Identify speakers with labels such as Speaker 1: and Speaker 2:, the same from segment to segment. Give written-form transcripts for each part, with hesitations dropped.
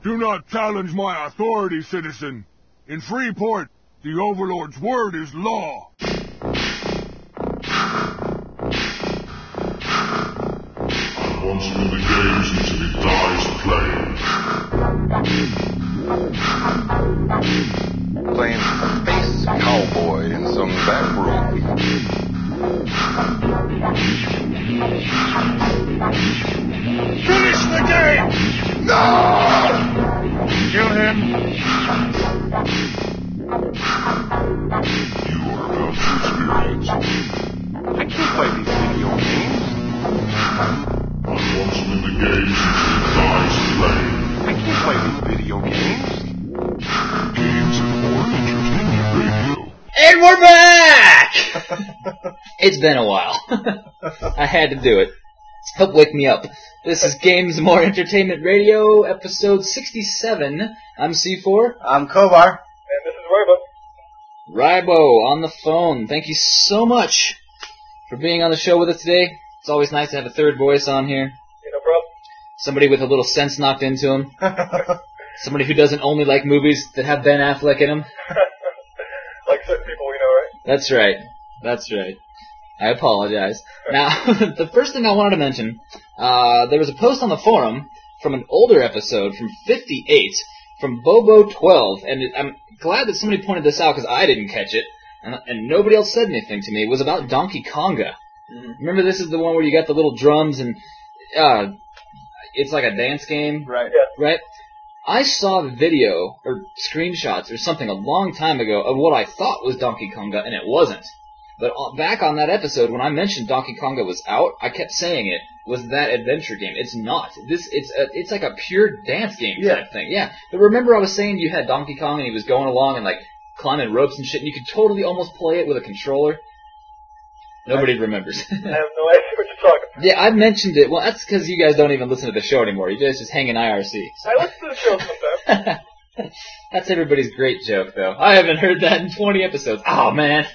Speaker 1: Do not challenge my authority, citizen. In Freeport, the Overlord's word is law.
Speaker 2: I want him in the games until he dies playing.
Speaker 3: Playing space cowboy in some back room.
Speaker 1: Finish the game! No! Kill him.
Speaker 2: You are about to experience.
Speaker 3: I can't play these video games.
Speaker 2: I want him in the games until he dies playing.
Speaker 3: I can't play these video games.
Speaker 2: Games and more entertainment radio.
Speaker 4: And we're back! It's been a while. I had to do it. Help wake me up. This is Games More Entertainment Radio, episode 67. I'm C4.
Speaker 5: I'm Kovar.
Speaker 6: And this is Rybo.
Speaker 4: Rybo on the phone. Thank you so much for being on the show with us today. It's always nice to have a third voice on here.
Speaker 6: Yeah, no problem.
Speaker 4: Somebody with a little sense knocked into him. Somebody who doesn't only like movies that have Ben Affleck in them.
Speaker 6: Like certain people we know, right?
Speaker 4: That's right. That's right. I apologize. Now, the first thing I wanted to mention, there was a post on the forum from an older episode from 58 from Bobo12, and I'm glad that somebody pointed this out because I didn't catch it, and nobody else said anything to me. It was about Donkey Konga. Mm-hmm. Remember, this is the one where you got the little drums and it's like a dance game?
Speaker 5: Right.
Speaker 6: Yeah.
Speaker 4: Right? I saw the video, or screenshots, or something a long time ago of what I thought was Donkey Konga, and it wasn't. But back on that episode, when I mentioned Donkey Konga was out, I kept saying it was that adventure game. It's not. It's like a pure dance game type thing. Yeah. But remember I was saying you had Donkey Kong and he was going along and like climbing ropes and shit, and you could totally almost play it with a controller? Nobody remembers.
Speaker 6: I have no idea what you're talking about.
Speaker 4: Yeah, I mentioned it. Well, that's because you guys don't even listen to the show anymore. You guys just hang in IRC. So.
Speaker 6: I listen to the show sometimes.
Speaker 4: That's everybody's great joke, though. I haven't heard that in 20 episodes. Oh, man.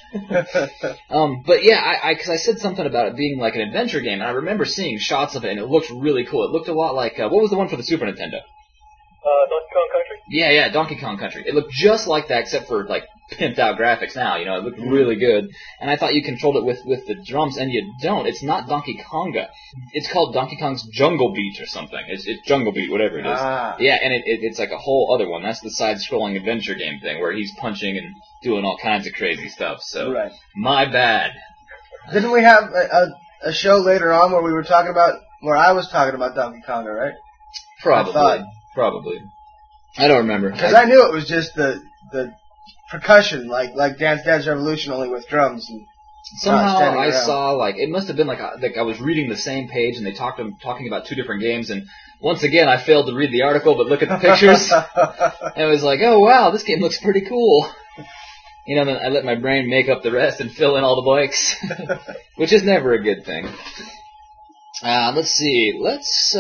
Speaker 4: But yeah, because I said something about it being like an adventure game, and I remember seeing shots of it, and it looked really cool. It looked a lot like, what was the one for the Super Nintendo?
Speaker 6: Donkey Kong Country?
Speaker 4: Yeah, Donkey Kong Country. It looked just like that, except for, like, pimped out graphics now, you know, it looked really good. And I thought you controlled it with the drums, and you don't. It's not Donkey Konga. It's called Donkey Kong's Jungle Beat or something. It's Jungle Beat, whatever it is.
Speaker 5: Ah.
Speaker 4: Yeah, and it's like a whole other one. That's the side-scrolling adventure game thing, where he's punching and doing all kinds of crazy stuff. So,
Speaker 5: Right.
Speaker 4: My bad.
Speaker 5: Didn't we have a show later on where I was talking about Donkey Konga, right?
Speaker 4: Probably. I don't remember.
Speaker 5: Because I knew it was just the percussion, like Dance Dance Revolution, only with drums. And
Speaker 4: somehow I saw, like, it must have been like I was reading the same page and they talking about two different games, and once again I failed to read the article but look at the pictures. And it was like, oh wow, this game looks pretty cool. You know, then I let my brain make up the rest and fill in all the blanks, which is never a good thing. Let's see. Let's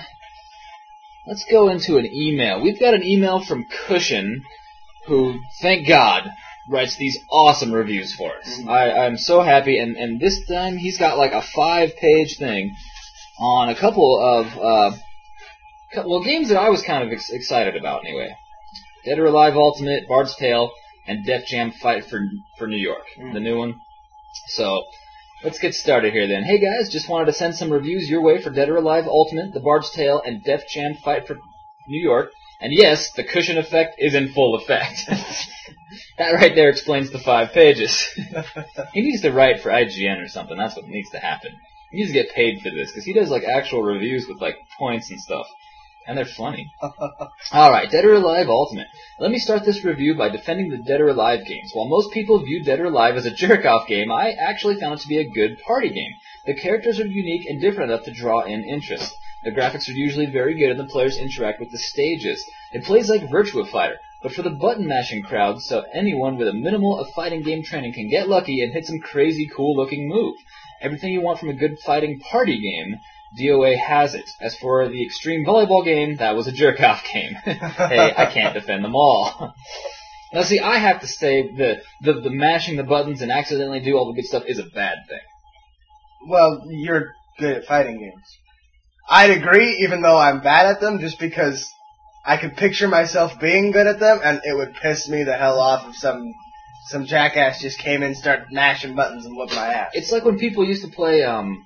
Speaker 4: go into an email. We've got an email from Cushion, who, thank God, writes these awesome reviews for us. Mm-hmm. I'm so happy, and this time he's got like a 5-page thing on a couple of games that I was kind of excited about anyway. Dead or Alive Ultimate, Bard's Tale, and Def Jam Fight for New York, the new one. So, let's get started here then. Hey guys, just wanted to send some reviews your way for Dead or Alive Ultimate, The Bard's Tale, and Def Jam Fight for New York. And yes, the cushion effect is in full effect. That right there explains the 5 pages. He needs to write for IGN or something. That's what needs to happen. He needs to get paid for this, because he does like actual reviews with like points and stuff. And they're funny. Alright, Dead or Alive Ultimate. Let me start this review by defending the Dead or Alive games. While most people view Dead or Alive as a jerk-off game, I actually found it to be a good party game. The characters are unique and different enough to draw in interest. The graphics are usually very good and the players interact with the stages. It plays like Virtua Fighter, but for the button-mashing crowd, so anyone with a minimal of fighting game training can get lucky and hit some crazy cool-looking move. Everything you want from a good fighting party game, DOA has it. As for the extreme volleyball game, that was a jerk-off game. Hey, I can't defend them all. Now see, I have to say the mashing the buttons and accidentally do all the good stuff is a bad thing.
Speaker 5: Well, you're good at fighting games. I'd agree, even though I'm bad at them, just because I could picture myself being good at them, and it would piss me the hell off if some jackass just came in and started mashing buttons and whooped my ass.
Speaker 4: It's like when people used to play,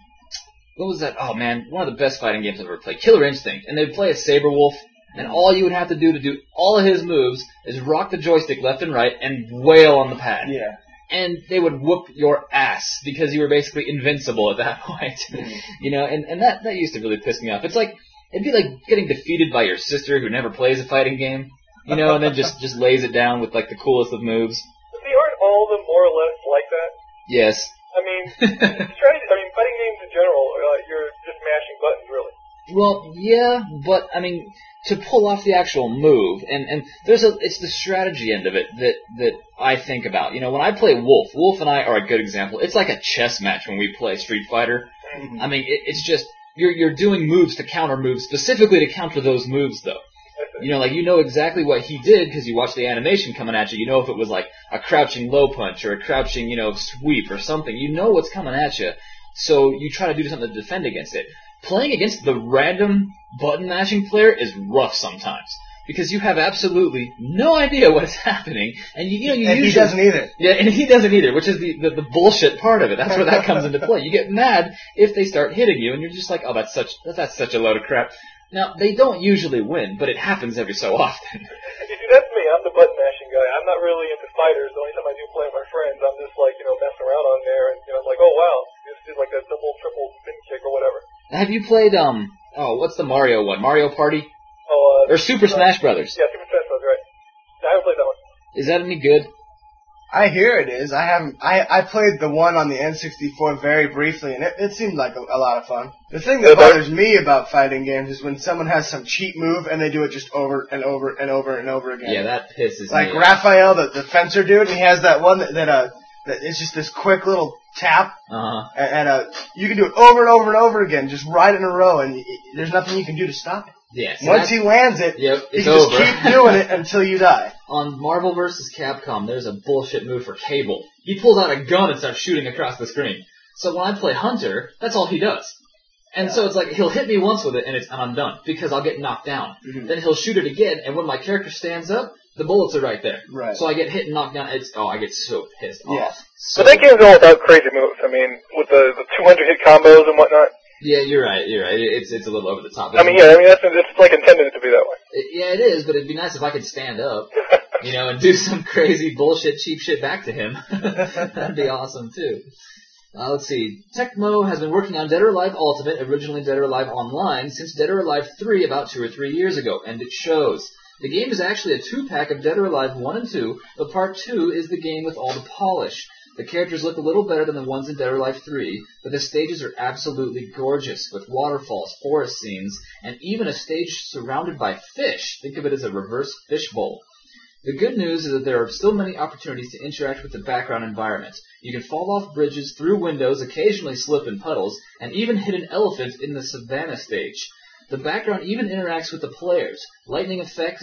Speaker 4: what was that? Oh man, one of the best fighting games I've ever played, Killer Instinct. And they'd play a Saberwolf, and all you would have to do all of his moves is rock the joystick left and right and wail on the pad.
Speaker 5: Yeah.
Speaker 4: And they would whoop your ass because you were basically invincible at that point. You know, and that used to really piss me off. It's like, it'd be like getting defeated by your sister who never plays a fighting game, you know, and then just lays it down with like the coolest of moves.
Speaker 6: See, aren't all of them more or less like that?
Speaker 4: Yes.
Speaker 6: I mean, fighting games in general, you're just mashing buttons, really.
Speaker 4: Well, yeah, but I mean, to pull off the actual move, and it's the strategy end of it that I think about. You know, when I play Wolf and I are a good example. It's like a chess match when we play Street Fighter. I mean, it's just you're doing moves to counter moves, specifically to counter those moves, though. You know, like you know exactly what he did because you watch the animation coming at you. You know if it was like a crouching low punch or a crouching, you know, sweep or something. You know what's coming at you, so you try to do something to defend against it. Playing against the random button mashing player is rough sometimes because you have absolutely no idea what is happening, and
Speaker 5: he doesn't either.
Speaker 4: Yeah, and he doesn't either, which is the bullshit part of it. That's where that comes into play. You get mad if they start hitting you, and you're just like, oh, that's such a load of crap. Now, they don't usually win, but it happens every so often.
Speaker 6: You see, that's me. I'm the button mashing guy. I'm not really into fighters. The only time I do play with my friends, I'm just like, messing around on there, and I'm like, oh wow, just did like that double, triple spin kick or whatever.
Speaker 4: Have you played what's the Mario one? Mario Party? Or Super Smash Brothers?
Speaker 6: Yeah, Super Smash Brothers, right? I haven't played that one.
Speaker 4: Is that any good?
Speaker 5: I hear it is. I played the one on the N64 very briefly, and it seemed like a lot of fun. The thing that bothers me about fighting games is when someone has some cheat move and they do it just over and over and over and over again.
Speaker 4: Yeah, that pisses me off.
Speaker 5: Like Raphael, the fencer dude, he has that one that it's just this quick little tap, and you can do it over and over and over again, just right in a row, and there's nothing you can do to stop it.
Speaker 4: Yeah, so
Speaker 5: once he lands it,
Speaker 4: you
Speaker 5: can just keep doing it until you die.
Speaker 4: On Marvel vs. Capcom, there's a bullshit move for Cable. He pulls out a gun and starts shooting across the screen. So when I play Hunter, that's all he does. And so it's like, he'll hit me once with it, and I'm done, because I'll get knocked down. Mm-hmm. Then he'll shoot it again, and when my character stands up, the bullets are right there.
Speaker 5: Right.
Speaker 4: So I get hit and knocked down. I get so pissed off.
Speaker 6: So, but that game's all about crazy moves. I mean, with the 200 hit combos and whatnot.
Speaker 4: Yeah, you're right. It's a little over the top.
Speaker 6: That's like intended to be that way.
Speaker 4: Yeah, it is, but it'd be nice if I could stand up, and do some crazy bullshit, cheap shit back to him. That'd be awesome, too. Let's see. Tecmo has been working on Dead or Alive Ultimate, originally Dead or Alive Online, since Dead or Alive 3 about 2 or 3 years ago, and it shows. The game is actually a 2-pack of Dead or Alive 1 and 2, but Part 2 is the game with all the polish. The characters look a little better than the ones in Dead or Alive 3, but the stages are absolutely gorgeous, with waterfalls, forest scenes, and even a stage surrounded by fish. Think of it as a reverse fishbowl. The good news is that there are still many opportunities to interact with the background environment. You can fall off bridges, through windows, occasionally slip in puddles, and even hit an elephant in the savannah stage. The background even interacts with the players. Lightning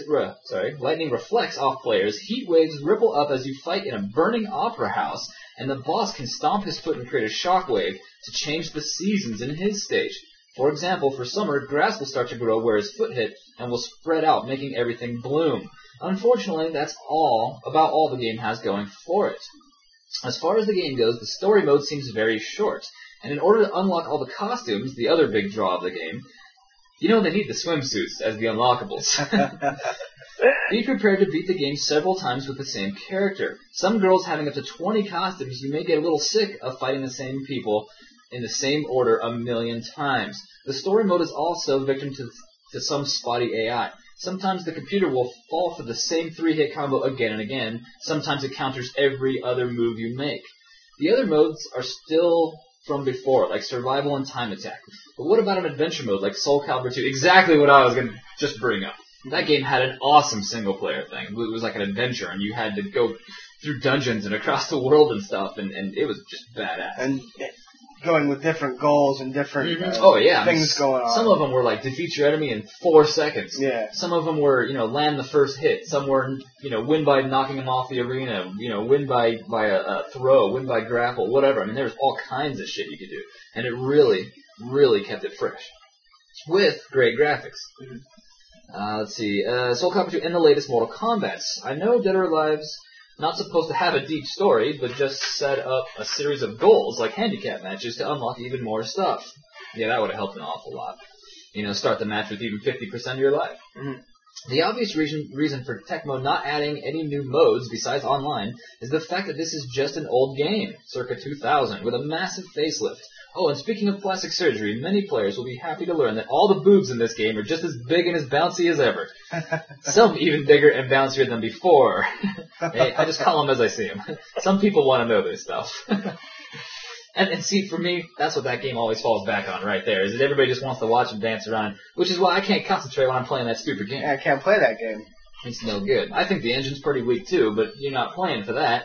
Speaker 4: reflects off players, heat waves ripple up as you fight in a burning opera house, and the boss can stomp his foot and create a shockwave to change the seasons in his stage. For example, for summer, grass will start to grow where his foot hit and will spread out, making everything bloom. Unfortunately, that's about all the game has going for it. As far as the game goes, the story mode seems very short, and in order to unlock all the costumes, the other big draw of the game, they need the swimsuits as the unlockables. Be prepared to beat the game several times with the same character. Some girls having up to 20 costumes, you may get a little sick of fighting the same people in the same order a million times. The story mode is also victim to some spotty AI. Sometimes the computer will fall for the same 3-hit combo again and again. Sometimes it counters every other move you make. The other modes are still from before, like survival and time attack. But what about an adventure mode like Soul Calibur 2? Exactly what I was going to just bring up. That game had an awesome single-player thing. It was like an adventure, and you had to go through dungeons and across the world and stuff, and it was just badass.
Speaker 5: And going with different goals and different things going on.
Speaker 4: Some of them were like, defeat your enemy in 4 seconds.
Speaker 5: Yeah.
Speaker 4: Some of them were, land the first hit. Some were, win by knocking them off the arena. Win by a throw, win by grapple, whatever. I mean, there was all kinds of shit you could do. And it really, really kept it fresh. With great graphics. Let's see. Soul Calibur 2 in the latest Mortal Kombat. I know Dead or Alive's not supposed to have a deep story, but just set up a series of goals, like handicap matches, to unlock even more stuff. Yeah, that would have helped an awful lot. Start the match with even 50% of your life.
Speaker 5: Mhm.
Speaker 4: The obvious reason for Tecmo not adding any new modes besides online is the fact that this is just an old game, circa 2000, with a massive facelift. Oh, and speaking of plastic surgery, many players will be happy to learn that all the boobs in this game are just as big and as bouncy as ever. Some even bigger and bouncier than before. Hey, I just call them as I see them. Some people want to know this stuff. And see, for me, that's what that game always falls back on right there, is that everybody just wants to watch them dance around, which is why I can't concentrate when I'm playing that stupid game.
Speaker 5: Yeah, I can't play that game.
Speaker 4: It's no good. I think the engine's pretty weak too, but you're not playing for that.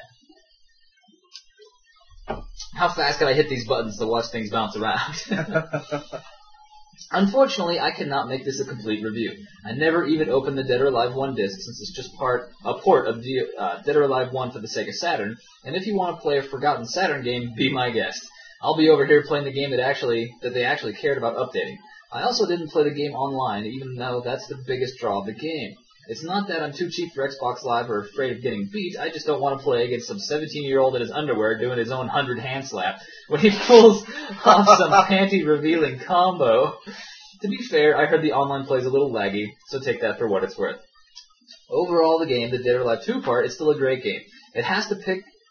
Speaker 4: How fast can I hit these buttons to watch things bounce around? Unfortunately, I cannot make this a complete review. I never even opened the Dead or Alive 1 disc, since it's just a port of Dead or Alive 1 for the Sega Saturn, and if you want to play a forgotten Saturn game, be my guest. I'll be over here playing the game that they actually cared about updating. I also didn't play the game online, even though that's the biggest draw of the game. It's not that I'm too cheap for Xbox Live or afraid of getting beat, I just don't want to play against some 17-year-old in his underwear doing his own 100 hand slap when he pulls off some panty-revealing combo. To be fair, I heard the online play is a little laggy, so take that for what it's worth. Overall, the game, the Dead or Alive 2 part, is still a great game. It has the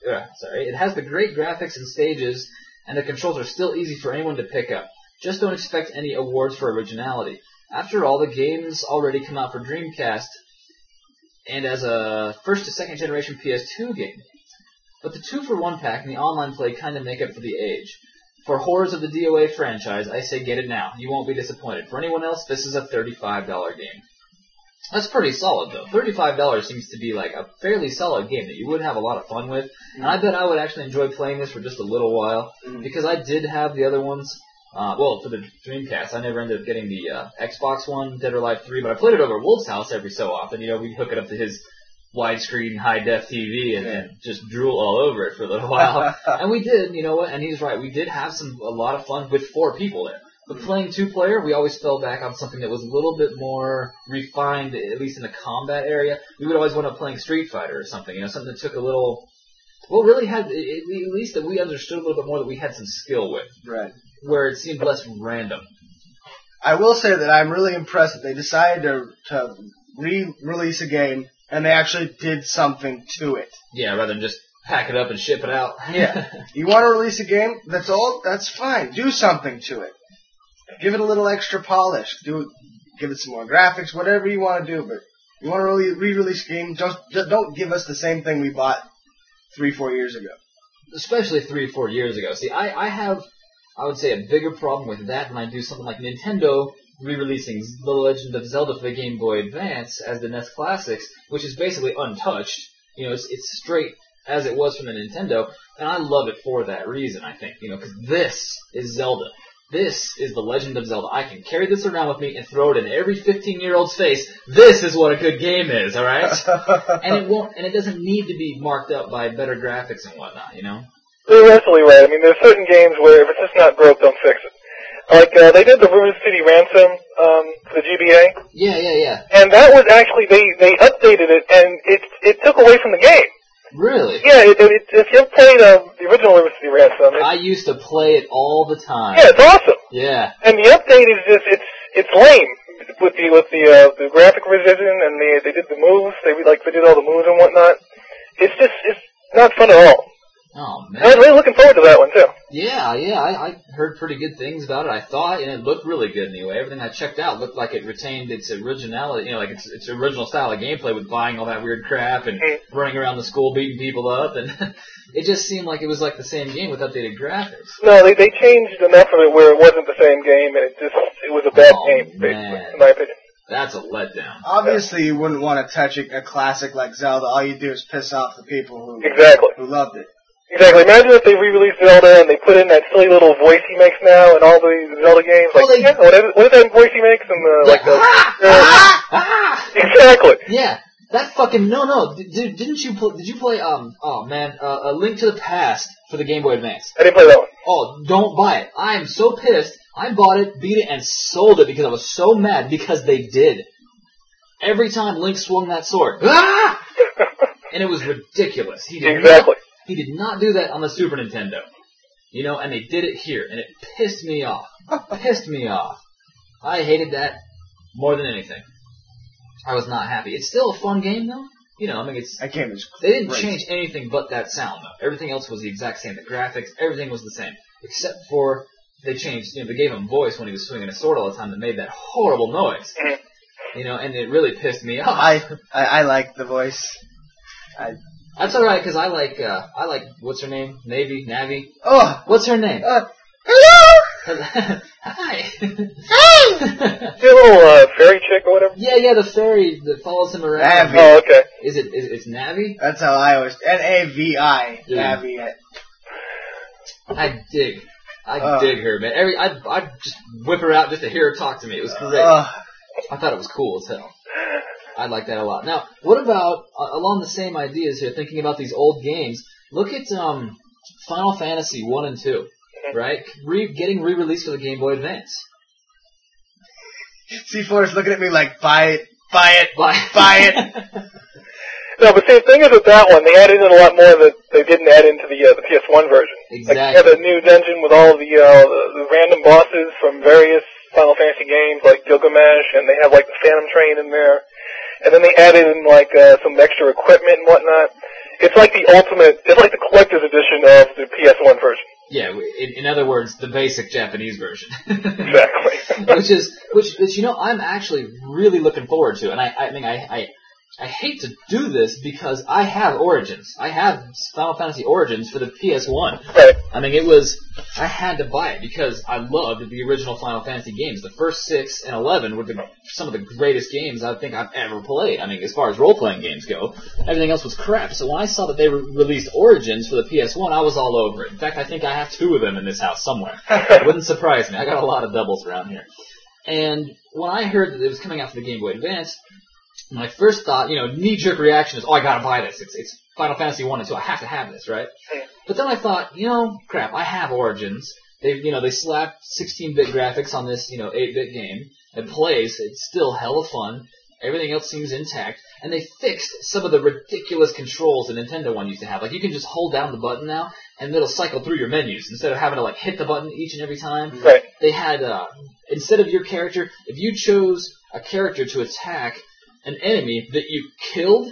Speaker 4: great graphics and stages, and the controls are still easy for anyone to pick up. Just don't expect any awards for originality. After all, the game's already come out for Dreamcast, and as a first to second generation PS2 game. But the 2-for-1 pack and the online play kind of make up for the age. For horrors of the DOA franchise, I say get it now. You won't be disappointed. For anyone else, this is a $35 game. That's pretty solid, though. $35 seems to be like a fairly solid game that you would have a lot of fun with. And I bet I would actually enjoy playing this for just a little while, because I did have the other ones. For the Dreamcast, I never ended up getting the Xbox one, Dead or Alive 3, but I played it over at Wolf's house every so often. We'd hook it up to his widescreen, high-def TV and just drool all over it for a little while. And we did, and he's right, we did have a lot of fun with 4 people there. But playing 2-player, we always fell back on something that was a little bit more refined, at least in the combat area. We would always wind up playing Street Fighter or something, something that took a little... Well, really had, at least that we understood a little bit more, that we had some skill with.
Speaker 5: Right.
Speaker 4: Where it seemed less random.
Speaker 5: I will say that I'm really impressed that they decided to re-release a game and they actually did something to it.
Speaker 4: Yeah, rather than just pack it up and ship it out.
Speaker 5: Yeah. You want to release a game? That's fine. Do something to it. Give it a little extra polish. Give it some more graphics, whatever you want to do. But you want to re-release a game, just don't give us the same thing we bought 3-4 years ago.
Speaker 4: Especially 3 or 4 years ago. See, I have... I would say a bigger problem with that than I do something like Nintendo re-releasing The Legend of Zelda for the Game Boy Advance as the NES Classics, which is basically untouched. It's straight as it was from the Nintendo, and I love it for that reason, I think. Because this is Zelda. This is The Legend of Zelda. I can carry this around with me and throw it in every 15-year-old's face. This is what a good game is, alright? And it doesn't need to be marked up by better graphics and whatnot,
Speaker 6: You're absolutely right. I mean, there's certain games where if it's just not broke, don't fix it. Like, they did the River City Ransom, for the GBA.
Speaker 4: Yeah.
Speaker 6: And that was actually, they updated it, and it took away from the game.
Speaker 4: Really?
Speaker 6: Yeah, if you've played, the original River City Ransom...
Speaker 4: I used to play it all the time.
Speaker 6: Yeah, it's awesome.
Speaker 4: Yeah.
Speaker 6: And the update is just, it's lame. With the graphic revision, and they did the moves, they did all the moves and whatnot. It's not fun at all.
Speaker 4: Oh, man.
Speaker 6: I was really looking forward to that one, too.
Speaker 4: Yeah, I heard pretty good things about it, I thought, and it looked really good anyway. Everything I checked out looked like it retained its originality, its original style of gameplay with buying all that weird crap and running around the school beating people up, and it just seemed like it was like the same game with updated graphics.
Speaker 6: No, they changed enough of it where it wasn't the same game, and it was a bad game, basically, in my opinion.
Speaker 4: That's a letdown.
Speaker 5: Obviously, you wouldn't want to touch a classic like Zelda. All you do is piss off the people who loved it.
Speaker 6: Exactly. Imagine if they re-released Zelda and they put in that silly little voice he makes now in all the Zelda games. What is that voice he makes in Exactly.
Speaker 4: Yeah. That fucking no. Did you play A Link to the Past for the Game Boy Advance?
Speaker 6: I didn't play that one.
Speaker 4: Oh, don't buy it. I am so pissed. I bought it, beat it, and sold it because I was so mad because they did. Every time Link swung that sword, ah! And it was ridiculous. He did not do that on the Super Nintendo. You know, and they did it here, and it pissed me off. I hated that more than anything. I was not happy. It's still a fun game, though. You know, I mean,
Speaker 5: that game is
Speaker 4: they didn't change anything but that sound, though. Everything else was the exact same. The graphics, everything was the same. Except for they changed, you know, they gave him voice when he was swinging a sword all the time that made that horrible noise. You know, and it really pissed me off.
Speaker 5: I like the voice.
Speaker 4: That's alright, because I like, what's her name? Navi?
Speaker 5: Oh!
Speaker 4: What's her name?
Speaker 5: Hello!
Speaker 4: Hi!
Speaker 6: Hey! The little fairy chick or whatever?
Speaker 4: Yeah, the fairy that follows him around.
Speaker 5: Navi.
Speaker 6: Oh, okay.
Speaker 4: It's Navi?
Speaker 5: That's how I always... Navi.
Speaker 4: Yeah.
Speaker 5: Navi.
Speaker 4: I dig her, man. I'd just whip her out just to hear her talk to me. It was great. I thought it was cool as hell. I like that a lot. Now, what about, along the same ideas here, thinking about these old games, look at Final Fantasy 1 and 2, right? Getting re-released for the Game Boy Advance.
Speaker 5: C4's looking at me like, buy it.
Speaker 6: No, but see, the thing is with that one, they added in a lot more that they didn't add into the PS1 version.
Speaker 4: Exactly.
Speaker 6: Like, you have a new dungeon with all the random bosses from various Final Fantasy games, like Gilgamesh, and they have, like, the Phantom Train in there. And then they added in, like, some extra equipment and whatnot. It's like the collector's edition of the PS1 version.
Speaker 4: Yeah, in other words, the basic Japanese version.
Speaker 6: Exactly.
Speaker 4: which, you know, I'm actually really looking forward to. And I hate to do this because I have Origins. I have Final Fantasy Origins for the PS1.
Speaker 6: Right.
Speaker 4: I mean, I had to buy it because I loved the original Final Fantasy games. The first 6 and 11 were some of the greatest games I think I've ever played. I mean, as far as role-playing games go, everything else was crap. So when I saw that they released Origins for the PS1, I was all over it. In fact, I think I have 2 of them in this house somewhere. It wouldn't surprise me. I got a lot of doubles around here. And when I heard that it was coming out for the Game Boy Advance, my first thought, you know, knee-jerk reaction is, oh, I gotta buy this. It's Final Fantasy 1 and 2. I have to have this, right? But then I thought, you know, crap, I have Origins. They slapped 16-bit graphics on this, 8-bit game. It plays. It's still hella fun. Everything else seems intact. And they fixed some of the ridiculous controls the Nintendo one used to have. Like, you can just hold down the button now, and it'll cycle through your menus instead of having to, like, hit the button each and every time.
Speaker 6: Right.
Speaker 4: They had, instead of your character, if you chose a character to attack an enemy that you killed,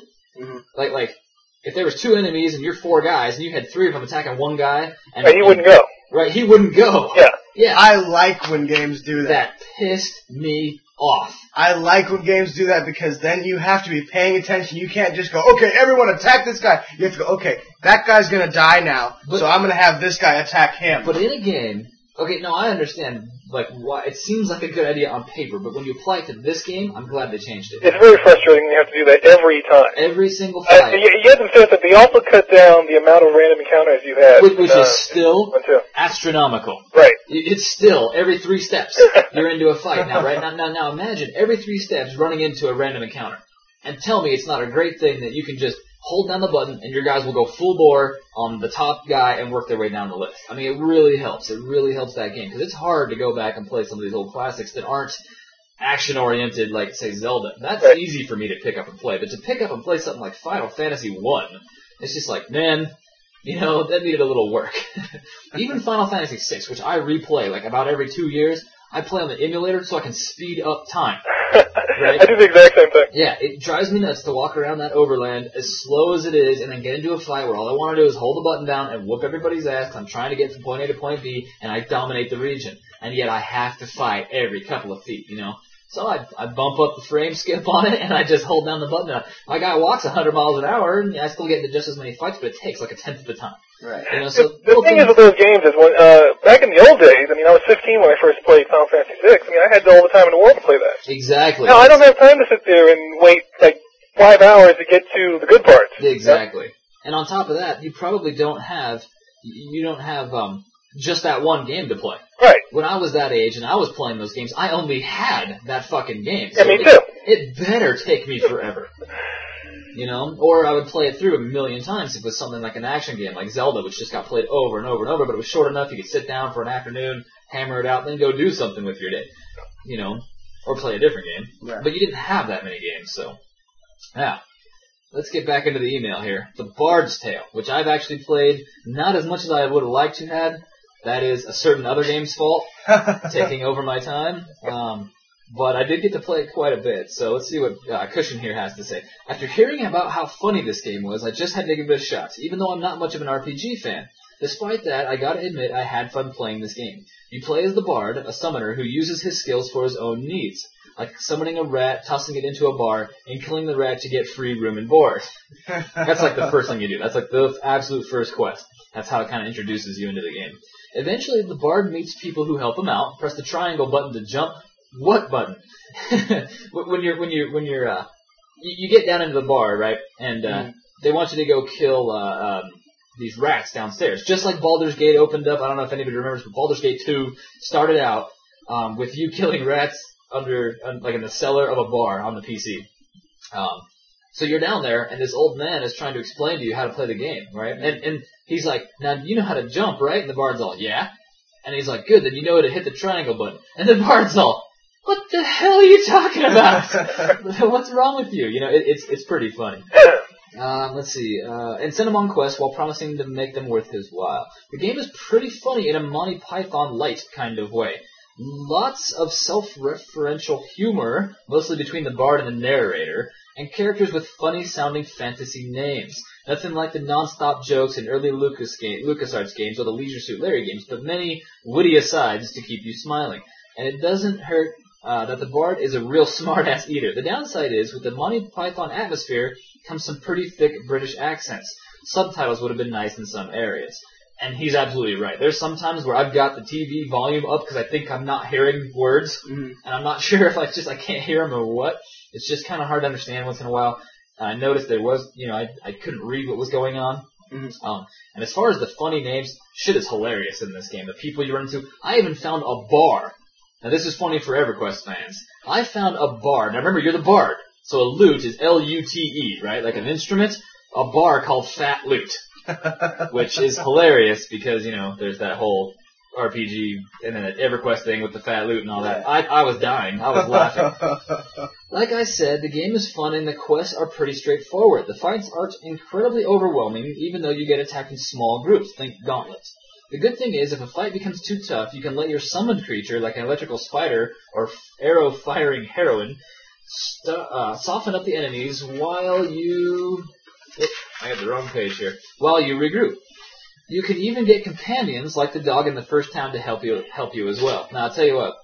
Speaker 4: like if there was 2 enemies and you're 4 guys and you had 3 of them attacking one guy, and
Speaker 6: he wouldn't go.
Speaker 4: Right, he wouldn't go.
Speaker 6: Yeah.
Speaker 5: I like when games do that.
Speaker 4: That pissed me off.
Speaker 5: I like when games do that because then you have to be paying attention. You can't just go, okay, everyone attack this guy. You have to go, okay, that guy's gonna die now, so I'm gonna have this guy attack him.
Speaker 4: But in a game, okay, no, I understand, like, why it seems like a good idea on paper, but when you apply it to this game, I'm glad they changed it.
Speaker 6: It's very frustrating when you have to do that every time.
Speaker 4: Every single fight.
Speaker 6: You have to say that they also cut down the amount of random encounters you have.
Speaker 4: Which is still astronomical.
Speaker 6: Right.
Speaker 4: It's still, every 3 steps, you're into a fight now, right? Now imagine every 3 steps running into a random encounter. And tell me it's not a great thing that you can just hold down the button and your guys will go full bore on the top guy and work their way down the list. I mean, it really helps. It really helps that game. Because it's hard to go back and play some of these old classics that aren't action-oriented like, say, Zelda. That's easy for me to pick up and play. But to pick up and play something like Final Fantasy 1, it's just like, man, that needed a little work. Even Final Fantasy 6, which I replay like about every 2 years, I play on the emulator so I can speed up time. Right?
Speaker 6: I do the exact same thing.
Speaker 4: Yeah, it drives me nuts to walk around that overland as slow as it is and then get into a fight where all I want to do is hold the button down and whoop everybody's ass because I'm trying to get from point A to point B and I dominate the region. And yet I have to fight every couple of feet, So I bump up the frame skip on it and I just hold down the button. My guy walks 100 miles an hour and I still get into just as many fights, but it takes like a tenth of the time.
Speaker 5: Right.
Speaker 4: So
Speaker 6: the thing is with those games is when back in the old days, I mean, I was 15 when I first played Final Fantasy 6. I mean, I had all the time in the world to play that.
Speaker 4: Exactly.
Speaker 6: Now I don't have time to sit there and wait like 5 hours to get to the good parts.
Speaker 4: Exactly. And on top of that, you probably don't have just that one game to play.
Speaker 6: Right.
Speaker 4: When I was that age and I was playing those games, I only had that fucking game. So
Speaker 6: yeah, me too.
Speaker 4: It better take me forever. Or I would play it through a million times if it was something like an action game, like Zelda, which just got played over and over and over, but it was short enough you could sit down for an afternoon, hammer it out, then go do something with your day. or play a different game.
Speaker 5: Right.
Speaker 4: But you didn't have that many games, so. Now, let's get back into the email here. The Bard's Tale, which I've actually played not as much as I would have liked to have. That is a certain other game's fault, taking over my time. But I did get to play it quite a bit, so let's see what Cushion here has to say. After hearing about how funny this game was, I just had to give it a shot, even though I'm not much of an RPG fan. Despite that, I gotta admit I had fun playing this game. You play as the Bard, a summoner who uses his skills for his own needs, like summoning a rat, tossing it into a bar, and killing the rat to get free room and board. That's like the first thing you do. That's like the absolute first quest. That's how it kind of introduces you into the game. Eventually, the Bard meets people who help him out. Press the triangle button to jump. What button? You get down into the bar, right? And they want you to go kill these rats downstairs. Just like Baldur's Gate opened up. I don't know if anybody remembers, but Baldur's Gate 2 started out with you killing rats like in the cellar of a bar on the PC. So you're down there, and this old man is trying to explain to you how to play the game, right? And he's like, now you know how to jump, right? And the Bard's all, yeah. And he's like, good, then you know how to hit the triangle button. And the Bard's all, what the hell are you talking about? What's wrong with you? You know, it's pretty funny. Let's see. And send him on quests while promising to make them worth his while. The game is pretty funny in a Monty Python light kind of way. Lots of self-referential humor, mostly between the Bard and the narrator, and characters with funny-sounding fantasy names. Nothing like the non-stop jokes in early LucasArts games or the Leisure Suit Larry games, but many witty asides to keep you smiling. And it doesn't hurt that the Bard is a real smart-ass eater. The downside is, with the Monty Python atmosphere comes some pretty thick British accents. Subtitles would have been nice in some areas. And he's absolutely right. There's some times where I've got the TV volume up because I think I'm not hearing words, and I'm not sure if I can't hear them or what. It's just kind of hard to understand once in a while. I noticed there was, I couldn't read what was going on. And as far as the funny names, shit is hilarious in this game. The people you run into, I even found a bar. Now this is funny for EverQuest fans. I found a bar. Now remember, you're the Bard. So a lute is L-U-T-E, right? Like an instrument. A bar called Fat Lute. Which is hilarious because, there's that whole RPG and then an EverQuest thing with the Fat Lute and all that. I was dying. I was laughing. Like I said, the game is fun and the quests are pretty straightforward. The fights aren't incredibly overwhelming, even though you get attacked in small groups. Think Gauntlet. The good thing is, if a fight becomes too tough, you can let your summoned creature, like an electrical spider or arrow-firing heroine, soften up the enemies while you... I got the wrong page here. While you regroup. You can even get companions, like the dog in the first town, to help you as well. Now, I'll tell you what.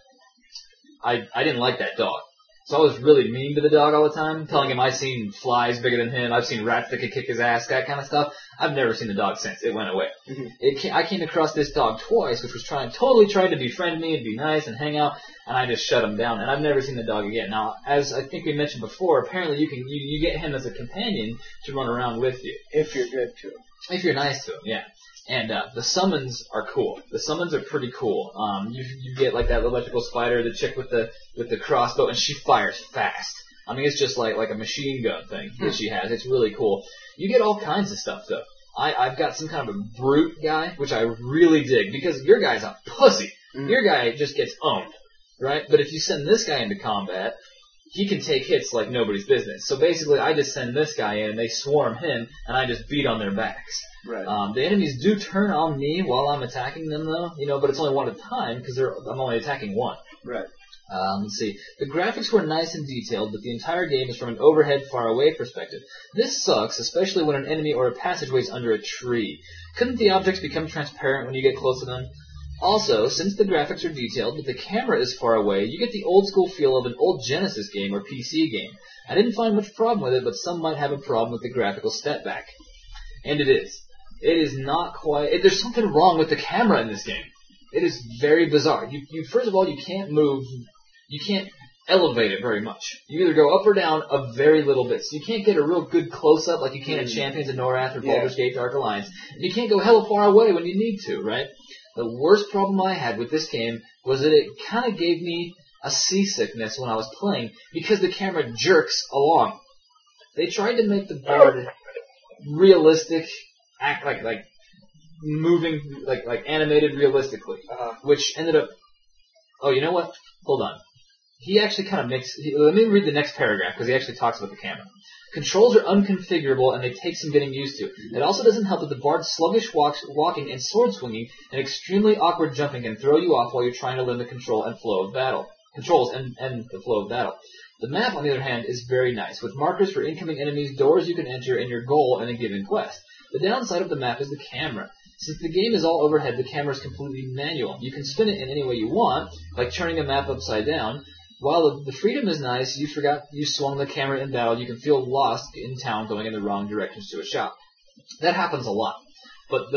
Speaker 4: I didn't like that dog. So I was really mean to the dog all the time, telling him I've seen flies bigger than him, I've seen rats that could kick his ass, that kind of stuff. I've never seen the dog since. It went away. I came across this dog twice, which was totally trying to befriend me and be nice and hang out, and I just shut him down, and I've never seen the dog again. Now, as I think we mentioned before, apparently you get him as a companion to run around with you.
Speaker 5: If you're good to him.
Speaker 4: If you're nice to him, yeah. And the summons are cool. The summons are pretty cool. You get like that electrical spider, the chick with the crossbow, and she fires fast. I mean, it's just like a machine gun thing that she has. It's really cool. You get all kinds of stuff though. I've got some kind of a brute guy, which I really dig because your guy's a pussy. Your guy just gets owned, right? But if you send this guy into combat, he can take hits like nobody's business. So basically, I just send this guy in, they swarm him, and I just beat on their backs.
Speaker 5: Right.
Speaker 4: The enemies do turn on me while I'm attacking them, though, but it's only one at a time because I'm only attacking one.
Speaker 5: Right.
Speaker 4: Let's see. The graphics were nice and detailed, but the entire game is from an overhead, far-away perspective. This sucks, especially when an enemy or a passageway is under a tree. Couldn't the objects become transparent when you get close to them? Also, since the graphics are detailed, but the camera is far away, you get the old-school feel of an old Genesis game or PC game. I didn't find much problem with it, but some might have a problem with the graphical step back. And it is. It is not quite... There's something wrong with the camera in this game. It is very bizarre. First of all, you can't move... You can't elevate it very much. You either go up or down a very little bit. So you can't get a real good close-up like you can in Champions of Norath or Baldur's Gate Dark Alliance. And you can't go hella far away when you need to, right? The worst problem I had with this game was that it kind of gave me a seasickness when I was playing because the camera jerks along. They tried to make the Bard realistic, act like moving, like animated realistically, which ended up... Oh, you know what? Hold on. he actually kind of makes... let me read the next paragraph, because he actually talks about the camera. Controls are unconfigurable, and they take some getting used to. It also doesn't help that the bard's sluggish walking and sword swinging and extremely awkward jumping can throw you off while you're trying to learn the controls and the flow of battle. The map, on the other hand, is very nice, with markers for incoming enemies, doors you can enter, and your goal in a given quest. The downside of the map is the camera. Since the game is all overhead, the camera is completely manual. You can spin it in any way you want, like turning a map upside down. While the freedom is nice, you forgot you swung the camera in battle, you can feel lost in town going in the wrong directions to a shop. That happens a lot. But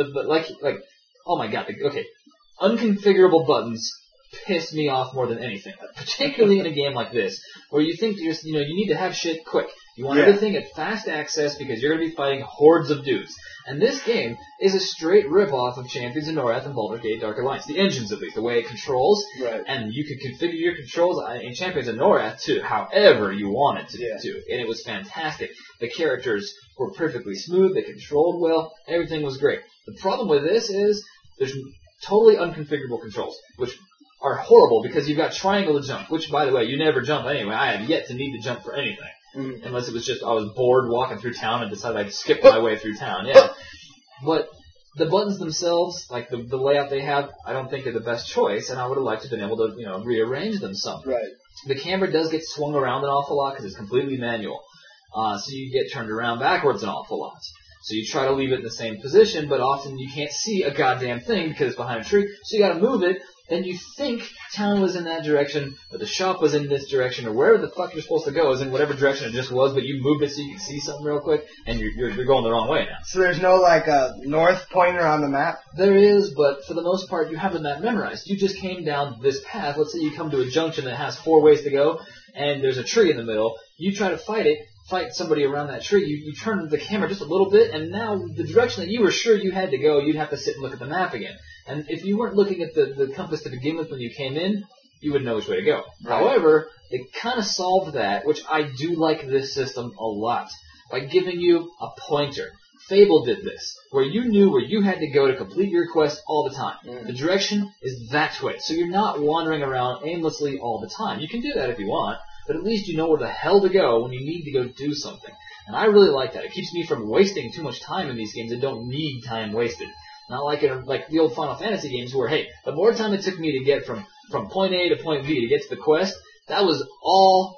Speaker 4: oh my god, okay. Unconfigurable buttons piss me off more than anything. Particularly in a game like this, where you think you need to have shit quick. You want everything at fast access because you're going to be fighting hordes of dudes. And this game is a straight rip-off of Champions of Norath and Baldur's Gate Dark Alliance. The engines, at least, the way it controls.
Speaker 5: Right.
Speaker 4: And you can configure your controls in Champions of Norath to however you wanted to. And it was fantastic. The characters were perfectly smooth. They controlled well. Everything was great. The problem with this is there's totally unconfigurable controls, which are horrible because you've got triangle to jump, which, by the way, you never jump anyway. I have yet to need to jump for anything. Unless it was just I was bored walking through town and decided I'd skip my way through town. Yeah. But the buttons themselves, like the layout they have, I don't think are the best choice, and I would have liked to have been able to rearrange them some.
Speaker 5: Right.
Speaker 4: The camera does get swung around an awful lot because it's completely manual. So you get turned around backwards an awful lot. So you try to leave it in the same position, but often you can't see a goddamn thing because it's behind a tree, so you gotta move it, and you think town was in that direction, or the shop was in this direction, or wherever the fuck you're supposed to go is in whatever direction it just was, but you moved it so you can see something real quick, and you're going the wrong way now.
Speaker 5: So there's no, north pointer on the map?
Speaker 4: There is, but for the most part, you have the map memorized. You just came down this path. Let's say you come to a junction that has 4 ways to go, and there's a tree in the middle. You try to fight somebody around that tree, you turn the camera just a little bit, and now the direction that you were sure you had to go, you'd have to sit and look at the map again. And if you weren't looking at the compass to begin with when you came in, you wouldn't know which way to go. Right. However, they kind of solved that, which I do like this system a lot, by giving you a pointer. Fable did this, where you knew where you had to go to complete your quest all the time. The direction is that way, so you're not wandering around aimlessly all the time. You can do that if you want, but at least you know where the hell to go when you need to go do something. And I really like that. It keeps me from wasting too much time in these games that don't need time wasted. Not like the old Final Fantasy games where, hey, the more time it took me to get from point A to point B to get to the quest, that was all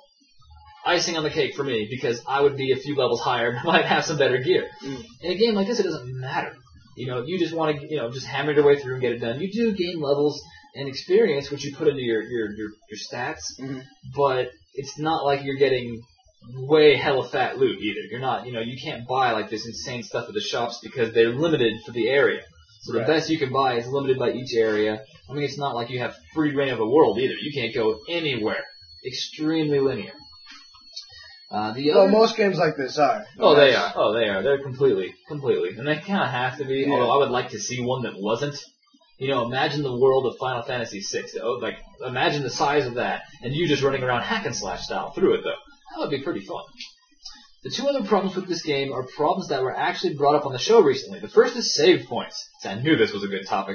Speaker 4: icing on the cake for me because I would be a few levels higher and might have some better gear. In a game like this, it doesn't matter. You just want to, just hammer your way through and get it done. You do gain levels and experience, which you put into your stats, but it's not like you're getting way hella fat loot either. You're not, you can't buy like this insane stuff at the shops because they're limited for the area. So the best you can buy is limited by each area. I mean, it's not like you have free reign of the world either. You can't go anywhere. Extremely linear.
Speaker 5: Most games like this are.
Speaker 4: They are. They're completely. And they kind of have to be, although I would like to see one that wasn't. Imagine the world of Final Fantasy VI. Imagine the size of that, and you just running around hack and slash style through it, though. That would be pretty fun. The 2 other problems with this game are problems that were actually brought up on the show recently. The first is save points. I knew this was a good topic.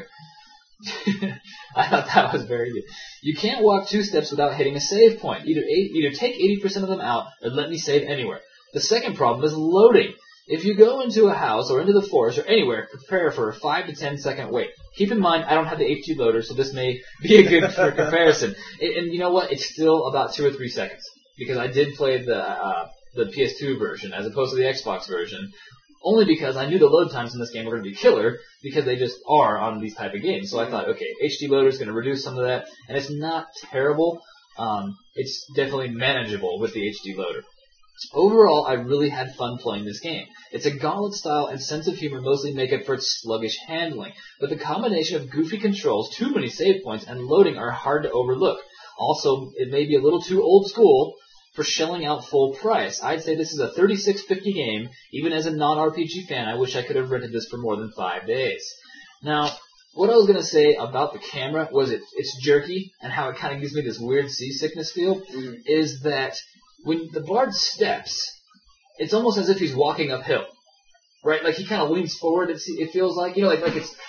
Speaker 4: I thought that was very good. You can't walk 2 steps without hitting a save point. Either take 80% of them out, or let me save anywhere. The second problem is loading. If you go into a house, or into the forest, or anywhere, prepare for a 5 to 10 second wait. Keep in mind, I don't have the HD loader, so this may be a good for comparison. And you know what? It's still about 2 or 3 seconds. Because I did play the PS2 version as opposed to the Xbox version, only because I knew the load times in this game were going to be killer, because they just are on these type of games. So I thought, okay, HD loader is going to reduce some of that, and it's not terrible. It's definitely manageable with the HD loader. Overall, I really had fun playing this game. Its a Gauntlet style and sense of humor mostly make up for its sluggish handling, but the combination of goofy controls, too many save points, and loading are hard to overlook. Also, it may be a little too old school for shelling out full price. I'd say this is a $36.50 game. Even as a non-RPG fan, I wish I could have rented this for more than 5 days. Now, what I was going to say about the camera was it's jerky, and how it kind of gives me this weird seasickness feel, is that when the bard steps, it's almost as if he's walking uphill. Right? Like he kind of leans forward, it feels like, like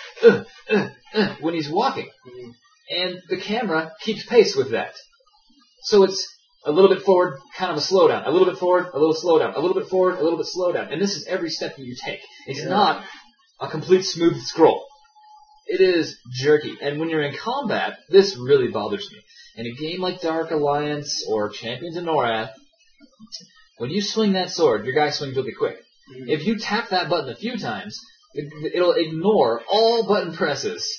Speaker 4: it's when he's walking. And the camera keeps pace with that. So it's a little bit forward, kind of a slowdown. A little bit forward, a little slowdown. A little bit forward, a little bit slowdown. And this is every step that you take. It's not a complete smooth scroll. It is jerky. And when you're in combat, this really bothers me. In a game like Dark Alliance or Champions of Norath, when you swing that sword, your guy swings really quick. If you tap that button a few times, it'll ignore all button presses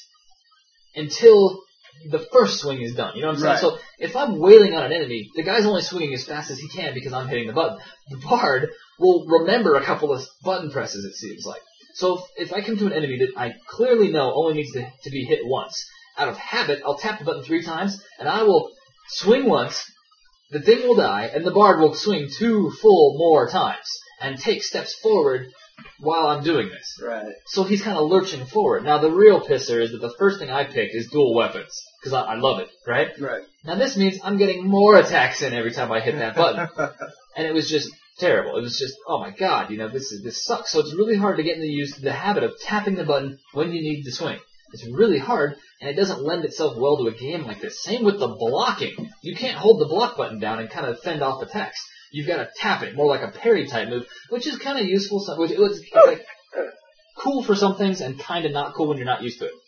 Speaker 4: until the first swing is done. You know what I'm saying?
Speaker 5: Right.
Speaker 4: So if I'm wailing on an enemy, the guy's only swinging as fast as he can because I'm hitting the button. The bard will remember a couple of button presses, it seems like. So if I come to an enemy that I clearly know only needs to be hit once, out of habit, I'll tap the button 3 times, and I will swing once, the thing will die, and the bard will swing 2 full more times and take steps forward while I'm doing this.
Speaker 5: Right.
Speaker 4: So he's kind of lurching forward. Now, the real pisser is that the first thing I picked is dual weapons, because I love it, right?
Speaker 5: Right.
Speaker 4: Now, this means I'm getting more attacks in every time I hit that button. And it was just terrible. It was just, oh my god, this sucks. So it's really hard to get into the habit of tapping the button when you need to swing. It's really hard, and it doesn't lend itself well to a game like this. Same with the blocking. You can't hold the block button down and kind of fend off attacks. You've got to tap it, more like a parry type move, which is kind of useful. It's like cool for some things and kind of not cool when you're not used to it.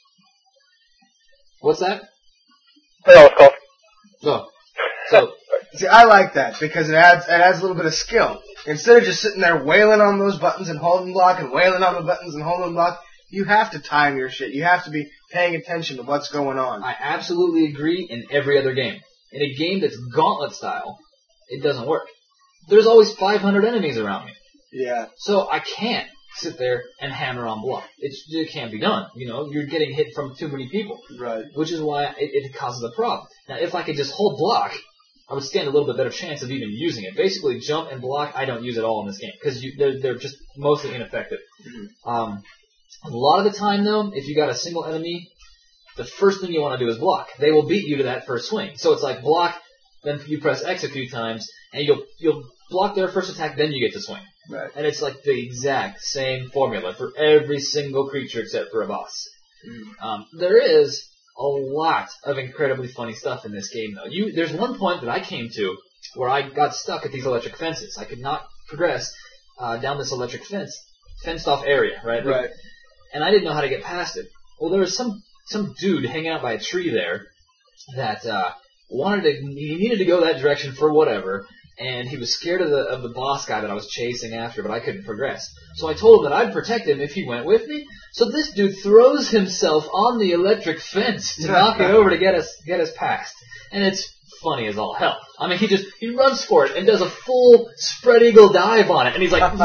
Speaker 4: What's that?
Speaker 6: No, it's coffee.
Speaker 4: Oh. So,
Speaker 5: See, I like that because it adds a little bit of skill. Instead of just sitting there wailing on those buttons and holding block and wailing on the buttons and holding block, you have to time your shit. You have to be paying attention to what's going on.
Speaker 4: I absolutely agree in every other game. In a game that's gauntlet style, it doesn't work. There's always 500 enemies around me.
Speaker 5: Yeah.
Speaker 4: So I can't sit there and hammer on block. It can't be done. You're getting hit from too many people.
Speaker 5: Right.
Speaker 4: Which is why it causes a problem. Now, if I could just hold block, I would stand a little bit better chance of even using it. Basically, jump and block, I don't use at all in this game because they're just mostly ineffective. Mm-hmm. A lot of the time, though, if you got a single enemy, the first thing you want to do is block. They will beat you to that first swing. So it's like block, then you press X a few times, and you'll block their first attack, then you get to swing.
Speaker 5: Right.
Speaker 4: And it's like the exact same formula for every single creature except for a boss. There is a lot of incredibly funny stuff in this game, though. There's one point that I came to where I got stuck at these electric fences. I could not progress down this electric fenced-off area, right?
Speaker 5: Right.
Speaker 4: And I didn't know how to get past it. Well, there was some dude hanging out by a tree there that he needed to go that direction for whatever, and he was scared of the boss guy that I was chasing after, but I couldn't progress. So I told him that I'd protect him if he went with me. So this dude throws himself on the electric fence to knock it over to get us past. And it's funny as all hell. I mean, he runs for it and does a full spread eagle dive on it, and he's like,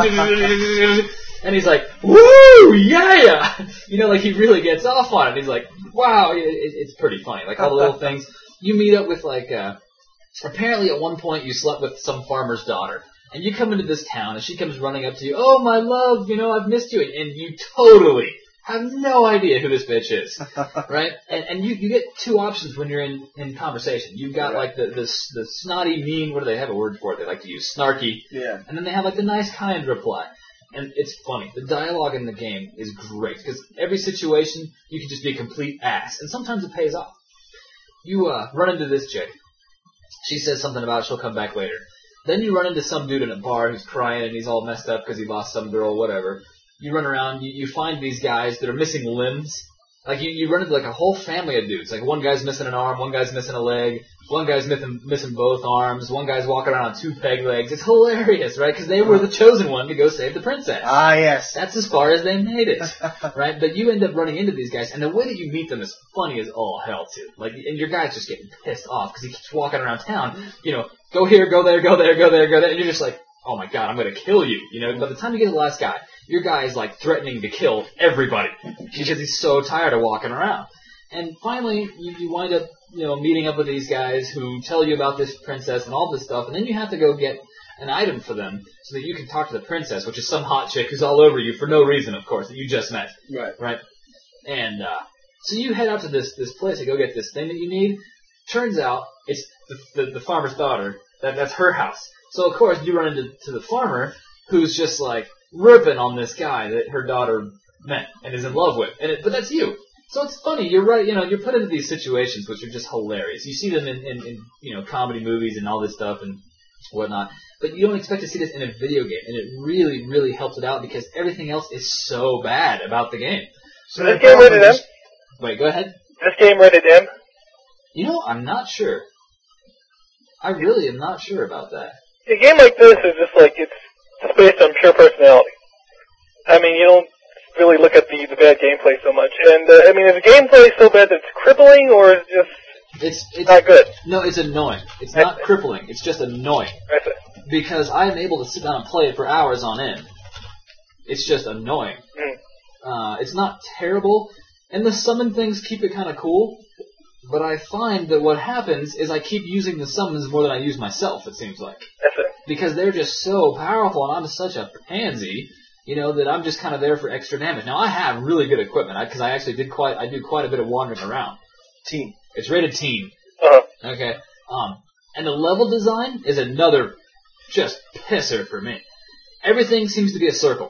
Speaker 4: and he's like, woo, yeah! Like he really gets off on it. He's like, wow, it's pretty funny. Like all the little things. You meet up with apparently at one point you slept with some farmer's daughter. And you come into this town and she comes running up to you, oh my love, I've missed you. And you totally have no idea who this bitch is. Right? And you get 2 options when you're in conversation. You've got like the snotty, mean, what do they have a word for it? They like to use snarky. Yeah. And then they have like the nice, kind reply. And it's funny. The dialogue in the game is great because every situation you can just be a complete ass. And sometimes it pays off. You run into this chick. She says something about she'll come back later. Then you run into some dude in a bar who's crying and he's all messed up because he lost some girl, whatever. You run around, you find these guys that are missing limbs. Like you run into like a whole family of dudes. Like one guy's missing an arm, one guy's missing a leg, one guy's missing both arms, one guy's walking around on 2 peg legs. It's hilarious, right? Because they were the chosen one to go save the princess.
Speaker 5: Ah, yes.
Speaker 4: That's as far as they made it, right? But you end up running into these guys, and the way that you meet them is funny as all hell, too. Like, and your guy's just getting pissed off because he keeps walking around town. Go here, go there, go there, go there, go there, and you're just like, oh my god, I'm gonna kill you. By the time you get to the last guy, your guy is like threatening to kill everybody because he's so tired of walking around. And finally, you wind up, meeting up with these guys who tell you about this princess and all this stuff, and then you have to go get an item for them so that you can talk to the princess, which is some hot chick who's all over you for no reason, of course, that you just met. Right? And so you head out to this place to go get this thing that you need. Turns out it's the farmer's daughter. That's her house. So, of course, you run into the farmer who's just, like, ripping on this guy that her daughter met and is in love with. But that's you. So it's funny, you're right, you're put into these situations which are just hilarious. You see them in comedy movies and all this stuff and whatnot, but you don't expect to see this in a video game, and it really, really helps it out because everything else is so bad about the game.
Speaker 6: So this game rated M?
Speaker 4: Wait, go ahead.
Speaker 6: This game rated M?
Speaker 4: I'm not sure. I really am not sure about that.
Speaker 6: A game like this is just like, it's based on pure personality. I mean, you don't really look at the bad gameplay so much. And, I mean, is the gameplay so bad that it's crippling, or is it just
Speaker 4: it's
Speaker 6: not good?
Speaker 4: No, it's annoying. It's not crippling. It's just annoying.
Speaker 6: I see.
Speaker 4: Because I am able to sit down and play it for hours on end. It's just annoying. It's not terrible, and the summon things keep it kind of cool, but I find that what happens is I keep using the summons more than I use myself, it seems like.
Speaker 6: That's it.
Speaker 4: Because they're just so powerful, and I'm such a pansy, that I'm just kind of there for extra damage. Now, I have really good equipment, because I actually do quite a bit of wandering around.
Speaker 5: Teen.
Speaker 4: It's rated teen.
Speaker 6: Uh-huh.
Speaker 4: Okay. And the level design is another just pisser for me. Everything seems to be a circle.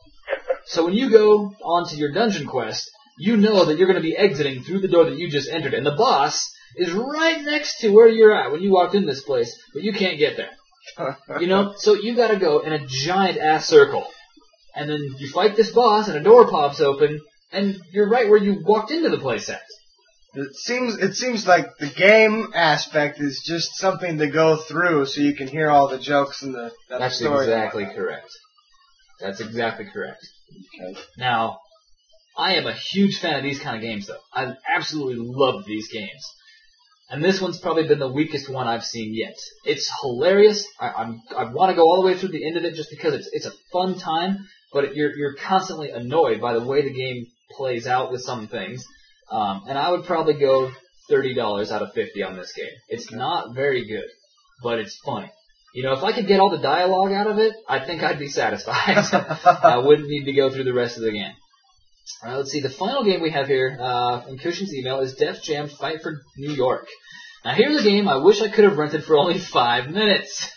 Speaker 4: So when you go onto your dungeon quest, you know that you're going to be exiting through the door that you just entered, and the boss is right next to where you're at when you walked in this place, but you can't get there. So you got to go in a giant ass circle, and then you fight this boss, and a door pops open, and you're right where you walked into the place at.
Speaker 5: It seems like the game aspect is just something to go through so you can hear all the jokes and the
Speaker 4: That's
Speaker 5: story.
Speaker 4: exactly correct. That's exactly correct.
Speaker 5: Okay.
Speaker 4: Now, I am a huge fan of these kind of games, though. I absolutely love these games. And this one's probably been the weakest one I've seen yet. It's hilarious. I want to go all the way through the end of it just because it's a fun time, but you're constantly annoyed by the way the game plays out with some things. And I would probably go $30 out of 50 on this game. It's not very good, but it's funny. If I could get all the dialogue out of it, I think I'd be satisfied. I wouldn't need to go through the rest of the game. Let's see, the final game we have here from Cushion's email is Def Jam Fight for New York. Now here's a game I wish I could have rented for only 5 minutes.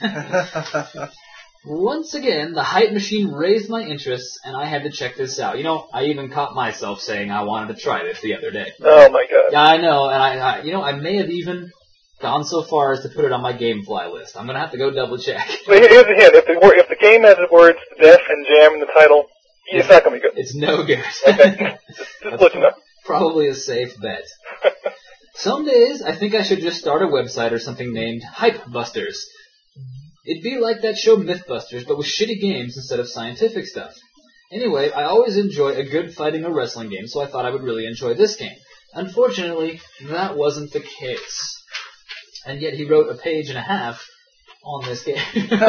Speaker 4: Once again, the hype machine raised my interest, and I had to check this out. I even caught myself saying I wanted to try this the other day.
Speaker 6: Oh my god.
Speaker 4: Yeah, I know, and I may have even gone so far as to put it on my GameFly list. I'm gonna have to go double check.
Speaker 6: Well, here's the hint. If the game has the words Def and Jam in the title, it's not gonna be good.
Speaker 4: It's no good.
Speaker 6: Okay. Just let you know.
Speaker 4: Probably a safe bet. Some days, I think I should just start a website or something named Hypebusters. It'd be like that show Mythbusters, but with shitty games instead of scientific stuff. Anyway, I always enjoy a good fighting or wrestling game, so I thought I would really enjoy this game. Unfortunately, that wasn't the case. And yet he wrote a page and a half on this game.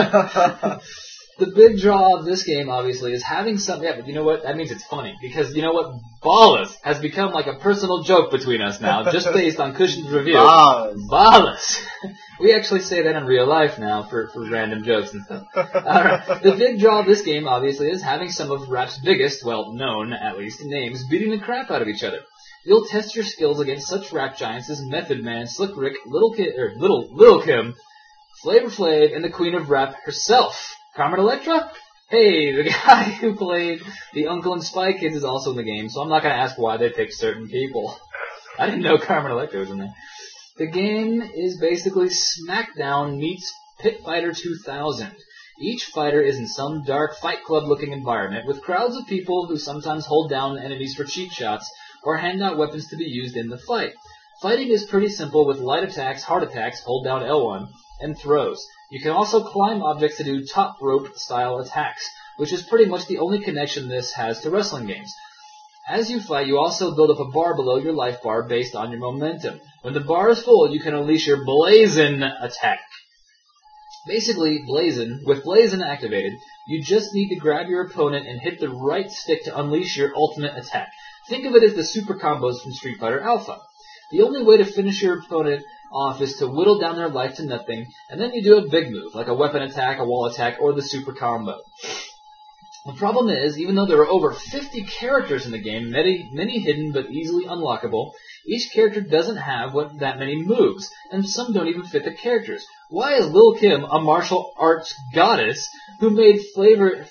Speaker 4: The big draw of this game, obviously, is having some... Yeah, but you know what? That means it's funny. Because, you know what? Ballas has become like a personal joke between us now, just based on Cushion's review. Ballas. We actually say that in real life now for random jokes and stuff. Alright. The big draw of this game, obviously, is having some of rap's biggest, well, known, at least, names beating the crap out of each other. You'll test your skills against such rap giants as Method Man, Slick Rick, Little Kim, Flavor Flav, and the Queen of Rap herself. Carmen Electra? Hey, the guy who played the Uncle and Spy Kids is also in the game, so I'm not going to ask why they picked certain people. I didn't know Carmen Electra was in there. The game is basically SmackDown meets Pit Fighter 2000. Each fighter is in some dark Fight Club-looking environment with crowds of people who sometimes hold down enemies for cheap shots or hand out weapons to be used in the fight. Fighting is pretty simple with light attacks, hard attacks, hold down L1, and throws. You can also climb objects to do top rope style attacks, which is pretty much the only connection this has to wrestling games. As you fight, you also build up a bar below your life bar based on your momentum. When the bar is full, you can unleash your Blazin' attack. Basically, with Blazin' activated, you just need to grab your opponent and hit the right stick to unleash your ultimate attack. Think of it as the super combos from Street Fighter Alpha. The only way to finish your opponent off is to whittle down their life to nothing, and then you do a big move, like a weapon attack, a wall attack, or the super combo. The problem is, even though there are over 50 characters in the game, many hidden but easily unlockable, each character doesn't have that many moves, and some don't even fit the characters. Why is Lil' Kim a martial arts goddess who made Flavor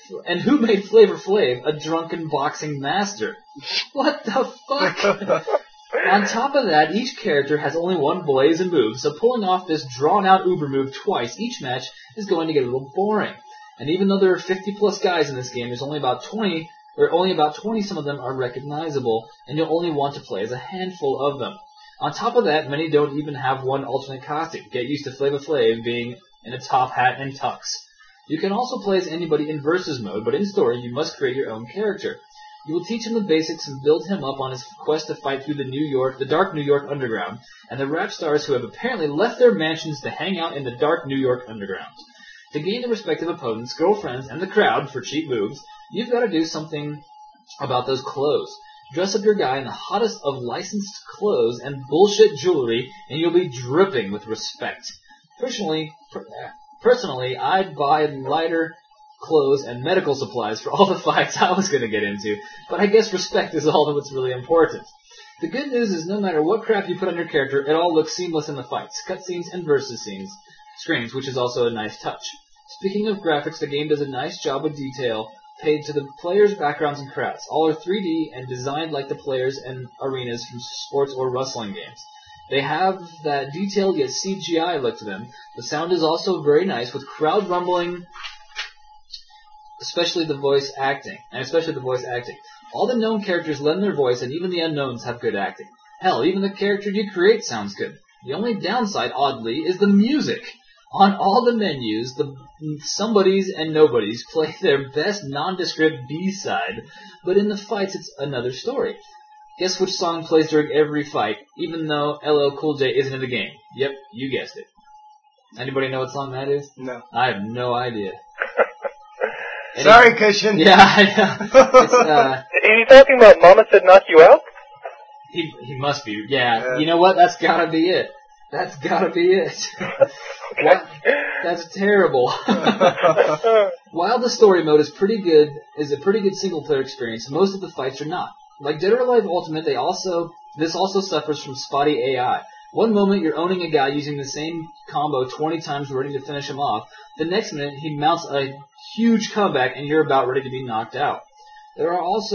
Speaker 4: Flav a drunken boxing master? What the fuck? On top of that, each character has only one blaze and move, so pulling off this drawn-out uber move twice each match is going to get a little boring. And even though there are 50-plus guys in this game, there's only about 20 some of them are recognizable, and you'll only want to play as a handful of them. On top of that, many don't even have one alternate costume. Get used to Flavor Flav being in a top hat and tux. You can also play as anybody in Versus mode, but in story, you must create your own character. You will teach him the basics and build him up on his quest to fight through the dark New York underground, and the rap stars who have apparently left their mansions to hang out in the dark New York underground. To gain the respective opponents, girlfriends, and the crowd for cheap moves, you've got to do something about those clothes. Dress up your guy in the hottest of licensed clothes and bullshit jewelry, and you'll be dripping with respect. Personally, I'd buy lighter clothes and medical supplies for all the fights I was going to get into, but I guess respect is all that's really important. The good news is no matter what crap you put on your character, it all looks seamless in the fights, cutscenes, and versus screens, which is also a nice touch. Speaking of graphics, the game does a nice job with detail paid to the players' backgrounds and crowds. All are 3D and designed like the players and arenas from sports or wrestling games. They have that detailed yet CGI look to them. The sound is also very nice with crowd rumbling, especially the voice acting. All the known characters lend their voice, and even the unknowns have good acting. Hell, even the character you create sounds good. The only downside, oddly, is the music. On all the menus, the somebodies and nobodies play their best nondescript B-side, but in the fights it's another story. Guess which song plays during every fight, even though LL Cool J isn't in the game? Yep, you guessed it. Anybody know what song that is?
Speaker 5: No.
Speaker 4: I have no idea.
Speaker 5: Sorry, Cushion.
Speaker 4: Yeah, I know.
Speaker 6: Is he talking about Mama Said Knock You Out?
Speaker 4: He must be. Yeah. You know what? That's gotta be it.
Speaker 6: Okay.
Speaker 4: That's terrible. While the story mode is a pretty good single player experience, most of the fights are not. Like Dead or Alive Ultimate, this also suffers from spotty AI. One moment you're owning a guy using the same combo 20 times ready to finish him off. The next minute he mounts a huge comeback and you're about ready to be knocked out. There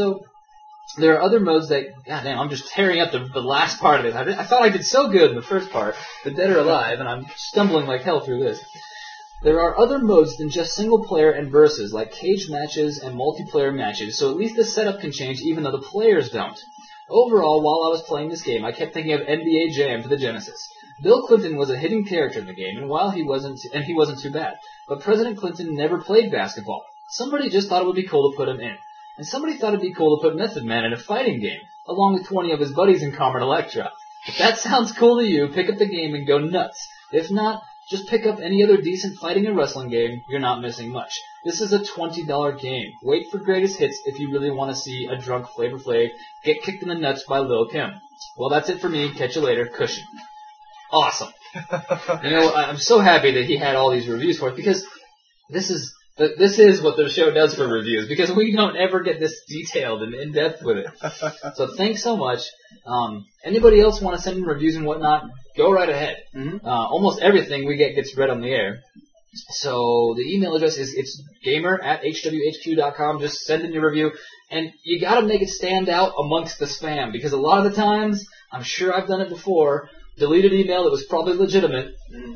Speaker 4: are other modes that, goddamn, I'm just tearing up the last part of it. I thought I did so good in the first part, the Dead or Alive, and I'm stumbling like hell through this. There are other modes than just single player and versus, like cage matches and multiplayer matches, so at least the setup can change even though the players don't. Overall, while I was playing this game, I kept thinking of NBA Jam for the Genesis. Bill Clinton was a hidden character in the game, and he wasn't too bad. But President Clinton never played basketball. Somebody just thought it would be cool to put him in. And somebody thought it'd be cool to put Method Man in a fighting game, along with 20 of his buddies in Carmen Electra. If that sounds cool to you, pick up the game and go nuts. If not, just pick up any other decent fighting and wrestling game. You're not missing much. This is a $20 game. Wait for greatest hits if you really want to see a drunk Flavor Flav get kicked in the nuts by Lil' Kim. Well, that's it for me. Catch you later. Cushion. Awesome. I'm so happy that he had all these reviews for it, because this is what the show does for reviews, because we don't ever get this detailed and in-depth with it. So thanks so much. Anybody else want to send in reviews and whatnot, go right ahead. Mm-hmm. Almost everything we get gets read on the air. So the email address is gamer@hwhq.com. Just send in your review. And you got to make it stand out amongst the spam, because a lot of the times, I'm sure I've done it before, deleted email that was probably legitimate,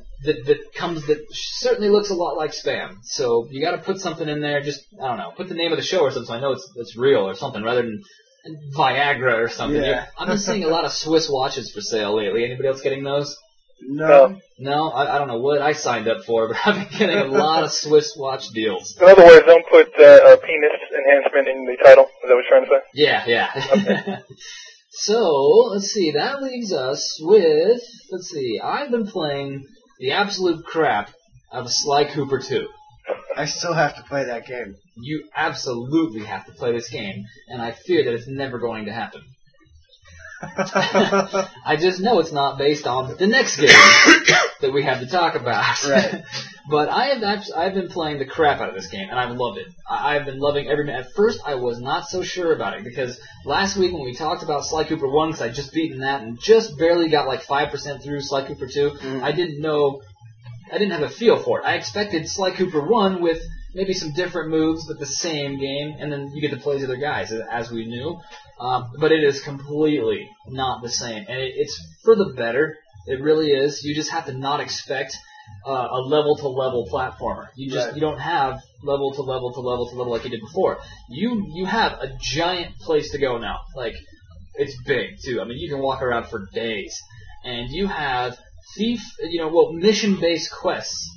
Speaker 4: that certainly looks a lot like spam. So you got to put something in there. Just, I don't know, put the name of the show or something so I know it's real or something, rather than Viagra or something.
Speaker 5: Yeah.
Speaker 4: I've been seeing a lot of Swiss watches for sale lately. Anybody else getting those?
Speaker 5: No.
Speaker 4: No, I don't know what I signed up for, but I've been getting a lot of Swiss watch deals.
Speaker 6: In other words, don't put penis enhancement in the title. Is that what you're trying to say?
Speaker 4: Yeah. Okay. So, let's see, that leaves us with, I've been playing the absolute crap out of Sly Cooper 2.
Speaker 5: I still have to play that game.
Speaker 4: You absolutely have to play this game, and I fear that it's never going to happen. I just know it's not based on the next game that we have to talk about.
Speaker 5: Right.
Speaker 4: But I've been playing the crap out of this game, and I've loved it. I've been loving every minute. At first, I was not so sure about it, because last week when we talked about Sly Cooper 1, because I'd just beaten that and just barely got like 5% through Sly Cooper 2, I didn't have a feel for it. I expected Sly Cooper 1 with maybe some different moves, but the same game, and then you get to play as other guys, as we knew. But it is completely not the same, and it's for the better. It really is. You just have to not expect a level-to-level platformer. You don't have level-to-level-to-level-to-level like you did before. You have a giant place to go now. Like, it's big, too. I mean, you can walk around for days. And you have mission-based quests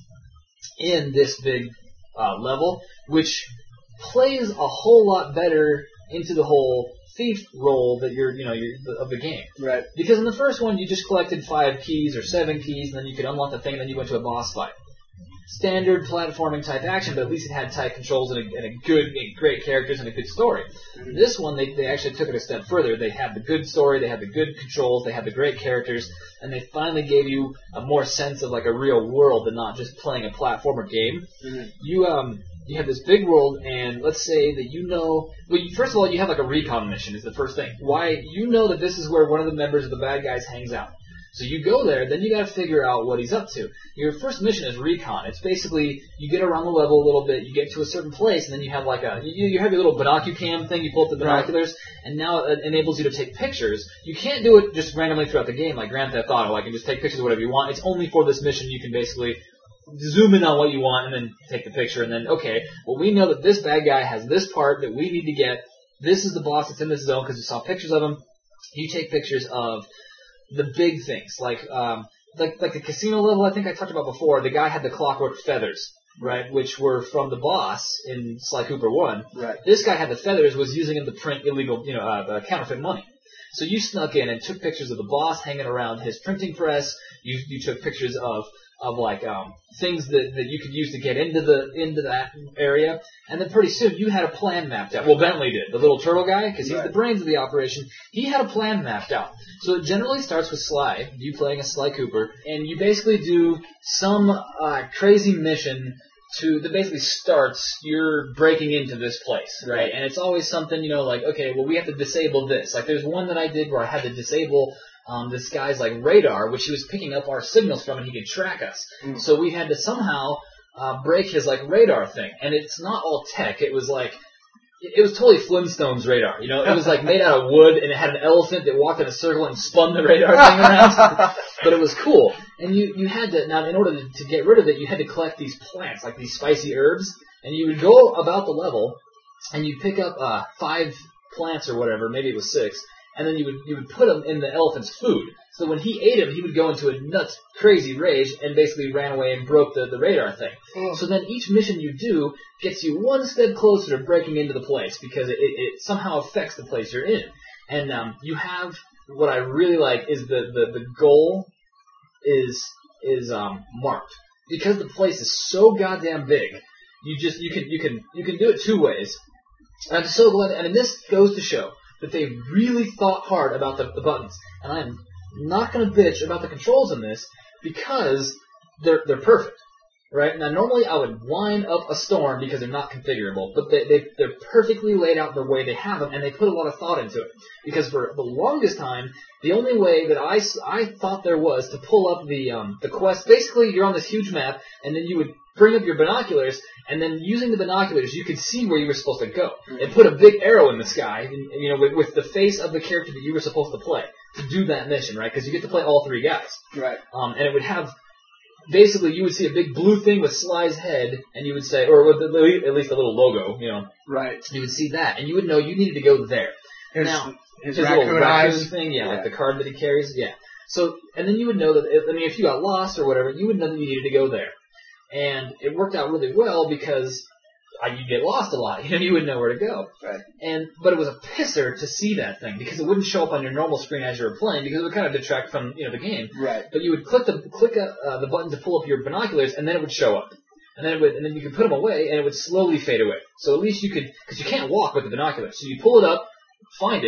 Speaker 4: in this big level, which plays a whole lot better into the whole thief role that you're of the game.
Speaker 5: Right.
Speaker 4: Because in the first one, you just collected 5 keys or 7 keys, and then you could unlock the thing, and then you went to a boss fight. Standard platforming type action, but at least it had tight controls and great characters and a good story. This one, they actually took it a step further. They had the good story, they had the good controls, they had the great characters, and they finally gave you a more sense of like a real world than not just playing a platformer game. You have this big world, and let's say that first of all, you have like a recon mission is the first thing. Why? You know that this is where one of the members of the bad guys hangs out. So you go there, then you got to figure out what he's up to. Your first mission is recon. It's basically you get around the level a little bit, you get to a certain place, and then you have like you have your little binocucam thing. You pull up the binoculars, and now it enables you to take pictures. You can't do it just randomly throughout the game like Grand Theft Auto. I can just take pictures of whatever you want. It's only for this mission. You can basically zoom in on what you want and then take the picture, and then okay, well we know that this bad guy has this part that we need to get. This is the boss that's in this zone because we saw pictures of him. You take pictures of the big things, like the casino level I think I talked about before. The guy had the clockwork feathers, right, which were from the boss in Sly Cooper 1.
Speaker 5: Right.
Speaker 4: This guy had the feathers, was using them to print illegal, counterfeit money. So you snuck in and took pictures of the boss hanging around his printing press. You took pictures of things that you could use to get into that area, and then pretty soon you had a plan mapped out. Well, Bentley did, the little turtle guy, because he's the brains of the operation. He had a plan mapped out. So it generally starts with Sly, you playing as Sly Cooper, and you basically do some crazy mission that basically starts you're breaking into this place, right? And it's always something, like, okay, well, we have to disable this. Like, there's one that I did where I had to disable this guy's like radar, which he was picking up our signals from, and he could track us. So we had to somehow break his like radar thing, and it's not all tech. It was totally Flintstones radar. It was like made out of wood, and it had an elephant that walked in a circle and spun the radar thing around. But it was cool, and you had to now in order to get rid of it, you had to collect these plants, like these spicy herbs, and you would go about the level, and you'd pick up 5 plants or whatever, maybe it was 6. And then you would put them in the elephant's food. So when he ate him, he would go into a nuts, crazy rage and basically ran away and broke the radar thing. So then each mission you do gets you one step closer to breaking into the place because it somehow affects the place you're in. And you have what I really like is the goal is marked because the place is so goddamn big. You can do it 2 ways. And I'm so glad, and this goes to show that they really thought hard about the buttons. And I'm not going to bitch about the controls in this because they're perfect, right? Now, normally I would wind up a storm because they're not configurable, but they're perfectly laid out the way they have them, and they put a lot of thought into it. Because for the longest time, the only way that I thought there was to pull up the quest, basically you're on this huge map, and then you would bring up your binoculars, and then using the binoculars, you could see where you were supposed to go. It put a big arrow in the sky, with the face of the character that you were supposed to play to do that mission, right? Because you get to play all 3 guys.
Speaker 5: Right.
Speaker 4: And it would have, basically, you would see a big blue thing with Sly's head, and you would say, or with at least a little logo,
Speaker 5: Right.
Speaker 4: You would see that, and you would know you needed to go there.
Speaker 5: His
Speaker 4: little raccoon
Speaker 5: eyes
Speaker 4: thing, like the card that he carries, So, and then you would know that, if you got lost or whatever, you would know that you needed to go there. And it worked out really well because you'd get lost a lot. You wouldn't know where to go.
Speaker 5: Right.
Speaker 4: But it was a pisser to see that thing because it wouldn't show up on your normal screen as you were playing because it would kind of detract from the game.
Speaker 5: Right.
Speaker 4: But you would click the button to pull up your binoculars, and then it would show up. And then you could put them away, and it would slowly fade away. So at least you could, because you can't walk with the binoculars. So you pull it up, find it,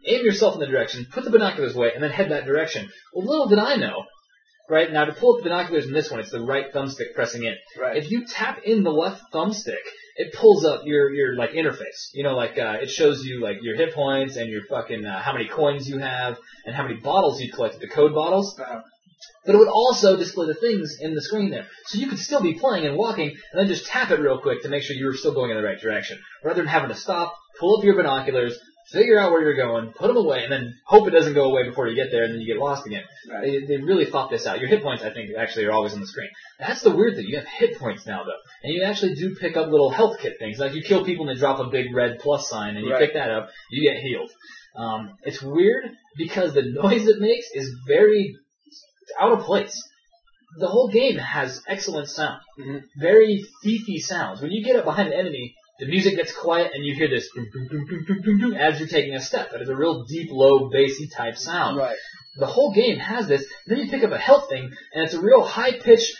Speaker 4: aim yourself in the direction, put the binoculars away, and then head that direction. Well, little did I know, right? Now, to pull up the binoculars in this one, it's the right thumbstick pressing in.
Speaker 5: Right.
Speaker 4: If you tap in the left thumbstick, it pulls up your like interface. You know, like it shows you like your hit points and your fucking how many coins you have and how many bottles you collected, the code bottles. But it would also display the things in the screen there. So you could still be playing and walking and then just tap it real quick to make sure you were still going in the right direction. Rather than having to stop, pull up your binoculars, figure out where you're going, put them away, and then hope it doesn't go away before you get there and then you get lost again.
Speaker 5: Right.
Speaker 4: They really thought this out. Your hit points, I think, actually are always on the screen. That's the weird thing. You have hit points now, though. And you actually do pick up little health kit things. Like you kill people and they drop a big red plus sign and you pick that up, you get healed. It's weird because the noise it makes is very out of place. The whole game has excellent sound. Very thiefy sounds. When you get up behind an enemy, the music gets quiet and you hear this boom, boom, boom, boom, boom, boom, boom, as you're taking a step. That is a real deep, low, bassy type sound.
Speaker 5: Right.
Speaker 4: The whole game has this. Then you pick up a health thing and it's a real high-pitched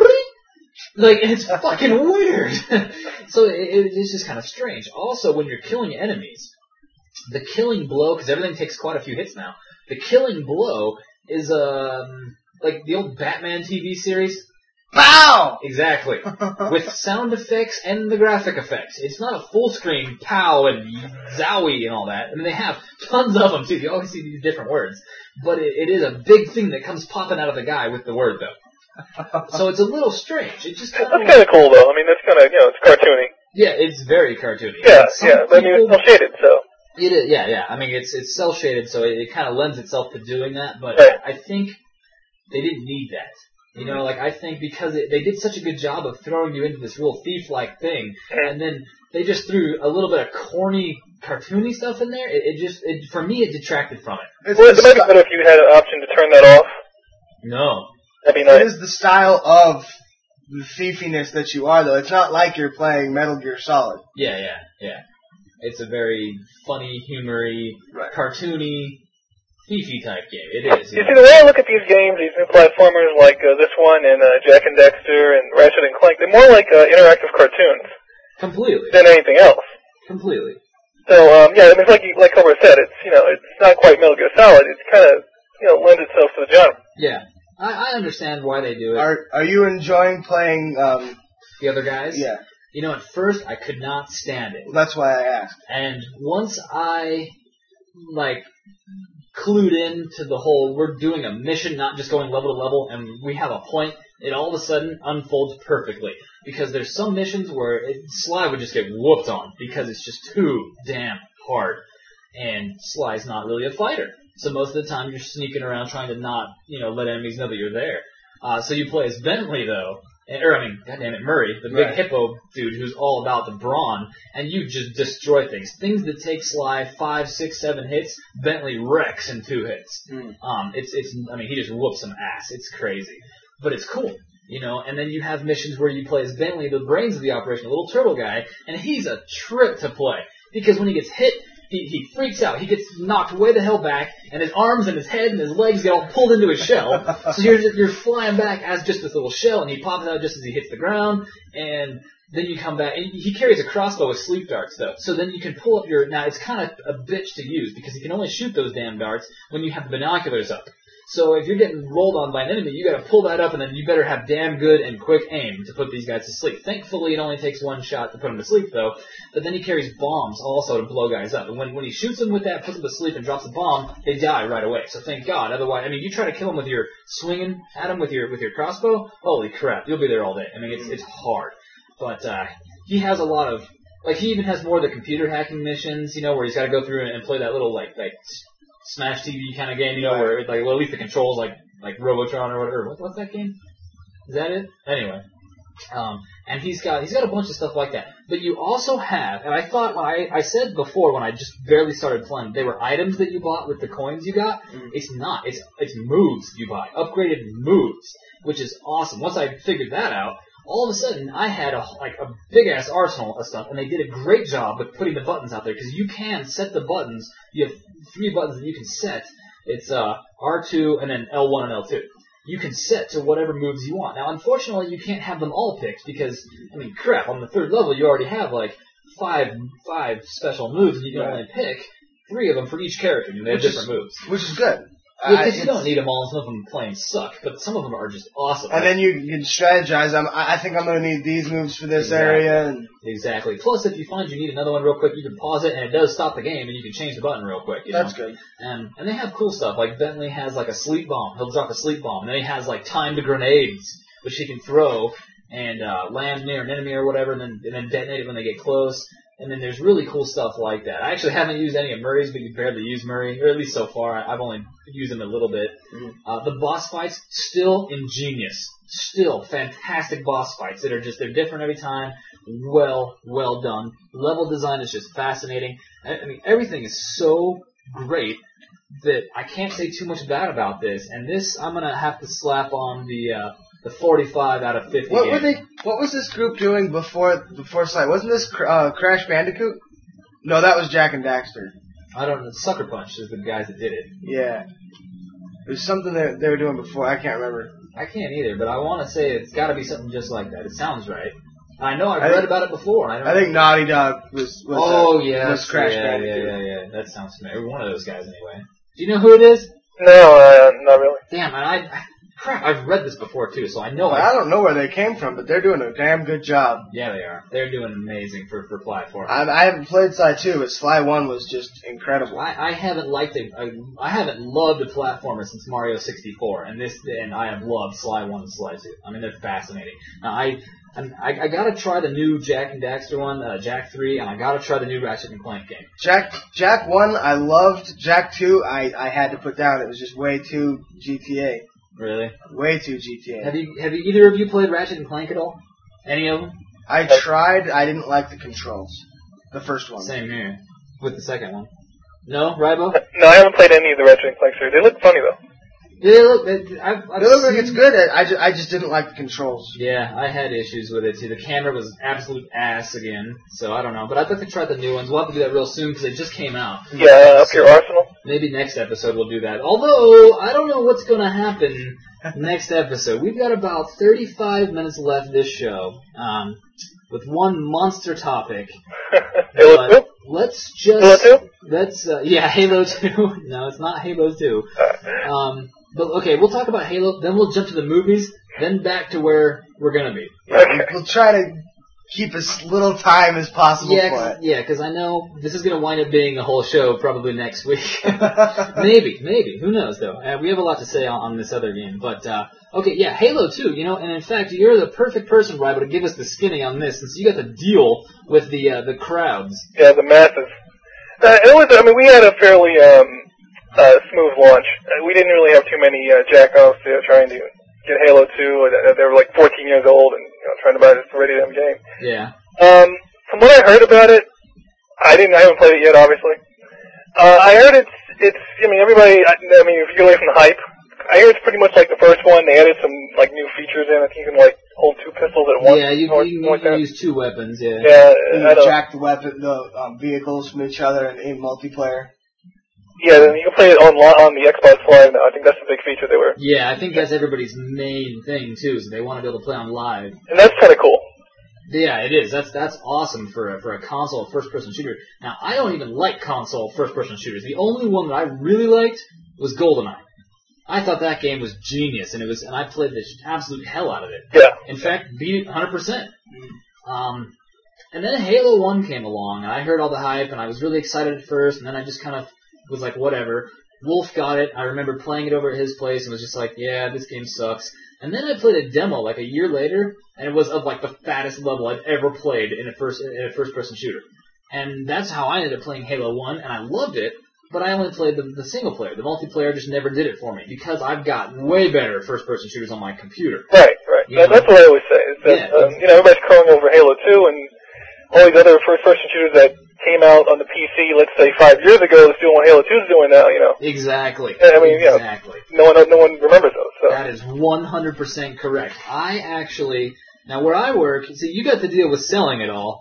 Speaker 4: like, it's fucking weird. So it's just kind of strange. Also, when you're killing enemies, the killing blow, because everything takes quite a few hits now, the killing blow is like the old Batman TV series.
Speaker 5: Pow!
Speaker 4: Exactly. With sound effects and the graphic effects. It's not a full screen pow and zowie and all that. I mean, they have tons of them too. You always see these different words. But it is a big thing that comes popping out of the guy with the word, though. So it's a little strange. It just
Speaker 6: That's kind of cool, though. I mean, that's kind of, it's cartoony.
Speaker 4: Yeah, it's very cartoony.
Speaker 6: Yeah. But I mean, it's cel shaded, so.
Speaker 4: It is, yeah. I mean, it's cel shaded, so it kind of lends itself to doing that. But
Speaker 6: right.
Speaker 4: I think they didn't need that. You know, like, I think because they did such a good job of throwing you into this real thief-like thing, and then they just threw a little bit of corny, cartoony stuff in there, for me, it detracted from it.
Speaker 6: Well, it might be better if you had an option to turn that off.
Speaker 4: No.
Speaker 6: That'd be nice.
Speaker 5: It is the style of the thiefiness that you are, though. It's not like you're playing Metal Gear Solid.
Speaker 4: Yeah. It's a very funny, humory, cartoony, thiefy type game. It is.
Speaker 6: You see, the way I look at these games, these new platformers like this one and Jak and Daxter and Ratchet and Clank, they're more like interactive cartoons.
Speaker 4: Completely.
Speaker 6: Than anything else.
Speaker 4: Completely.
Speaker 6: So, I mean, it's like Homer said, it's not quite Metal Gear Solid. It's kind of, lends itself to the genre.
Speaker 4: Yeah. I understand why they do it.
Speaker 5: Are you enjoying playing,
Speaker 4: the other guys?
Speaker 5: Yeah.
Speaker 4: You know, at first, I could not stand it.
Speaker 5: Well, that's why I asked.
Speaker 4: And once I, clued in to the whole, we're doing a mission, not just going level to level, and we have a point, it all of a sudden unfolds perfectly. Because there's some missions where Sly would just get whooped on, because it's just too damn hard. And Sly's not really a fighter. So most of the time you're sneaking around trying to not, let enemies know that you're there. So you play as Bentley, though, Murray, the big hippo dude who's all about the brawn, and you just destroy things. Things that take Sly 5, 6, 7 hits, Bentley wrecks in 2 hits. He just whoops some ass. It's crazy. But it's cool. And then you have missions where you play as Bentley, the brains of the operation, a little turtle guy, and he's a trip to play. Because when he gets hit, he freaks out. He gets knocked way the hell back, and his arms and his head and his legs get all pulled into his shell. So you're flying back as just this little shell, and he pops out just as he hits the ground, and then you come back. And he carries a crossbow with sleep darts, though. So then you can pull up now it's kind of a bitch to use, because you can only shoot those damn darts when you have the binoculars up. So if you're getting rolled on by an enemy, you gotta pull that up, and then you better have damn good and quick aim to put these guys to sleep. Thankfully, it only takes 1 shot to put them to sleep, though. But then he carries bombs also to blow guys up. And when he shoots them with that, puts them to sleep, and drops a bomb, they die right away. So thank God. Otherwise, you try to kill them with your swinging at them with your crossbow. Holy crap, you'll be there all day. It's hard. But he has a lot of he even has more of the computer hacking missions, where he's got to go through and play that little like Smash TV kind of game, where at least the controls like Robotron or whatever. What's that game? Is that it? Anyway, and he's got a bunch of stuff like that. But you also have, and I thought when I said before when I just barely started playing, they were items that you bought with the coins you got. It's not. It's moves you buy, upgraded moves, which is awesome. Once I figured that out, all of a sudden I had a big-ass arsenal of stuff, and they did a great job with putting the buttons out there, because you can set the buttons. You have 3 buttons that you can set. It's R2 and then L1 and L2. You can set to whatever moves you want. Now, unfortunately, you can't have them all picked, because, crap, on the 3rd level you already have 5 special moves, and you can only pick 3 of them for each character, and they have different moves.
Speaker 5: Which is good.
Speaker 4: Yeah, because you don't need them all, and some of them plain suck, but some of them are just awesome.
Speaker 5: And then you can strategize. I think I'm going to need these moves for this area. And
Speaker 4: exactly. Plus, if you find you need another one real quick, you can pause it, and it does stop the game, and you can change the button real quick.
Speaker 5: That's good.
Speaker 4: And they have cool stuff. Like Bentley has like a sleep bomb. He'll drop a sleep bomb, and then he has like timed grenades, which he can throw and land near an enemy or whatever, and then detonate it when they get close. And then there's really cool stuff like that. I actually haven't used any of Murray's, but you barely use Murray, or at least so far. I've only used him a little bit. Mm-hmm. The boss fights, still ingenious. Still fantastic boss fights that are just, they're different every time. Well done. Level design is just fascinating. I mean, everything is so great that I can't say too much bad about this. And this, I'm going to have to slap on the 45 out of 50
Speaker 5: What was this group doing before Sly? Wasn't this Crash Bandicoot? No, that was Jak and Daxter.
Speaker 4: I don't know. Sucker Punch is the guys that did it.
Speaker 5: Yeah. There's something that they were doing before. I can't remember.
Speaker 4: I can't either, but I want to say it's got to be something just like that. It sounds right. I know I've read about it before. I think
Speaker 5: Naughty Dog was Crash Bandicoot.
Speaker 4: Yeah. That sounds familiar. One of those guys anyway. Do you know who it is?
Speaker 6: No, not really.
Speaker 4: Damn, crap, I've read this before too, so I know.
Speaker 5: I don't know where they came from, but they're doing a damn good job.
Speaker 4: Yeah, they are. They're doing amazing for platform.
Speaker 5: I haven't played Sly 2, but Sly 1 was just incredible.
Speaker 4: I haven't liked it. I haven't loved a platformer since Mario 64, and I have loved Sly 1 and Sly 2. I mean, they're fascinating. Now, I gotta try the new Jak and Daxter one, Jak 3, and I gotta try the new Ratchet and Clank game.
Speaker 5: Jak 1, I loved. Jak 2, I had to put down. It was just way too GTA.
Speaker 4: Really?
Speaker 5: Way too GTA.
Speaker 4: Have you either of you played Ratchet and Clank at all? Any of them?
Speaker 5: I tried. I didn't like the controls. The first one.
Speaker 4: Same here. With the second one. No, Rybo?
Speaker 6: No, I haven't played any of the Ratchet and Clank series. They look funny though.
Speaker 4: They look
Speaker 5: like it's good. I just didn't like the controls.
Speaker 4: Yeah, I had issues with it too. The camera was absolute ass again, so I don't know. But I'd like to try the new ones. We'll have to do that real soon because it just came out.
Speaker 6: Yeah, up your arsenal.
Speaker 4: Maybe next episode we'll do that. Although, I don't know what's going to happen next episode. We've got about 35 minutes left this show, with one monster topic.
Speaker 6: Halo 2?
Speaker 4: Let's just... Halo 2? Halo 2. No, it's not Halo 2. But okay, we'll talk about Halo, then we'll jump to the movies, then back to where we're going to be.
Speaker 5: Okay. We'll try to keep as little time as possible for it.
Speaker 4: Yeah, because I know this is going to wind up being a whole show probably next week. Maybe. Who knows, though? We have a lot to say on this other game. But, Halo 2, and in fact, you're the perfect person, Rybo, to give us the skinny on this, since you got to deal with the crowds.
Speaker 6: Yeah, the masses. We had a fairly smooth launch. We didn't really have too many jack-offs trying to get Halo 2. They were like 14 years old and trying to buy this ready-to-them game.
Speaker 4: Yeah.
Speaker 6: From what I heard about it, I haven't played it yet, obviously. I heard it's everybody, if you get away from the hype, I hear it's pretty much like the first one. They added some like new features in it. You can like hold 2 pistols at once.
Speaker 4: Yeah, you can use 2 weapons. Yeah.
Speaker 5: Yeah, you jack the vehicles from each other in multiplayer.
Speaker 6: Yeah, then you can play it on the Xbox Live now. I think that's the big feature they were.
Speaker 4: Yeah, I think that's everybody's main thing too. So they want to be able to play on live.
Speaker 6: And that's kind of cool.
Speaker 4: Yeah, it is. That's awesome for a console first-person shooter. Now, I don't even like console first-person shooters. The only one that I really liked was GoldenEye. I thought that game was genius, and I played the absolute hell out of it.
Speaker 6: Yeah.
Speaker 4: In fact, beat it 100%. And then Halo 1 came along, and I heard all the hype, and I was really excited at first, and then I just kind of was like, whatever. Wolf got it. I remember playing it over at his place, and was just like, yeah, this game sucks. And then I played a demo like a year later, and it was of like the fattest level I've ever played in a first-person shooter. And that's how I ended up playing Halo 1, and I loved it. But I only played the single player. The multiplayer just never did it for me because I've got way better first-person shooters on my computer.
Speaker 6: Right. That's what I always say. Is that, everybody's crowing over Halo 2 and all these other first-person shooters that came out on the PC, let's say 5 years ago, is doing what Halo 2 is doing now.
Speaker 4: Exactly.
Speaker 6: Exactly. No one remembers those. So.
Speaker 4: That is 100% correct. Now where I work, see, you got to deal with selling it all.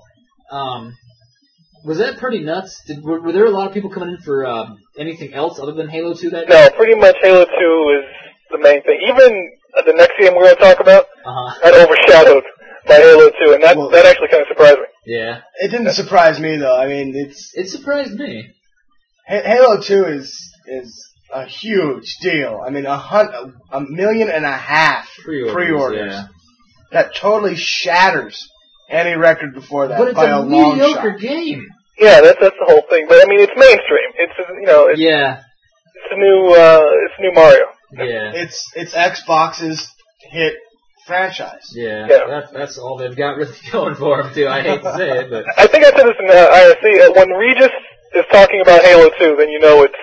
Speaker 4: Was that pretty nuts? Were there a lot of people coming in for anything else other than Halo 2 that day?
Speaker 6: No, pretty much Halo 2 is the main thing. Even the next game we're going to talk about, got overshadowed by Halo 2, and that actually kind of surprised me.
Speaker 4: Yeah.
Speaker 5: It didn't surprise me, though. I mean,
Speaker 4: It surprised me.
Speaker 5: Halo 2 is a huge deal. I mean, 1.5 million pre-orders.
Speaker 4: Yeah.
Speaker 5: That totally shatters any record before that.
Speaker 4: But it's
Speaker 5: by
Speaker 4: a
Speaker 5: long
Speaker 4: mediocre
Speaker 5: shot.
Speaker 4: game.
Speaker 6: Yeah, that's the whole thing. But I mean, it's mainstream. It's
Speaker 4: Yeah.
Speaker 6: it's a new Mario.
Speaker 4: Yeah.
Speaker 5: It's Xbox's hit franchise.
Speaker 4: Yeah.
Speaker 6: Yeah.
Speaker 4: That's all they've got really going for them too. I hate to say it, but
Speaker 6: I think I said this in IRC. When Regis is talking about Halo 2, then you know it's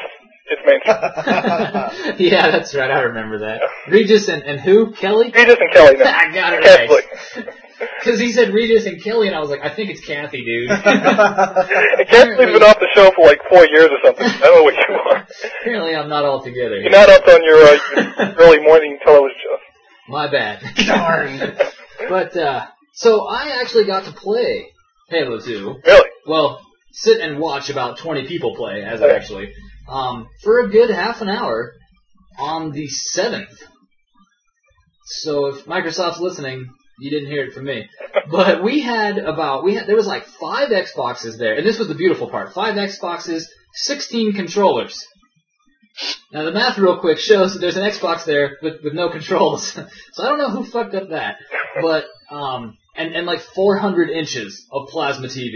Speaker 6: mainstream.
Speaker 4: yeah, that's right. I remember that. Regis and who? Kelly?
Speaker 6: Regis and Kelly. No.
Speaker 4: I got it
Speaker 6: Catholic.
Speaker 4: right. Because he said Regis and Kelly, and I was like, I think it's Kathy, dude.
Speaker 6: And Kathy's been off the show for like 4 years or something. I don't know what you are.
Speaker 4: Apparently, I'm not all together.
Speaker 6: You're not up on your early morning television show.
Speaker 4: My bad.
Speaker 5: Darn.
Speaker 4: But so I actually got to play Halo 2.
Speaker 6: Really?
Speaker 4: Well, sit and watch about 20 people play, as actually, for a good half an hour on the 7th. So if Microsoft's listening, you didn't hear it from me. But there was like 5 Xboxes there, and this was the beautiful part. 5 Xboxes, 16 controllers. Now the math real quick shows that there's an Xbox there with no controls. So I don't know who fucked up that. But, and like 400 inches of plasma TV.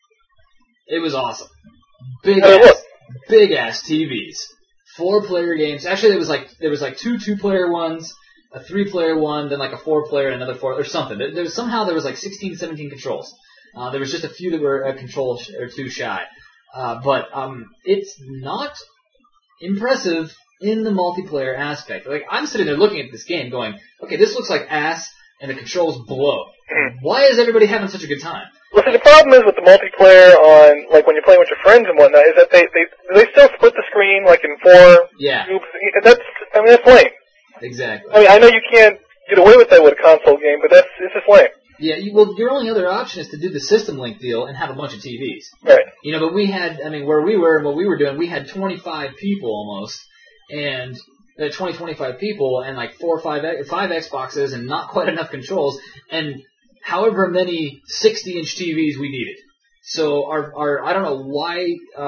Speaker 4: It was awesome. Big ass TVs. 4-player games. Actually, there was like 2 2-player ones, a 3-player one, then like a 4-player and another 4, or something. There was like 16, 17 controls. There was just a few that were a control or 2 shy. But it's not impressive in the multiplayer aspect. Like, I'm sitting there looking at this game going, okay, this looks like ass, and the controls blow. Why is everybody having such a good time?
Speaker 6: Well, see, the problem is with the multiplayer on, like, when you're playing with your friends and whatnot, is that they still split the screen, like, in 4
Speaker 4: Yeah.
Speaker 6: groups. That's lame.
Speaker 4: Exactly.
Speaker 6: I mean, I know you can't get away with that with a console game, but it's just lame.
Speaker 4: Yeah, well, your only other option is to do the system link deal and have a bunch of TVs.
Speaker 6: Right.
Speaker 4: You know, but we had, where we were and what we were doing, we had 25 people almost, and 25 people, and like 5 Xboxes, and not quite enough controls, and however many 60-inch TVs we needed. So our I don't know why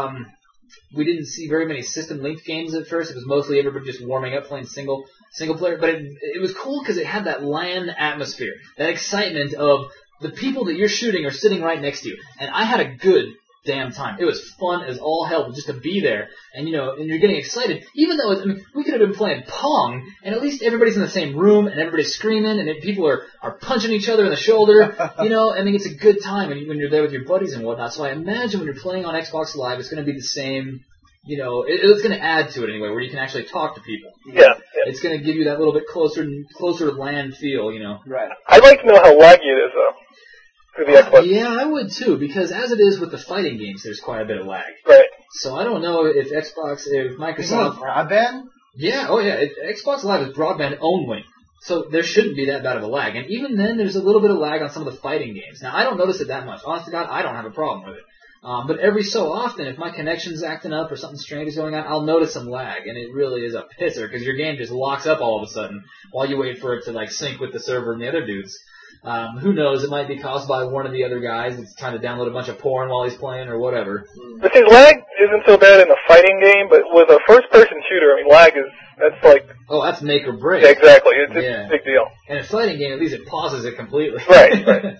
Speaker 4: we didn't see very many system linked games at first. It was mostly everybody just warming up playing single player, but it was cool because it had that LAN atmosphere, that excitement of the people that you're shooting are sitting right next to you. And I had a good damn time. It was fun as all hell just to be there, and and you're getting excited. Even though we could have been playing Pong, and at least everybody's in the same room, and everybody's screaming, and people are punching each other in the shoulder. It's a good time when you're there with your buddies and whatnot. So I imagine when you're playing on Xbox Live, it's going to be the same. It's going to add to it anyway, where you can actually talk to people.
Speaker 6: Yeah.
Speaker 4: It's going to give you that little bit closer to LAN feel,
Speaker 5: Right.
Speaker 6: I'd like to know how laggy it is, though, through the Xbox.
Speaker 4: Yeah, I would too, because as it is with the fighting games, there's quite a bit of lag.
Speaker 6: Right.
Speaker 4: So I don't know if Microsoft...
Speaker 5: Isn't it broadband?
Speaker 4: Yeah, Xbox Live is broadband only. So there shouldn't be that bad of a lag. And even then, there's a little bit of lag on some of the fighting games. Now, I don't notice it that much. Honest to God, I don't have a problem with it. But every so often, if my connection's acting up or something strange is going on, I'll notice some lag, and it really is a pisser, because your game just locks up all of a sudden while you wait for it to sync with the server and the other dudes. Who knows, it might be caused by one of the other guys that's trying to download a bunch of porn while he's playing or whatever.
Speaker 6: But see, lag isn't so bad in a fighting game, but with a first-person shooter, lag that's like...
Speaker 4: Oh, that's make or break.
Speaker 6: Yeah, exactly. It's a big deal.
Speaker 4: In a fighting game, at least it pauses it completely.
Speaker 6: Right.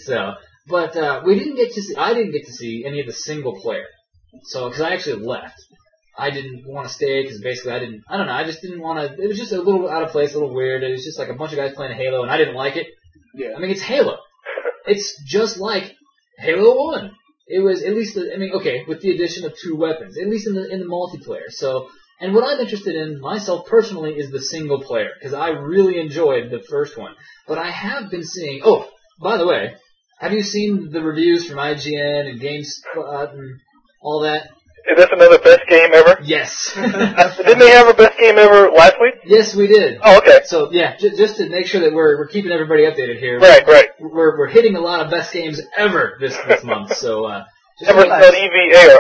Speaker 4: But I didn't get to see any of the single player. So, because I actually left. I didn't want to stay because basically I just didn't want to, it was just a little out of place, a little weird. It was just like a bunch of guys playing Halo and I didn't like it.
Speaker 5: Yeah.
Speaker 4: It's Halo. It's just like Halo 1. It was at least, with the addition of 2 weapons, at least in the multiplayer. So, and what I'm interested in myself personally is the single player because I really enjoyed the first one. But I have been seeing, by the way, have you seen the reviews from IGN and GameSpot and all that?
Speaker 6: Is this another best game ever?
Speaker 4: Yes.
Speaker 6: Didn't they have a best game ever last week?
Speaker 4: Yes, we did.
Speaker 6: Oh, okay.
Speaker 4: So yeah, just to make sure that we're keeping everybody updated here.
Speaker 6: Right.
Speaker 4: We're hitting a lot of best games ever this month. So
Speaker 6: ever spelled EVAR.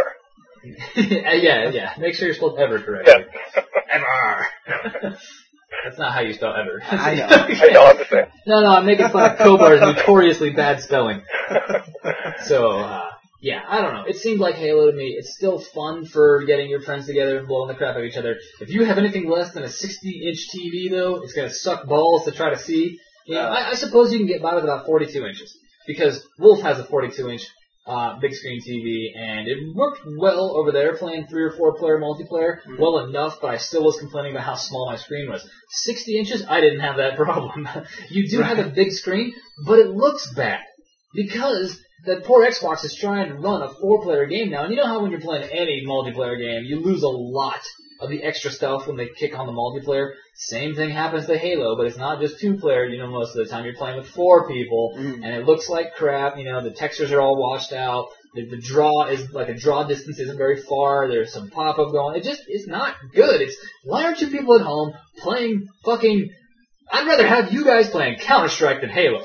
Speaker 4: Yeah. Make sure you spelled ever correctly.
Speaker 6: Yeah.
Speaker 4: Ever. That's not how you spell ever.
Speaker 5: I know.
Speaker 6: I know. I'm just saying.
Speaker 4: No, I'm making fun of Kobar's notoriously bad spelling. So Yeah, I don't know. It seemed like Halo to me. It's still fun for getting your friends together and blowing the crap out of each other. If you have anything less than a 60-inch TV, though, it's going to suck balls to try to see. You know, I suppose you can get by with about 42 inches. Because Wolf has a 42-inch big screen TV, and it worked well over there playing 3 or 4 player multiplayer. Well enough, but I still was complaining about how small my screen was. 60 inches, I didn't have that problem. You do have a big screen, but it looks bad. Because that poor Xbox is trying to run a 4-player game now, and you know how when you're playing any multiplayer game, you lose a lot of the extra stuff when they kick on the multiplayer. Same thing happens to Halo, but it's not just 2-player. You know, most of the time you're playing with 4 people, and it looks like crap. You know, the textures are all washed out. The draw is like the draw distance isn't very far. There's some pop-up going. It's not good. Why aren't you people at home playing fucking? I'd rather have you guys playing Counter-Strike than Halo.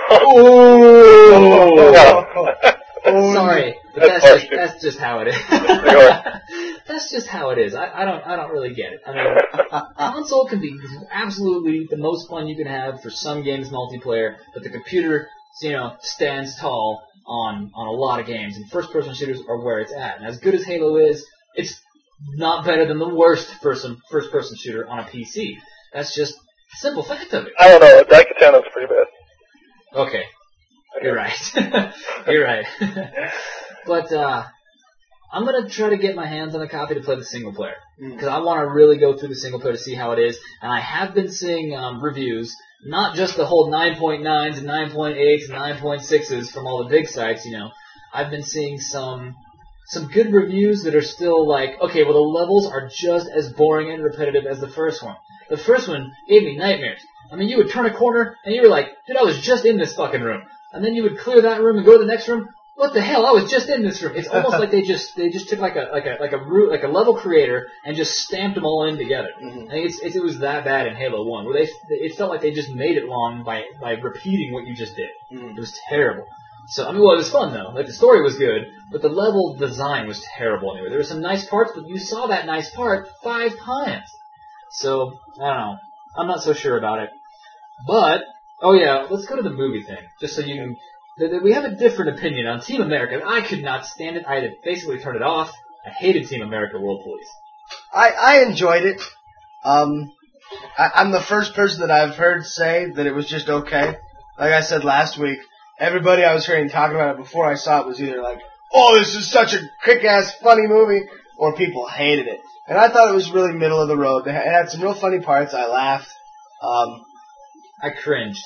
Speaker 4: Sorry, but that's just how it is. That's just how it is. I don't really get it. I mean, console can be absolutely the most fun you can have for some games multiplayer, but the computer, you know, stands tall on a lot of games, and first-person shooters are where it's at. And as good as Halo is, it's not better than the worst first-person shooter on a PC. That's just a simple fact of it.
Speaker 6: I don't know. Daikatana's pretty bad.
Speaker 4: Okay. You're right. You're right. But I'm going to try to get my hands on a copy to play the single player. Because I want to really go through the single player to see how it is. And I have been seeing reviews, not just the whole 9.9s and 9.8s and 9.6s from all the big sites, you know. I've been seeing some good reviews that are still like, okay, well, the levels are just as boring and repetitive as the first one. The first one gave me nightmares. I mean, you would turn a corner, and you were like, dude, I was just in this fucking room. And then you would clear that room and go to the next room. What the hell? I was just in this room. It's almost like they just took like a level creator and just stamped them all in together. I think it was that bad in Halo 1, where it felt like they just made it long by repeating what you just did. It was terrible. So, I mean, well, it was fun, though. Like, the story was good, but the level design was terrible anyway. There were some nice parts, but you saw that nice part 5 times. So, I don't know. I'm not so sure about it. But, oh yeah, let's go to the movie thing, just so you can... We have a different opinion on Team America. I could not stand it. I had to basically turn it off. I hated Team America World Police.
Speaker 5: I enjoyed it. I'm the first person that I've heard say that it was just okay. Like I said last week, everybody I was hearing talking about it before I saw it was either like, oh, this is such a kick-ass funny movie, or people hated it. And I thought it was really middle of the road. It had some real funny parts. I laughed.
Speaker 4: I cringed.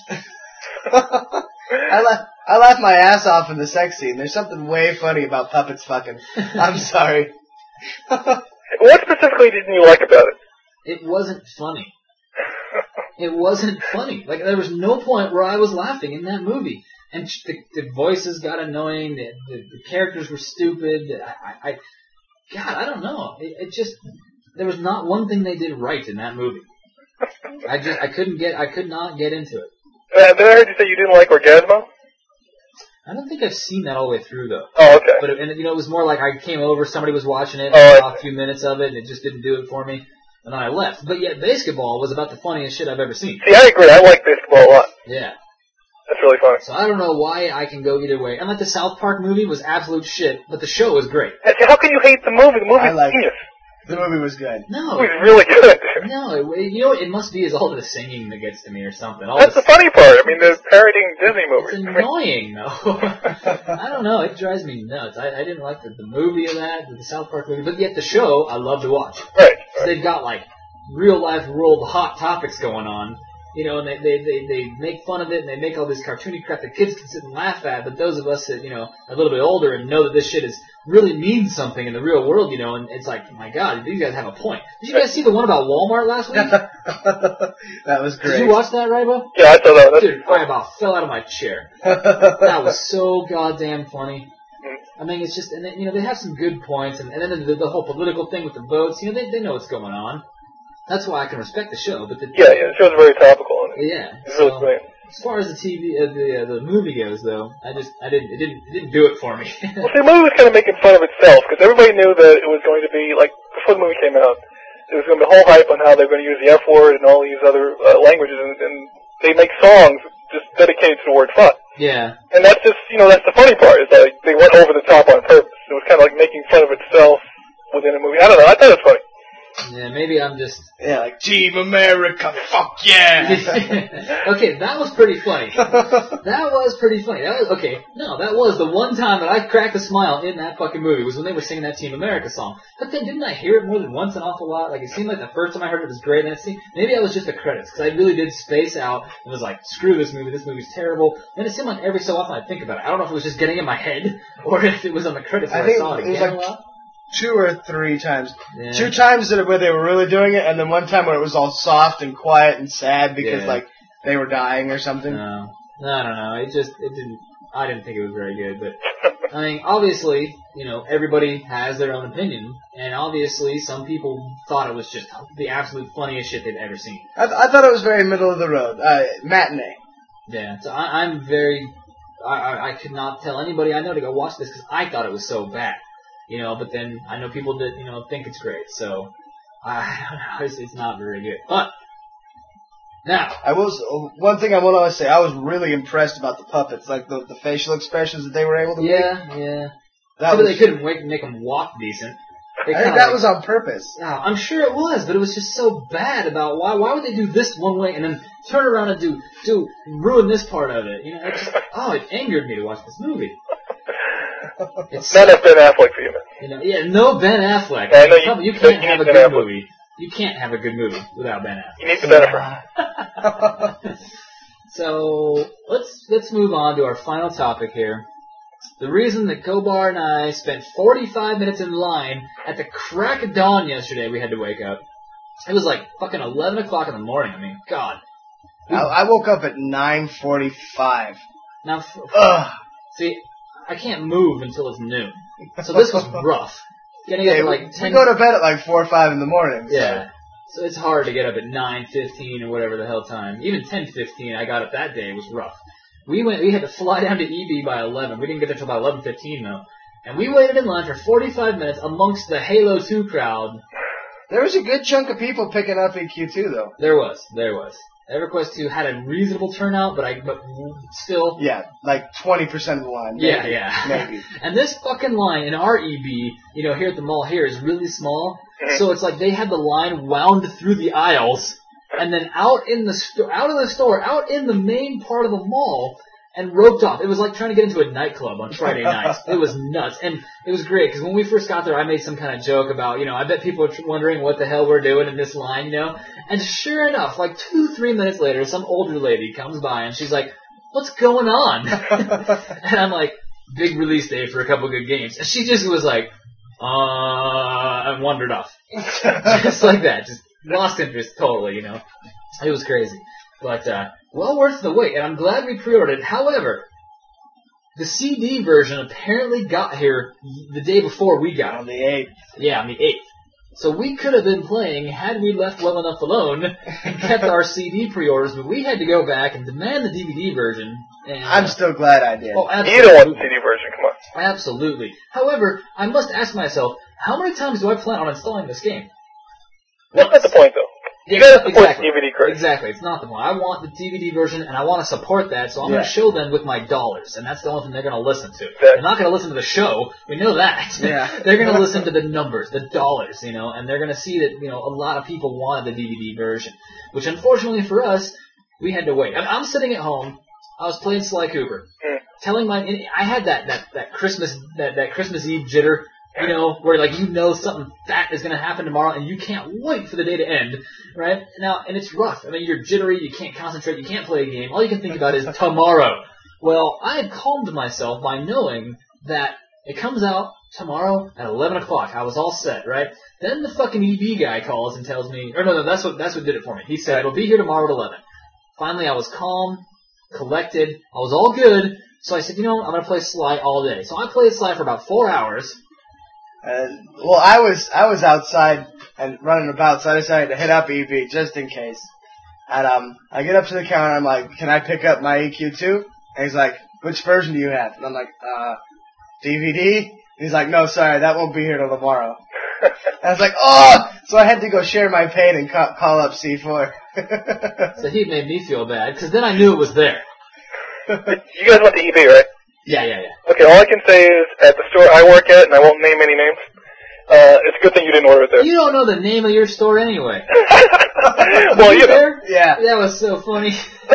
Speaker 5: I laughed my ass off in the sex scene. There's something way funny about puppets fucking. I'm sorry.
Speaker 6: What specifically didn't you like about it?
Speaker 4: It wasn't funny. It wasn't funny. Like, there was no point where I was laughing in that movie. And the voices got annoying. The characters were stupid. God, I don't know. It just, there was not one thing they did right in that movie. I could not get into it.
Speaker 6: Then I heard you say you didn't like Orgasmo?
Speaker 4: I don't think I've seen that all the way through, though.
Speaker 6: Oh, okay.
Speaker 4: But it was more like I came over, somebody was watching it, I saw a few minutes of it, and it just didn't do it for me, and then I left. But yet, Basketball was about the funniest shit I've ever seen.
Speaker 6: See, I agree. I like Basketball a lot.
Speaker 4: Yeah.
Speaker 6: That's really funny.
Speaker 4: So I don't know why I can go either way. And like the South Park movie was absolute shit, but the show was great.
Speaker 6: How can you hate the movie? The movie's genius.
Speaker 5: The movie was good.
Speaker 4: No.
Speaker 6: The movie's really good.
Speaker 4: No, you know, it must be all the singing that gets to me or something.
Speaker 6: That's the funny part. I mean, they're parodying Disney movies.
Speaker 4: It's annoying, though. I don't know. It drives me nuts. I didn't like the movie of that, the South Park movie, but yet the show I love to watch.
Speaker 6: Right.
Speaker 4: So they've got, like, real-life world hot topics going on. You know, and they make fun of it, and they make all this cartoony crap that kids can sit and laugh at, but those of us that, you know, a little bit older and know that this shit really means something in the real world, you know, and it's like, my God, these guys have a point. Did you guys see the one about Walmart last week?
Speaker 5: That was great.
Speaker 4: Did you watch that, Rybo?
Speaker 6: Yeah, I saw that.
Speaker 4: Dude, I about fell out of my chair. That was so goddamn funny. I mean, it's just, and then, you know, they have some good points, and then the whole political thing with the votes, you know, they know what's going on. That's why I can respect the show, but the
Speaker 6: show's very topical.
Speaker 4: Yeah,
Speaker 6: it's really great.
Speaker 4: As far as the TV, the movie goes, though, it didn't do it for me.
Speaker 6: Well, see, the movie was kind of making fun of itself because everybody knew that it was going to be like before the movie came out. There was going to be a whole hype on how they're going to use the F word and all these other languages, and they make songs just dedicated to the word fuck.
Speaker 4: Yeah.
Speaker 6: And that's just, that's the funny part, is like, they went over the top on purpose. It was kind of like making fun of itself within a movie. I don't know, I thought it was funny.
Speaker 4: Yeah, maybe I'm just...
Speaker 5: Yeah, like, Team America, fuck yeah!
Speaker 4: Okay, that was pretty funny. That was pretty funny. That was the one time that I cracked a smile in that fucking movie, was when they were singing that Team America song. But then didn't I hear it more than once an awful lot? Like, it seemed like the first time I heard it was great, and maybe I was just the credits, because I really did space out and was like, screw this movie's terrible. Then it seemed like every so often I'd think about it. I don't know if it was just getting in my head, or if it was on the credits where I saw it again a lot.
Speaker 5: 2 or 3 times.
Speaker 4: Yeah.
Speaker 5: 2 times where they were really doing it, and then 1 time where it was all soft and quiet and sad because, like, they were dying or something.
Speaker 4: No. It didn't, I didn't think it was very good, but, I mean, obviously, everybody has their own opinion, and obviously some people thought it was just the absolute funniest shit they've ever seen.
Speaker 5: I thought it was very middle of the road. Matinee.
Speaker 4: Yeah, so I'm very, I could not tell anybody I know to go watch this because I thought it was so bad. But then I know people that, think it's great, so I don't know, it's not very good. But, now.
Speaker 5: One thing I want to say, I was really impressed about the puppets, like the facial expressions that they were able to make.
Speaker 4: Yeah. They couldn't make them walk decent.
Speaker 5: I think that was on purpose.
Speaker 4: I'm sure it was, but it was just so bad about why would they do this one way and then turn around and ruin this part of it. It angered me to watch this movie.
Speaker 6: Not enough Ben Affleck for you, man.
Speaker 4: No Ben Affleck.
Speaker 6: Yeah, I know
Speaker 4: you can't have a good movie. You can't have a good movie without Ben Affleck.
Speaker 6: You need the Bennifer.
Speaker 4: So let's move on to our final topic here. The reason that Kobar and I spent 45 minutes in line at the crack of dawn yesterday, we had to wake up. It was like fucking 11 o'clock in the morning. I mean, God.
Speaker 5: I woke up at 9:45.
Speaker 4: Now, see, I can't move until it's noon. So this was rough. Getting up at like 10...
Speaker 5: We go to bed at like 4 or 5 in the morning. So.
Speaker 4: Yeah. So it's hard to get up at 9:15 or whatever the hell time. Even 10:15 I got up that day. It was rough. We had to fly down to EB by 11. We didn't get there until about 11:15 though. And we waited in line for 45 minutes amongst the Halo 2 crowd.
Speaker 5: There was a good chunk of people picking up EQ2 though.
Speaker 4: There was. EverQuest 2 had a reasonable turnout, but still...
Speaker 5: Yeah, like 20% of the line.
Speaker 4: Maybe, yeah.
Speaker 5: Maybe.
Speaker 4: And this fucking line in our EB, here at the mall here, is really small. So it's like they had the line wound through the aisles, and then out in the main part of the mall, and roped off. It was like trying to get into a nightclub on Friday nights. It was nuts. And it was great, because when we first got there, I made some kind of joke about, I bet people are wondering what the hell we're doing in this line, And sure enough, like 2-3 minutes later, some older lady comes by, and she's like, what's going on? And I'm like, big release day for a couple good games. And she just was like, and wandered off. Just like that. Just lost interest totally, It was crazy. But, well worth the wait, and I'm glad we pre-ordered it. However, the CD version apparently got here the day before we got it.
Speaker 5: On the 8th.
Speaker 4: Yeah, on the 8th. So we could have been playing had we left well enough alone and kept our CD pre-orders, but we had to go back and demand the DVD version. And,
Speaker 5: I'm still glad I did.
Speaker 4: Oh, absolutely.
Speaker 6: You don't want the CD version, come on.
Speaker 4: Absolutely. However, I must ask myself, how many times do I plan on installing this game?
Speaker 6: That's not the point, though. You gotta support DVD credits.
Speaker 4: Exactly, it's not the point. I want the DVD version, and I want to support that, so I'm going to show them with my dollars, and that's the only thing they're going to listen to. They're not going to listen to the show, we know that.
Speaker 5: Yeah.
Speaker 4: They're going to listen to the numbers, the dollars, and they're going to see that, a lot of people wanted the DVD version, which unfortunately for us, we had to wait. I'm sitting at home, I was playing Sly Cooper, telling I had that Christmas Eve jitter, where something fat is going to happen tomorrow and you can't wait for the day to end, right? Now, and it's rough. I mean, you're jittery, you can't concentrate, you can't play a game. All you can think about is tomorrow. Well, I had calmed myself by knowing that it comes out tomorrow at 11 o'clock. I was all set, right? Then the fucking EB guy calls and tells me, that's what did it for me. He said, it'll be here tomorrow at 11. Finally, I was calm, collected, I was all good, so I said, I'm going to play Sly all day. So I played Sly for about 4 hours.
Speaker 5: I was outside and running about, so I decided to hit up EB just in case. And I get up to the counter, I'm like, can I pick up my EQ2? And he's like, which version do you have? And I'm like, DVD? He's like, no, sorry, that won't be here till tomorrow. And I was like, oh! So I had to go share my pain and call up C4.
Speaker 4: So he made me feel bad, because then I knew it was there.
Speaker 6: You guys went to EB, right?
Speaker 4: Yeah.
Speaker 6: Okay, all I can say is, at the store I work at, and I won't name any names, it's a good thing you didn't order it there.
Speaker 4: You don't know the name of your store anyway.
Speaker 6: Well, you know.
Speaker 4: There?
Speaker 5: Yeah.
Speaker 4: That was so funny.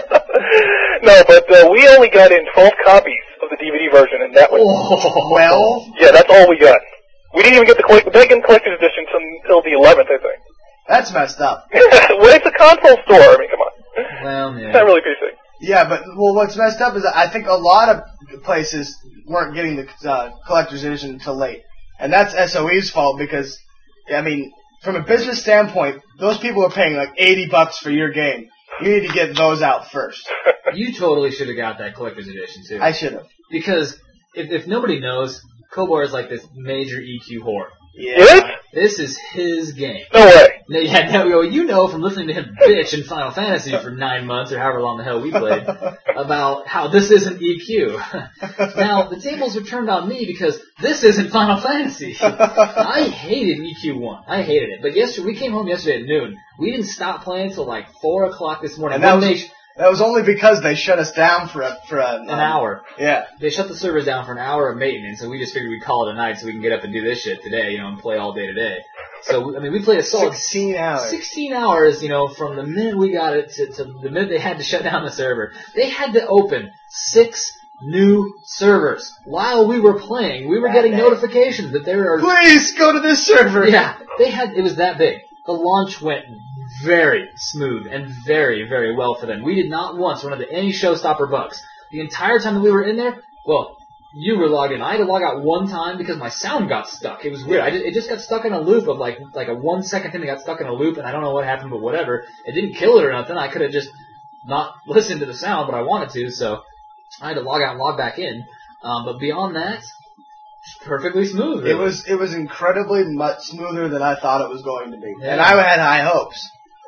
Speaker 6: No, but we only got in 12 copies of the DVD version, and that was...
Speaker 5: Well,
Speaker 6: Yeah, that's all we got. We didn't even get the Bacon Collector's Edition until the 11th, I think.
Speaker 5: that's messed up.
Speaker 6: Well, it's a console store. I mean, come on.
Speaker 4: Well,
Speaker 6: It's not
Speaker 4: yeah.
Speaker 6: really PC.
Speaker 5: Yeah, but what's messed up is that I think a lot of places weren't getting the collector's edition until late, and that's SOE's fault because, I mean, from a business standpoint, those people are paying like $80 for your game. You need to get those out first.
Speaker 4: You totally should have got that collector's edition, too.
Speaker 5: I should have.
Speaker 4: Because if nobody knows, Cobor is like this major EQ whore.
Speaker 6: Yes?
Speaker 4: This is his game.
Speaker 6: No way.
Speaker 4: No, you know from listening to him bitch in Final Fantasy for 9 months or however long the hell we played about how this isn't EQ. Now, the tables were turned on me because this isn't Final Fantasy. I hated EQ1. I hated it. But we came home yesterday at noon. We didn't stop playing until like 4 o'clock this morning.
Speaker 5: And that was only because they shut us down for an
Speaker 4: hour.
Speaker 5: Yeah.
Speaker 4: They shut the servers down for an hour of maintenance, and we just figured we'd call it a night so we can get up and do this shit today, and play all day today. So, I mean, we played a solid
Speaker 5: 16 hours.
Speaker 4: 16 hours, from the minute we got it to the minute they had to shut down the server. They had to open 6 new servers. While we were playing, we were getting notifications that there are...
Speaker 5: Please go to this server.
Speaker 4: Yeah, it was that big. The launch went very smooth and very, very well for them. We did not once run into any showstopper bugs. The entire time that we were in there, well, you were logged in. I had to log out one time because my sound got stuck. It was weird. It just got stuck in a loop of like a 1 second thing that got stuck in a loop, and I don't know what happened, but whatever. It didn't kill it or nothing. I could have just not listened to the sound, but I wanted to, so I had to log out and log back in. But beyond that, perfectly smooth. Really.
Speaker 5: It was incredibly much smoother than I thought it was going to be,
Speaker 4: Yeah.
Speaker 5: and I had high hopes.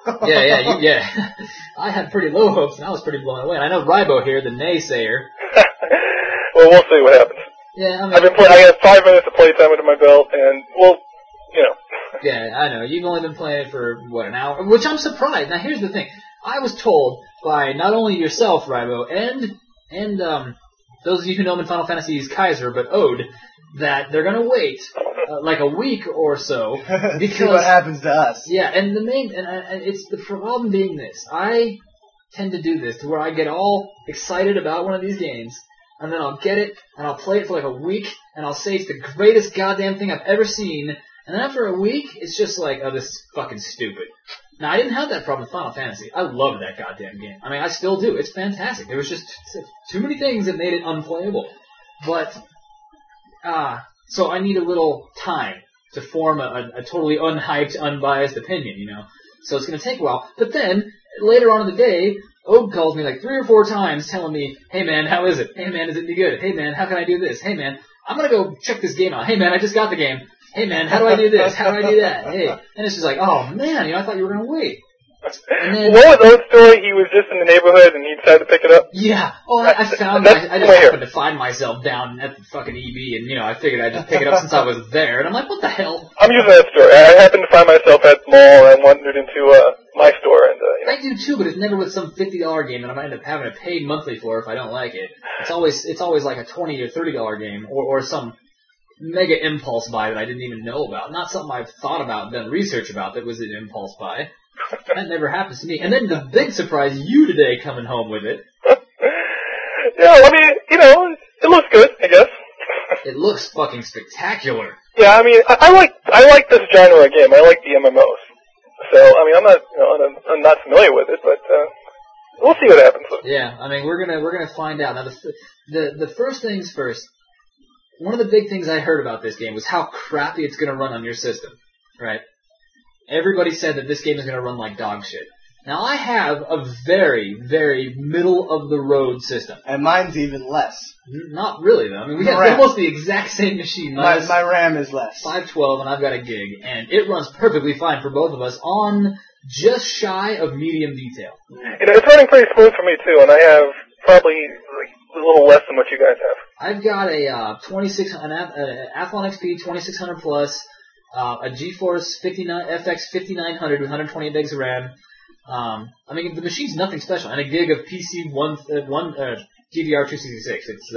Speaker 4: Yeah. I had pretty low hopes, and I was pretty blown away. And I know Rybo here, the naysayer.
Speaker 6: Well, we'll see what happens.
Speaker 4: Yeah, I mean,
Speaker 6: I have 5 minutes of playtime under my belt, and, well,
Speaker 4: Yeah, I know. You've only been playing for, an hour? Which I'm surprised. Now, here's the thing. I was told by not only yourself, Rybo, and those of you who know him in Final Fantasy's Kaiser, but Ode, that they're going to wait like a week or so because
Speaker 5: See what happens to us.
Speaker 4: Yeah, and it's the problem being this. I tend to do this to where I get all excited about one of these games, and then I'll get it and I'll play it for like a week, and I'll say it's the greatest goddamn thing I've ever seen, and then after a week, it's just like, oh, this is fucking stupid. Now, I didn't have that problem with Final Fantasy. I loved that goddamn game. I mean, I still do. It's fantastic. There was just too many things that made it unplayable. But, so I need a little time to form a totally unhyped, unbiased opinion, So it's going to take a while. But then, later on in the day, Ode calls me like 3 or 4 times telling me, hey man, how is it? Hey man, is it any good? Hey man, how can I do this? Hey man, I'm going to go check this game out. Hey man, I just got the game. Hey man, how do I do this? How do I do that? Hey. And it's just like, oh man, I thought you were going to wait. And then,
Speaker 6: what was Ode's story? He was just in the neighborhood and he decided to pick it up?
Speaker 4: Yeah. Oh, I just happened to find myself down at the fucking EB, and, I figured I'd just pick it up since I was there. And I'm like, what the hell?
Speaker 6: I'm using that story. I happened to find myself at the mall and I wandered into my store. And
Speaker 4: I do too, but it's never with some $50 game that I might end up having to pay monthly for if I don't like it. It's always like a $20 or $30 game, or some mega impulse buy that I didn't even know about. Not something I've thought about and done research about that was an impulse buy. That never happens to me. And then the big surprise, you today coming home with it.
Speaker 6: Yeah, I mean, it looks good, I guess.
Speaker 4: It looks fucking spectacular.
Speaker 6: Yeah, I mean, I like this genre of game. I like the MMOs. So, I mean, I'm not familiar with it, but we'll see what happens.
Speaker 4: Yeah, I mean, we're gonna find out. Now, the first things first. One of the big things I heard about this game was how crappy it's gonna run on your system, right? Everybody said that this game is gonna run like dog shit. Now, I have a very, very middle-of-the-road system.
Speaker 5: And mine's even less.
Speaker 4: Not really, though. I mean, we have almost the exact same machine.
Speaker 5: My RAM is less.
Speaker 4: 512, and I've got a gig, and it runs perfectly fine for both of us on just shy of medium detail.
Speaker 6: It's running pretty smooth for me, too, and I have probably a little less than what you guys have.
Speaker 4: I've got a Athlon XP 2600 plus, a GeForce FX 5900 with 128 gigs of RAM, I mean, the machine's nothing special, and a gig of PC GDR266. It's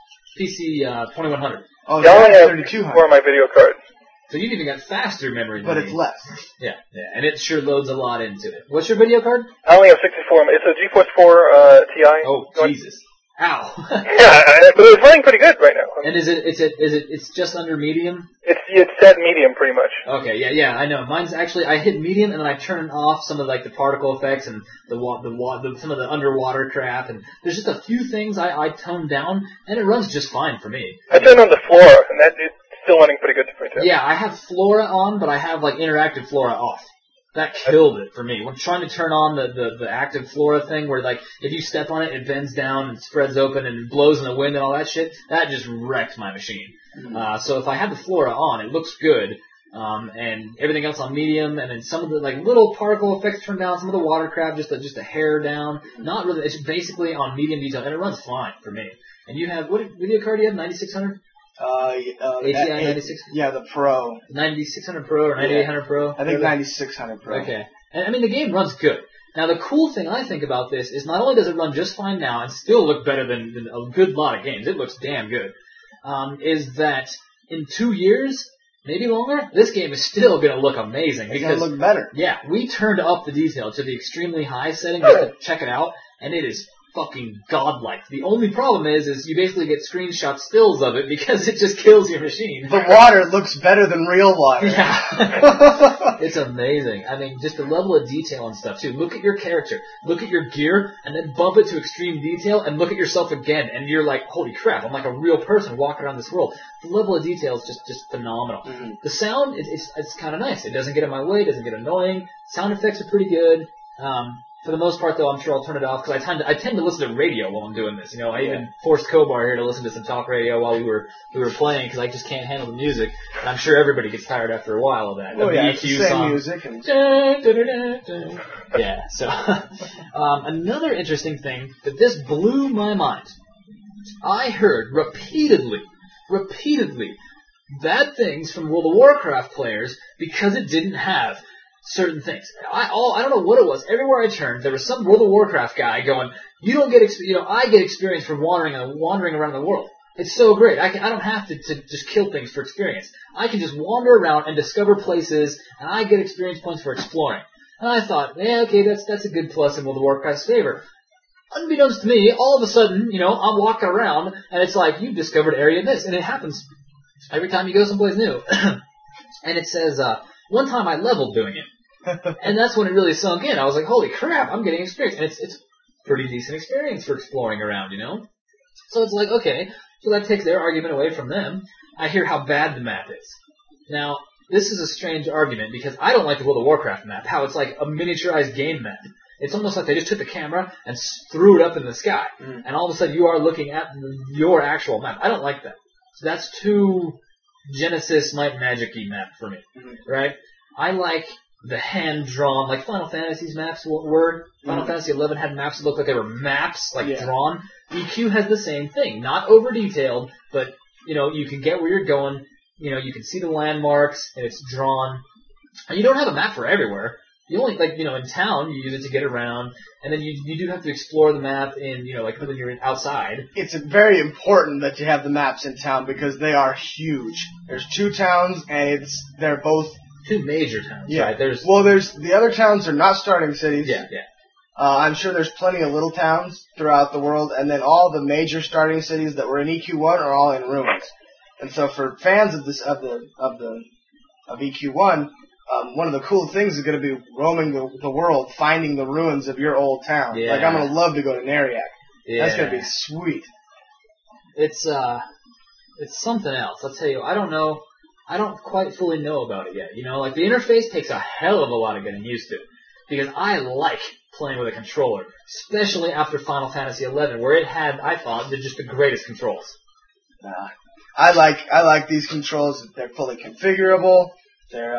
Speaker 4: PC 2100.
Speaker 5: Oh,
Speaker 6: Yeah, I only have
Speaker 5: 3200.
Speaker 6: for my video card.
Speaker 4: So you've even got faster memory than
Speaker 5: But
Speaker 4: me.
Speaker 5: it's less.
Speaker 4: Yeah, and it sure loads a lot into it. What's your video card?
Speaker 6: I only have 64. It's a GeForce 4 Ti.
Speaker 4: Oh, Jesus. Ow.
Speaker 6: Yeah, but it's running pretty good right now.
Speaker 4: And it's just under medium?
Speaker 6: It's set medium pretty much.
Speaker 4: Okay, yeah, I know. Mine's actually, I hit medium and then I turn off some of like the particle effects and some of the underwater crap, and there's just a few things I tone down, and it runs just fine for me.
Speaker 6: I turned on the Flora, and it's still running pretty good for me too.
Speaker 4: Yeah, I have Flora on, but I have like interactive Flora off. That killed it for me. When trying to turn on the active Flora thing where like if you step on it, it bends down and spreads open and blows in the wind and all that shit, that just wrecked my machine. So if I had the Flora on, it looks good. And everything else on medium, and then some of the like little particle effects turned down, some of the water crap just a hair down. Not really, it's basically on medium detail, and it runs fine for me. And you have, what video card do you have, 9600? ATI 96?
Speaker 5: Yeah, the Pro.
Speaker 4: 9600 Pro or 9800 Pro?
Speaker 5: I think 9600 Pro.
Speaker 4: Okay. And I mean, the game runs good. Now, the cool thing I think about this is not only does it run just fine now and still look better than a good lot of games, it looks damn good, is that in 2 years, maybe longer, this game is still going to look amazing.
Speaker 5: It's going to look better.
Speaker 4: Yeah, we turned up the detail to the extremely high setting just to check it out, and it is fucking godlike. The only problem is you basically get screenshot stills of it because it just kills your machine.
Speaker 5: The water looks better than real water.
Speaker 4: Yeah. It's amazing. I mean, just the level of detail and stuff, too. Look at your character. Look at your gear, and then bump it to extreme detail, and look at yourself again, and you're like, holy crap, I'm like a real person walking around this world. The level of detail is just phenomenal. Mm-hmm. The sound, it's kind of nice. It doesn't get in my way. It doesn't get annoying. Sound effects are pretty good. For the most part, though, I'm sure I'll turn it off because I tend to listen to radio while I'm doing this. You know, I even forced Kobar here to listen to some talk radio while we were playing because I just can't handle the music. And I'm sure everybody gets tired after a while of that.
Speaker 5: Oh yeah,
Speaker 4: it's
Speaker 5: the same music. And...
Speaker 4: Yeah. So another interesting thing that this blew my mind. I heard repeatedly bad things from World of Warcraft players because it didn't have certain things. I don't know what it was. Everywhere I turned, there was some World of Warcraft guy going, "You don't get, I get experience from wandering around the world. It's so great. I don't have to just kill things for experience. I can just wander around and discover places, and I get experience points for exploring." And I thought, yeah, okay, that's a good plus in World of Warcraft's favor. Unbeknownst to me, all of a sudden, I'm walking around, and it's like, you've discovered area this, and it happens every time you go someplace new. And it says, one time I leveled doing it. And that's when it really sunk in. I was like, holy crap, I'm getting experience. And it's pretty decent experience for exploring around, So it's like, okay, so that takes their argument away from them. I hear how bad the map is. Now, this is a strange argument because I don't like the World of Warcraft map, how it's like a miniaturized game map. It's almost like they just took the camera and threw it up in the sky. Mm. And all of a sudden you are looking at your actual map. I don't like that. So that's too Genesis Might and Magic-y map for me, right? I like the hand-drawn, like Final Fantasy's maps were. Final Fantasy XI had maps that looked like they were maps, drawn. EQ has the same thing. Not over-detailed, but, you can get where you're going. You can see the landmarks, and it's drawn. And you don't have a map for everywhere. You only, in town, you use it to get around, and then you do have to explore the map in, when you're outside.
Speaker 5: It's very important that you have the maps in town because they are huge. There's 2 towns, and they're both
Speaker 4: 2 major towns,
Speaker 5: yeah.
Speaker 4: Right?
Speaker 5: There's the other towns are not starting cities.
Speaker 4: Yeah.
Speaker 5: I'm sure there's plenty of little towns throughout the world, and then all the major starting cities that were in EQ1 are all in ruins. And so for fans of EQ1, one of the cool things is going to be roaming the world, finding the ruins of your old town.
Speaker 4: Yeah.
Speaker 5: Like I'm going to love to go to Nariak.
Speaker 4: Yeah.
Speaker 5: That's going to be sweet.
Speaker 4: It's something else. I'll tell you. I don't know. I don't quite fully know about it yet. The interface takes a hell of a lot of getting used to. Because I like playing with a controller. Especially after Final Fantasy XI, where it had, I thought, just the greatest controls.
Speaker 5: I like these controls. They're fully configurable. They're,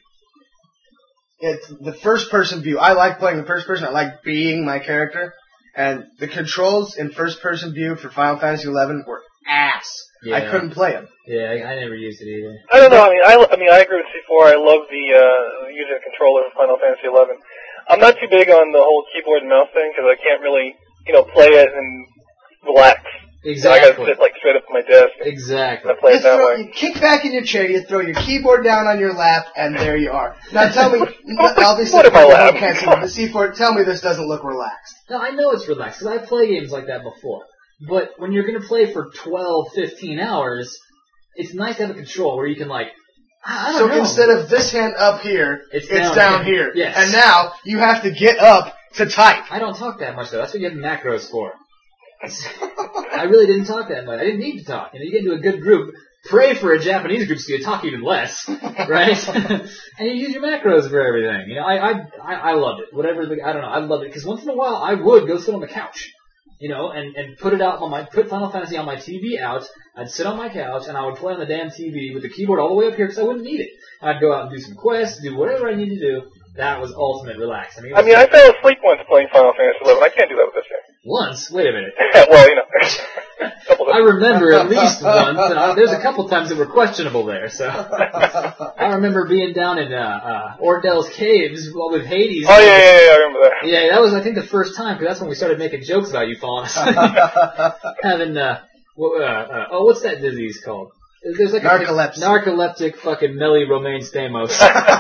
Speaker 5: it's the first person view. I like playing in first person. I like being my character. And the controls in first person view for Final Fantasy XI were ass. Yeah. I couldn't play them.
Speaker 4: Yeah, I never used it either.
Speaker 6: I don't know. I agree with C4. I love the using the controller for Final Fantasy XI. I'm not too big on the whole keyboard and mouse thing because I can't really, play it and relax.
Speaker 4: Exactly.
Speaker 6: I gotta sit like straight up at my desk.
Speaker 4: Exactly.
Speaker 6: And play it that way.
Speaker 5: You kick back in your chair, you throw your keyboard down on your lap, and there you are. Now tell me, obviously,
Speaker 6: What if I laugh?
Speaker 5: can't see the C4. Tell me this doesn't look relaxed.
Speaker 4: No, I know it's relaxed because I play games like that before. But when you're going to play for 12, 15 hours, it's nice to have a control where you can I don't know.
Speaker 5: So instead of this hand up here,
Speaker 4: it's
Speaker 5: down here.
Speaker 4: Yes.
Speaker 5: And now you have to get up to type.
Speaker 4: I don't talk that much though. That's what you have macros for. I really didn't talk that much. I didn't need to talk. You get into a good group, pray for a Japanese group so you talk even less, right? And you use your macros for everything. I loved it. I don't know. I loved it because once in a while I would go sit on the couch, and put it out put Final Fantasy on my TV out. I'd sit on my couch and I would play on the damn TV with the keyboard all the way up here because I wouldn't need it. I'd go out and do some quests, do whatever I need to do. That was ultimate relax.
Speaker 6: I fell asleep once playing Final Fantasy XI. I can't do that with this game.
Speaker 4: Once? Wait a minute.
Speaker 6: Well,
Speaker 4: I remember at least once, and there's a couple times that were questionable there. So I remember being down in Ordell's Caves with Hades.
Speaker 6: Oh yeah, I remember that.
Speaker 4: Yeah, that was I think the first time because that's when we started making jokes about you falling asleep. Having what's that disease called? There's like narcoleptic fucking Melly Romaine Stamos.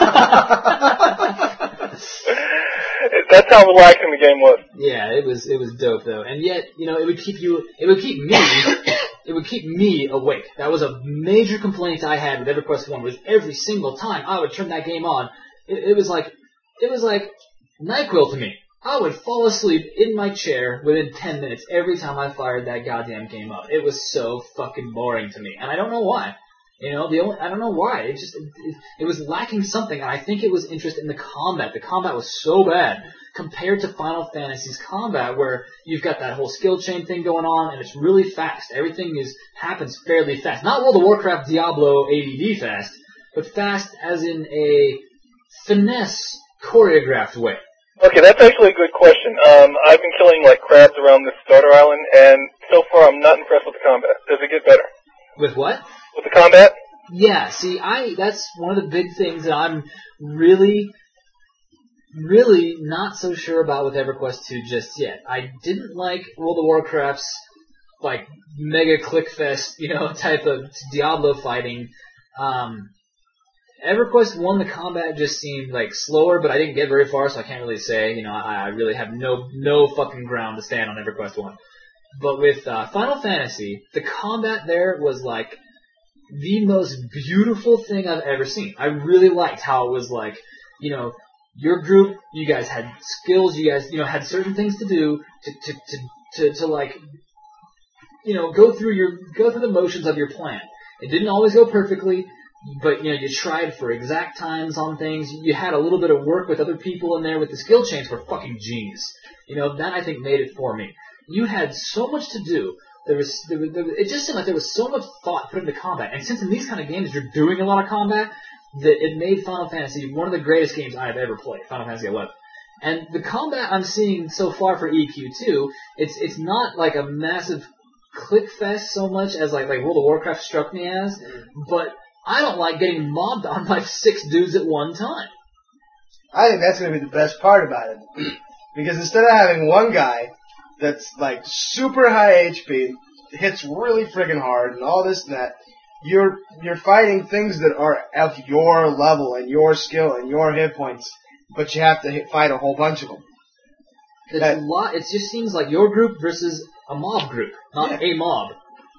Speaker 6: That's how relaxing the game was.
Speaker 4: Yeah, it was dope though, and yet it would keep me awake. That was a major complaint I had with EverQuest 1. Was every single time I would turn that game on, it was like NyQuil to me. I would fall asleep in my chair within 10 minutes every time I fired that goddamn game up. It was so fucking boring to me, and I don't know why. I don't know why. It was lacking something, and I think it was interest in the combat. The combat was so bad compared to Final Fantasy's combat, where you've got that whole skill chain thing going on, and it's really fast. Everything happens fairly fast. Not World of Warcraft, Diablo, ADD fast, but fast as in a finesse, choreographed way.
Speaker 6: Okay, that's actually a good question. I've been killing crabs around this starter island, and so far I'm not impressed with the combat. Does it get better?
Speaker 4: With what?
Speaker 6: With the combat?
Speaker 4: Yeah, see, that's one of the big things that I'm really, really not so sure about with EverQuest 2 just yet. I didn't like World of Warcraft's, mega clickfest, type of Diablo fighting. EverQuest 1, the combat just seemed, slower, but I didn't get very far, so I can't really say, I really have no fucking ground to stand on EverQuest 1. But with Final Fantasy, the combat there was, the most beautiful thing I've ever seen. I really liked how it was your group, you guys had skills, you guys, had certain things to do to go through the motions of your plan. It didn't always go perfectly, but, you tried for exact times on things. You had a little bit of work with other people in there with the skill chains were fucking genius. That I think made it for me. You had so much to do. It just seemed like there was so much thought put into combat. And since in these kind of games you're doing a lot of combat, that it made Final Fantasy one of the greatest games I have ever played, Final Fantasy XI. And the combat I'm seeing so far for EQ2, it's not like a massive click fest so much as like World of Warcraft struck me as, but I don't like getting mobbed on by 6 dudes at one time.
Speaker 5: I think that's going to be the best part about it. Because instead of having one guy that's super high HP, hits really friggin' hard and all this and that, you're fighting things that are of your level and your skill and your hit points, but you have to fight a whole bunch of them.
Speaker 4: It just seems like your group versus a mob group, not a mob.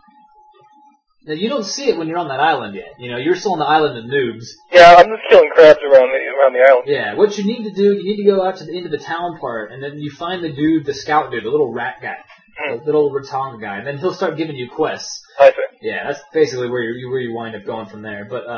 Speaker 4: Now, you don't see it when you're on that island yet. You're still on the island of noobs.
Speaker 6: Yeah, I'm just killing crabs around the island.
Speaker 4: Yeah, what you need to do, you need to go out to the end of the town part, and then you find the dude, the scout dude, the little rat guy, the little Ratong guy, and then he'll start giving you quests.
Speaker 6: I see.
Speaker 4: Yeah, that's basically where you wind up going from there. But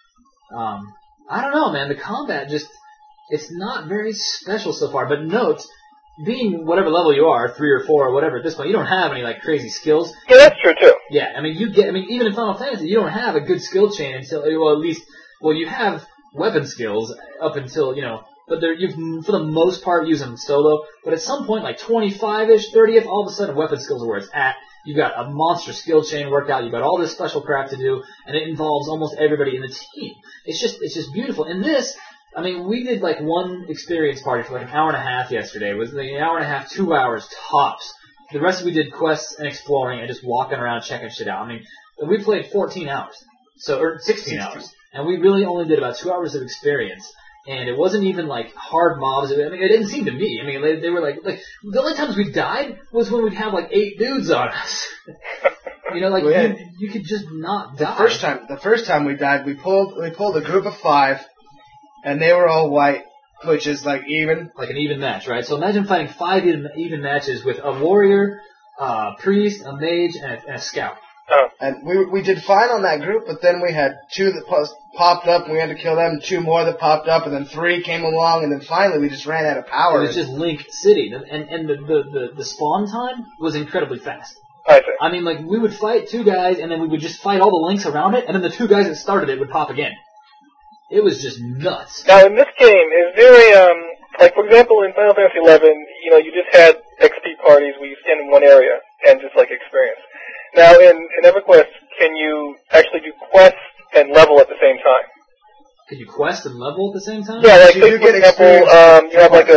Speaker 4: I don't know, man. The combat it's not very special so far. But note, being whatever level you are, 3 or 4 or whatever at this point, you don't have any crazy skills.
Speaker 6: Yeah, that's true too.
Speaker 4: Yeah, even in Final Fantasy, you don't have a good skill chain until, you have weapon skills up until, but you for the most part use them solo. But at some point, 25-ish, 30th, all of a sudden weapon skills are where it's at. You've got a monster skill chain worked out. You've got all this special crap to do, and it involves almost everybody in the team. It's just beautiful. And this, I mean, we did like one experience party for like an hour and a half yesterday. It was like an hour and a half, 2 hours tops. The rest we did quests and exploring and just walking around checking shit out. I mean, we played 14 hours, or 16 hours, and we really only did about 2 hours of experience. And it wasn't even like hard mobs. I mean, it didn't seem to me. I mean, they were like the only times we died was when we'd have like 8 dudes on us. You know, like you could just not die.
Speaker 5: The first time we died, we pulled a group of 5, and they were all white, which is like even.
Speaker 4: Like an even match, right? So imagine fighting 5 even matches with a warrior, a priest, a mage, and a scout.
Speaker 6: Oh.
Speaker 5: And we did fine on that group, but then we had 2 that popped up, and we had to kill them, 2 more that popped up, and then 3 came along, and then finally we just ran out of power.
Speaker 4: It was just Link City, and the spawn time was incredibly fast.
Speaker 6: I see.
Speaker 4: I mean, like, we would fight 2 guys, and then we would just fight all the links around it, and then the 2 guys that started it would pop again. It was just nuts.
Speaker 6: Now, in this game, is there a, like, for example, in Final Fantasy XI, you know, you just had XP parties where you stand in one area and just, like, experience. Now, in EverQuest, can you actually do quests and level at the same time?
Speaker 4: Could you quest and level at the same time?
Speaker 6: Yeah, like,
Speaker 5: So
Speaker 6: say,
Speaker 5: you
Speaker 6: for
Speaker 5: get
Speaker 6: example, you have, like,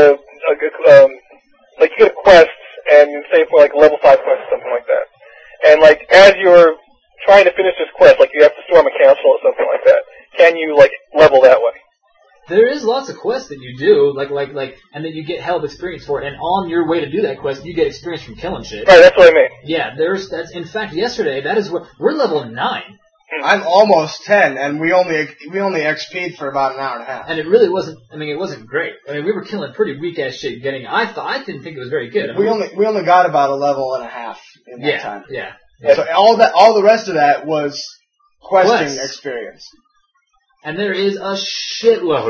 Speaker 6: like, you get a quest, and you say for, like, a level 5 quest or something like that. And, like, as you're trying to finish this quest, like, you have to storm a castle or something like that. Can you, like, level that way?
Speaker 4: There is lots of quests that you do, and then you get hell of experience for it. And on your way to do that quest, you get experience from killing shit.
Speaker 6: Right, that's what I mean.
Speaker 4: Yeah, in fact, yesterday, that is what, we're level 9.
Speaker 5: I'm almost 10, and we only XP'd for about an hour and a half.
Speaker 4: And it really wasn't, I mean, it wasn't great. I mean, we were killing pretty weak-ass shit getting, I didn't think it was very good. I mean,
Speaker 5: We only got about a level and a half in that time.
Speaker 4: Yeah.
Speaker 5: So all the rest of that was questing experience.
Speaker 4: And there is a shitload,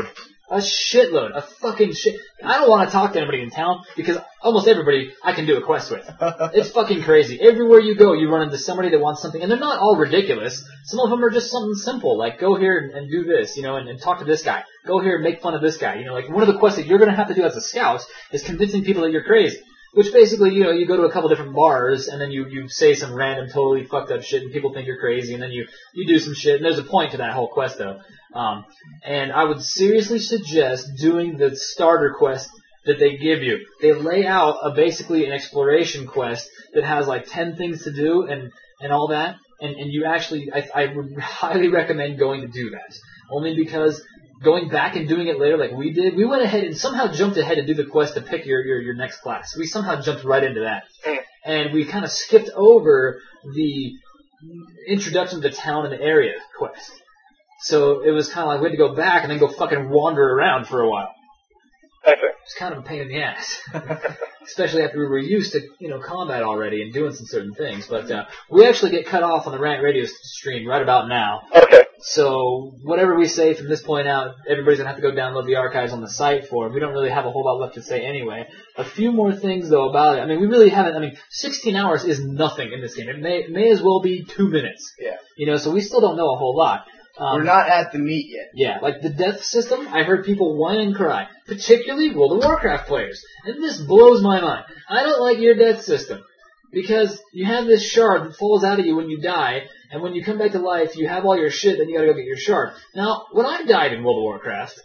Speaker 4: a fucking shit. I don't want to talk to anybody in town because almost everybody I can do a quest with. It's fucking crazy. Everywhere you go, you run into somebody that wants something, and they're not all ridiculous. Some of them are just something simple, like go here and do this, you know, and talk to this guy. Go here and make fun of this guy. You know, like one of the quests that you're going to have to do as a scout is convincing people that you're crazy. Which basically, you know, you go to a couple different bars, and then you say some random, totally fucked up shit, and people think you're crazy, and then you do some shit, and there's a point to that whole quest, though. And I would seriously suggest doing the starter quest that they give you. They lay out basically an exploration quest that has like 10 things to do, and all that, and you actually, I would highly recommend going to do that. Only because going back and doing it later like we did, we went ahead and somehow jumped ahead to do the quest to pick your next class. We somehow jumped right into that. And we kind of skipped over the introduction to the town and the area quest. So it was kind of like we had to go back and then go fucking wander around for a while.
Speaker 6: I see.
Speaker 4: It's kind of a pain in the ass. Especially after we were used to, you know, combat already and doing some certain things. But we actually get cut off on the Rant Radio stream right about now.
Speaker 6: Okay.
Speaker 4: So whatever we say from this point out, everybody's going to have to go download the archives on the site for it. We don't really have a whole lot left to say anyway. A few more things, though, about it. I mean, we really haven't. I mean, 16 hours is nothing in this game. It may as well be 2 minutes.
Speaker 5: Yeah.
Speaker 4: You know, so we still don't know a whole lot.
Speaker 5: We're not at the meat yet.
Speaker 4: Yeah, like the death system, I heard people whine and cry, particularly World of Warcraft players. And this blows my mind. I don't like your death system. Because you have this shard that falls out of you when you die, and when you come back to life, you have all your shit, then you gotta go get your shard. Now, when I died in World of Warcraft,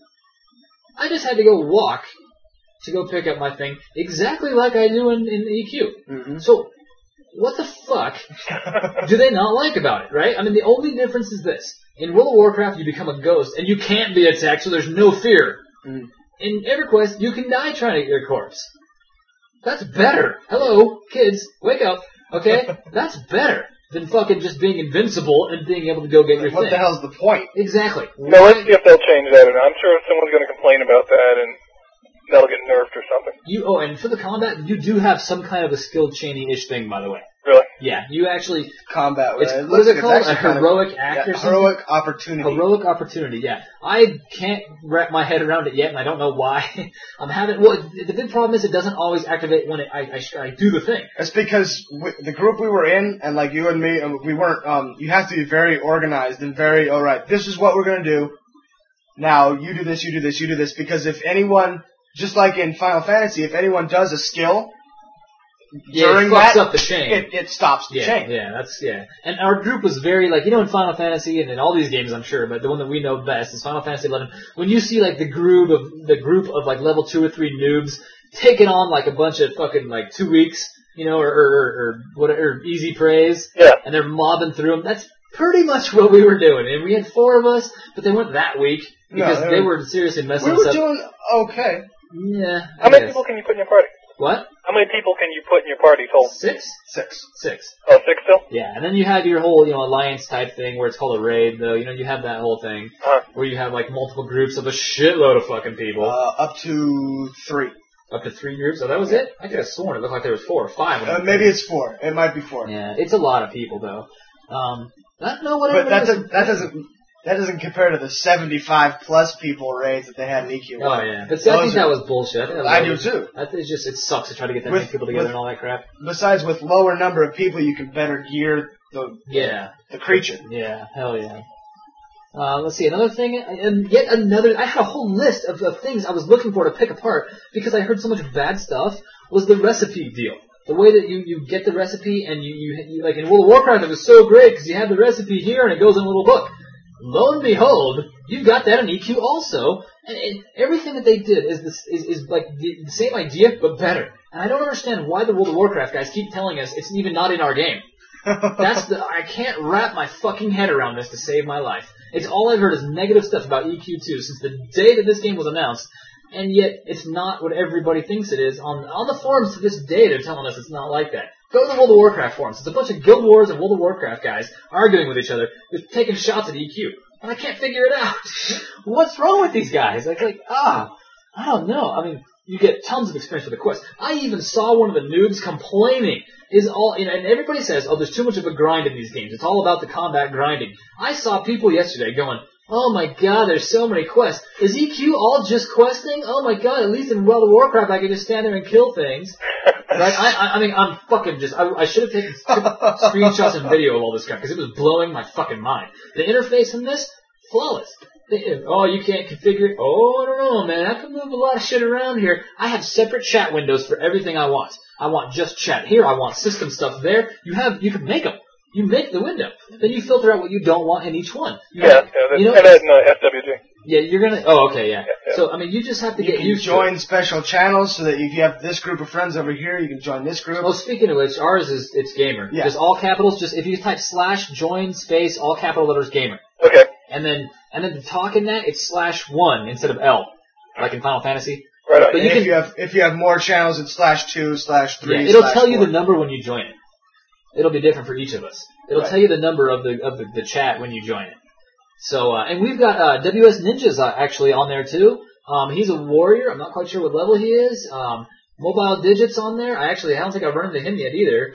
Speaker 4: I just had to go walk to go pick up my thing, exactly like I do in EQ.
Speaker 5: Mm-hmm.
Speaker 4: So, what the fuck do they not like about it, right? I mean, the only difference is this. In World of Warcraft, you become a ghost, and you can't be attacked, so there's no fear.
Speaker 5: Mm.
Speaker 4: In EverQuest, you can die trying to get your corpse. That's better. Hello, kids, wake up, okay? That's better than fucking just being invincible and being able to go get your
Speaker 5: What
Speaker 4: thing.
Speaker 5: the hell's the point?
Speaker 4: Exactly.
Speaker 6: No, let's see if they'll change that or not. I'm sure someone's going to complain about that, and that'll get nerfed or something.
Speaker 4: And for the combat, you do have some kind of a skill chaining-ish thing, by the way.
Speaker 6: Really?
Speaker 4: Yeah, you actually...
Speaker 5: Combat.
Speaker 4: What is it called? A heroic act or something?
Speaker 5: Heroic opportunity.
Speaker 4: Heroic opportunity, yeah. I can't wrap my head around it yet, and I don't know why. The big problem is it doesn't always activate when I do the thing.
Speaker 5: That's because the group we were in, and like you and me, we weren't, you have to be very organized and very, alright, this is what we're going to do. Now, you do this, you do this, you do this, because if anyone, just like in Final Fantasy, if anyone does a skill, during
Speaker 4: it fucks
Speaker 5: that,
Speaker 4: up the chain.
Speaker 5: it stops the chain.
Speaker 4: Yeah. And our group was very, like, in Final Fantasy, and in all these games, I'm sure, but the one that we know best is Final Fantasy 11. When you see, like, the group of, like, level 2 or 3 noobs taking on, like, a bunch of fucking, like, 2 weeks, or whatever, easy praise, and they're mobbing through them, that's pretty much what we were doing. And we had 4 of us, but they weren't that weak, because they were seriously messing us up.
Speaker 5: We were doing okay.
Speaker 4: Yeah.
Speaker 6: How many people can you put in your party?
Speaker 4: What?
Speaker 6: How many people can you put in your party total?
Speaker 4: 6?
Speaker 5: 6.
Speaker 6: Oh, 6 still?
Speaker 4: Yeah, and then you have your whole, alliance type thing where it's called a raid, though. You have that whole thing where you have, like, multiple groups of a shitload of fucking people.
Speaker 5: Up to 3.
Speaker 4: Up to 3 groups? Oh, that was it? I could have sworn it looked like there was 4 or 5.
Speaker 5: Maybe it's 4. It might be 4.
Speaker 4: Yeah, it's a lot of people, though. I don't know what.
Speaker 5: But that doesn't compare to the 75 plus people raids that they had in EQ.
Speaker 4: Oh yeah, but see, I think that was bullshit.
Speaker 5: I do too.
Speaker 4: I think it sucks to try to get that many people together and all that crap.
Speaker 5: Besides, with lower number of people, you can better gear the creature.
Speaker 4: Yeah, hell yeah. Let's see, another thing, and yet another. I had a whole list of things I was looking for to pick apart because I heard so much bad stuff. Was the recipe deal? The way that you get the recipe and you like in World of Warcraft, it was so great because you have the recipe here and it goes in a little book. Lo and behold, you've got that in EQ also, and everything that they did is like the same idea but better. And I don't understand why the World of Warcraft guys keep telling us it's even not in our game. I can't wrap my fucking head around this to save my life. It's all I've heard is negative stuff about EQ2 since the day that this game was announced, and yet it's not what everybody thinks it is. On the forums to this day, they're telling us it's not like that. Go to the World of Warcraft forums. It's a bunch of Guild Wars and World of Warcraft guys arguing with each other, just taking shots at EQ. And I can't figure it out. What's wrong with these guys? I don't know. I mean, you get tons of experience with the quest. I even saw one of the noobs complaining. And everybody says, oh, there's too much of a grind in these games. It's all about the combat grinding. I saw people yesterday going, oh my god, there's so many quests. Is EQ all just questing? Oh my god, at least in World of Warcraft I can just stand there and kill things. Right? I mean, I'm fucking just, I should have taken screenshots and video of all this crap because it was blowing my fucking mind. The interface in this, flawless. Oh, you can't configure it. Oh, I don't know, man. I can move a lot of shit around here. I have separate chat windows for everything I want. I want just chat here. I want system stuff there. You can make them. You make the window. Then you filter out what you don't want in each one.
Speaker 6: And that's SWG.
Speaker 4: Yeah, you're gonna. Oh, okay, yeah. So I mean, you just have to get used to
Speaker 5: join special channels so that if you have this group of friends over here, you can join this group.
Speaker 4: Oh, speaking of which, ours it's gamer.
Speaker 5: Yeah.
Speaker 4: Just all capitals. Just if you type /join space all capital letters gamer.
Speaker 6: Okay.
Speaker 4: And then to talk in that, it's /1 instead of L, like in Final Fantasy.
Speaker 6: Right on.
Speaker 5: But if you have more channels, it's /2/3.
Speaker 4: Yeah, it'll tell you the number when you join it. It'll be different for each of us. It'll tell you the number of the chat when you join it. So and we've got WS Ninjas actually on there too. He's a warrior. I'm not quite sure what level he is. Mobile Digits on there. I don't think I've run into him yet either.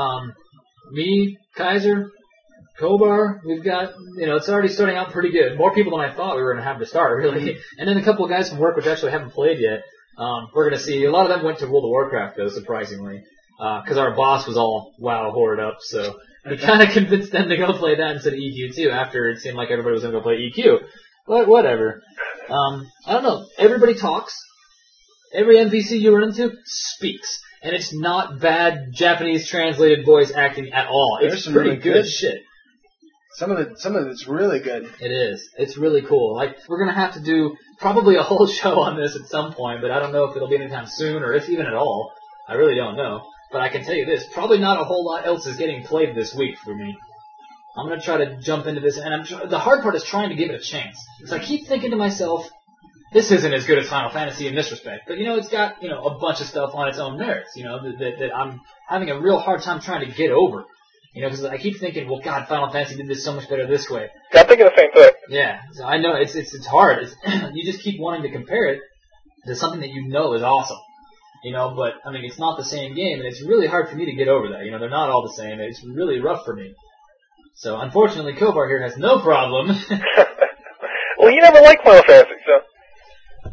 Speaker 4: Me, Kaiser, Kobar. We've got it's already starting out pretty good. More people than I thought we were going to have to start really. And then a couple of guys from work which actually haven't played yet. We're going to see. A lot of them went to World of Warcraft though, surprisingly. Because our boss was all WoW whored up, so we kind of convinced them to go play that instead of EQ too. After it seemed like everybody was going to go play EQ, but whatever. I don't know. Everybody talks. Every NPC you run into speaks, and it's not bad Japanese translated voice acting at all. It's pretty really good shit.
Speaker 5: Some of it's really good.
Speaker 4: It is. It's really cool. Like we're gonna have to do probably a whole show on this at some point, but I don't know if it'll be anytime soon or if even at all. I really don't know. But I can tell you this, probably not a whole lot else is getting played this week for me. I'm going to try to jump into this, and the hard part is trying to give it a chance. Because I keep thinking to myself, this isn't as good as Final Fantasy in this respect. But, it's got, a bunch of stuff on its own merits, that I'm having a real hard time trying to get over. Because I keep thinking, well, God, Final Fantasy did this so much better this way.
Speaker 6: Yeah, I'm thinking the same thing.
Speaker 4: Yeah, so I know, it's hard. You just keep wanting to compare it to something that you know is awesome. But, I mean, it's not the same game, and it's really hard for me to get over that. They're not all the same. It's really rough for me. So, unfortunately, Kobar here has no problem.
Speaker 6: Well, he never liked Final Fantasy, so...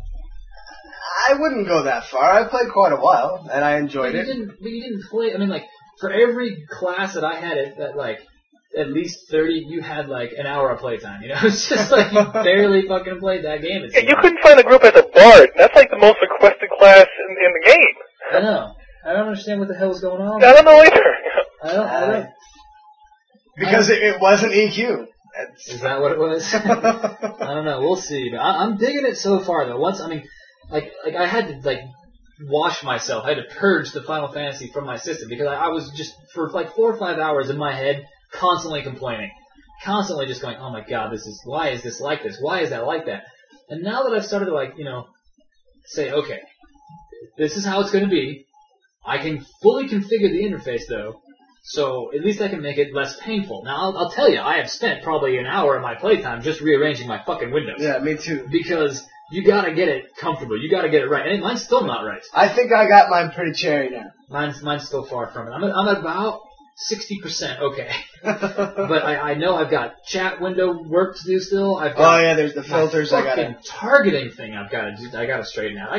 Speaker 5: I wouldn't go that far. I played quite a while, and I enjoyed it.
Speaker 4: But you didn't play... I mean, like, for every class that I had at least 30, you had, an hour of playtime, It's just like you barely fucking played that game.
Speaker 6: Yeah, you couldn't find a group as a bard. That's, the most requested class in the game.
Speaker 4: I know. I don't understand what the hell is going on.
Speaker 6: I don't know either.
Speaker 4: I don't.
Speaker 5: Because it wasn't EQ.
Speaker 4: Is that what it was? I don't know. We'll see. But I'm digging it so far, though. Like I had to wash myself. I had to purge the Final Fantasy from my system because I was just for 4 or 5 hours in my head constantly complaining, constantly just going, "Oh my God, why is this like this? Why is that like that?" And now that I've started to say, "Okay, this is how it's going to be," I can fully configure the interface though. So at least I can make it less painful. Now, I'll tell you, I have spent probably an hour of my playtime just rearranging my fucking windows.
Speaker 5: Yeah, me too.
Speaker 4: Because you gotta get it comfortable. You gotta get it right. And mine's still not right.
Speaker 5: I think I got mine pretty cherry now.
Speaker 4: Mine's still far from it. I'm at about 60% okay. But I know I've got chat window work to do still. I've got
Speaker 5: there's the filters I gotta...
Speaker 4: targeting thing I gotta straighten out.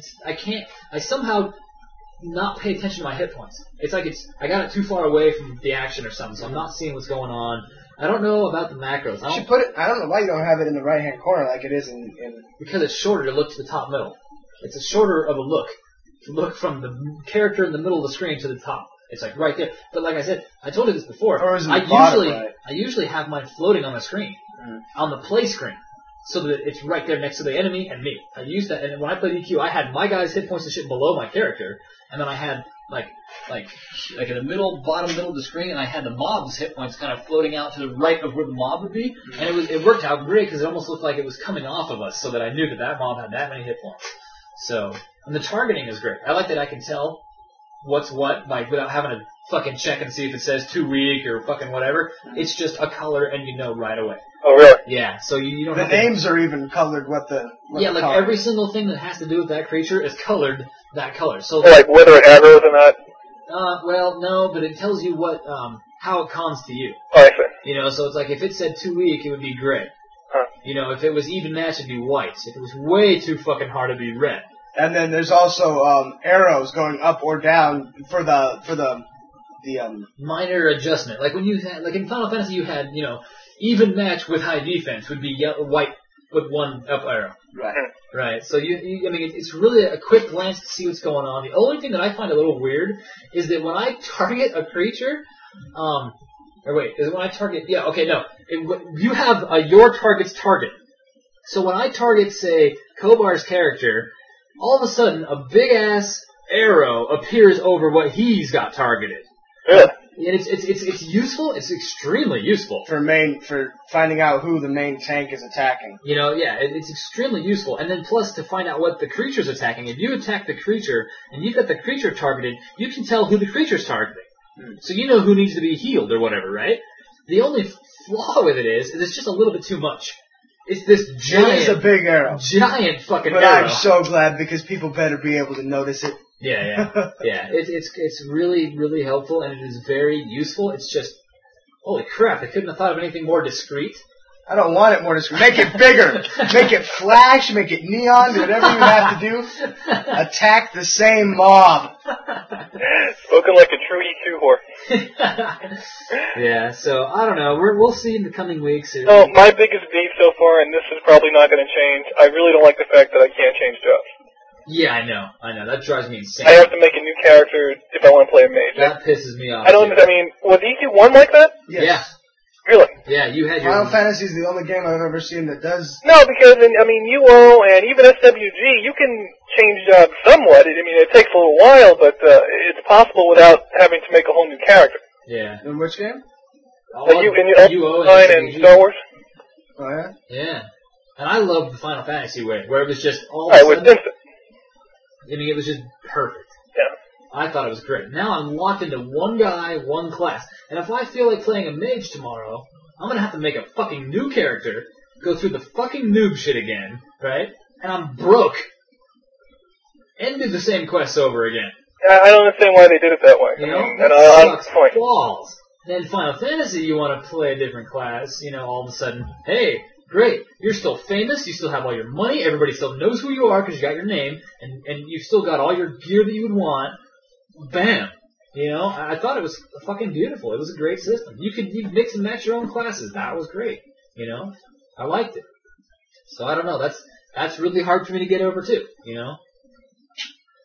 Speaker 4: I somehow not pay attention to my hit points. It's like I got it too far away from the action or something, so I'm not seeing what's going on. I don't know about the macros.
Speaker 5: You should put it. I don't know why you don't have it in the right hand corner like it is in.
Speaker 4: Because it's shorter to look to the top middle. It's a shorter of a look. To look from the character in the middle of the screen to the top. It's like right there. But like I said, I told you this before.
Speaker 5: Or is it the bottom right?
Speaker 4: I usually have mine floating on the screen, on the play screen, so that it's right there next to the enemy and me. I used that, and when I played EQ, I had my guys' hit points and shit below my character, and then I had like in the bottom middle of the screen, and I had the mob's hit points kind of floating out to the right of where the mob would be, and it worked out great because it almost looked like it was coming off of us, so that I knew that mob had that many hit points. So, and the targeting is great. I like that I can tell what's what, without having to fucking check and see if it says too weak or fucking whatever. It's just a color, and you know right away.
Speaker 6: Oh, really?
Speaker 4: Yeah, so you don't
Speaker 5: the
Speaker 4: have
Speaker 5: names are even colored color.
Speaker 4: Every single thing that has to do with that creature is colored that color. So
Speaker 6: like whether it aggroes or not?
Speaker 4: Well, no, but it tells you how it cons to you.
Speaker 6: Oh, I see.
Speaker 4: So it's like if it said too weak, it would be gray.
Speaker 6: Huh.
Speaker 4: If it was even match, it'd be white. If it was way too fucking hard, it'd be red.
Speaker 5: And then there's also arrows going up or down for the
Speaker 4: minor adjustment. Like when you had, in Final Fantasy, you had even match with high defense would be white with one up arrow. Right. So it's really a quick glance to see what's going on. The only thing that I find a little weird is that when I target a creature, you have your target's target. So when I target, say, Kobar's character, all of a sudden a big ass arrow appears over what he's got targeted.
Speaker 6: Really?
Speaker 4: And it's useful. It's extremely useful
Speaker 5: for finding out who the main tank is attacking.
Speaker 4: It's extremely useful. And then plus to find out what the creature's attacking. If you attack the creature and you've got the creature targeted, you can tell who the creature's targeting. So you know who needs to be healed or whatever, right? The only flaw with it is it's just a little bit too much. It's this giant.
Speaker 5: It is a big arrow.
Speaker 4: Giant fucking
Speaker 5: but
Speaker 4: arrow.
Speaker 5: I'm so glad because people better be able to notice it.
Speaker 4: Yeah. It's really, really helpful, and it is very useful. It's just, holy crap, I couldn't have thought of anything more discreet.
Speaker 5: I don't want it more discreet. Make it bigger. Make it flash. Make it neon. Do whatever you have to do. Attack the same mob.
Speaker 6: Spoken like a true E2 whore.
Speaker 4: Yeah, so, I don't know. We'll see in the coming weeks.
Speaker 6: No, my biggest beef so far, and this is probably not going to change, I really don't like the fact that I can't change jobs.
Speaker 4: Yeah, I know. That drives me insane.
Speaker 6: I have to make a new character if I want to play a mage.
Speaker 4: That pisses me off.
Speaker 6: Was EQ1 like that?
Speaker 5: Yes.
Speaker 4: Yeah.
Speaker 6: Really?
Speaker 4: Yeah, you had
Speaker 5: Final Fantasy is the only game I've ever seen that does...
Speaker 6: No, because, UO and even SWG, you can change jobs somewhat. It takes a little while, but it's possible without having to make a whole new character.
Speaker 4: Yeah.
Speaker 5: In which game?
Speaker 4: UO
Speaker 6: and Star Wars.
Speaker 5: Oh, yeah?
Speaker 4: Yeah. And I loved the Final Fantasy way, where it was just all of a sudden...
Speaker 6: instant.
Speaker 4: It was just perfect.
Speaker 6: Yeah.
Speaker 4: I thought it was great. Now I'm locked into one guy, one class. And if I feel like playing a mage tomorrow, I'm going to have to make a fucking new character, go through the fucking noob shit again, right? And I'm broke. And do the same quests over again.
Speaker 6: I don't understand why they did it that way.
Speaker 4: That sucks balls. Then Final Fantasy, you want to play a different class, all of a sudden, hey, great, you're still famous, you still have all your money, everybody still knows who you are because you got your name, and you've still got all your gear that you would want. Bam! I thought it was fucking beautiful. It was a great system. You could mix and match your own classes. That was great. I liked it. So I don't know. That's really hard for me to get over too.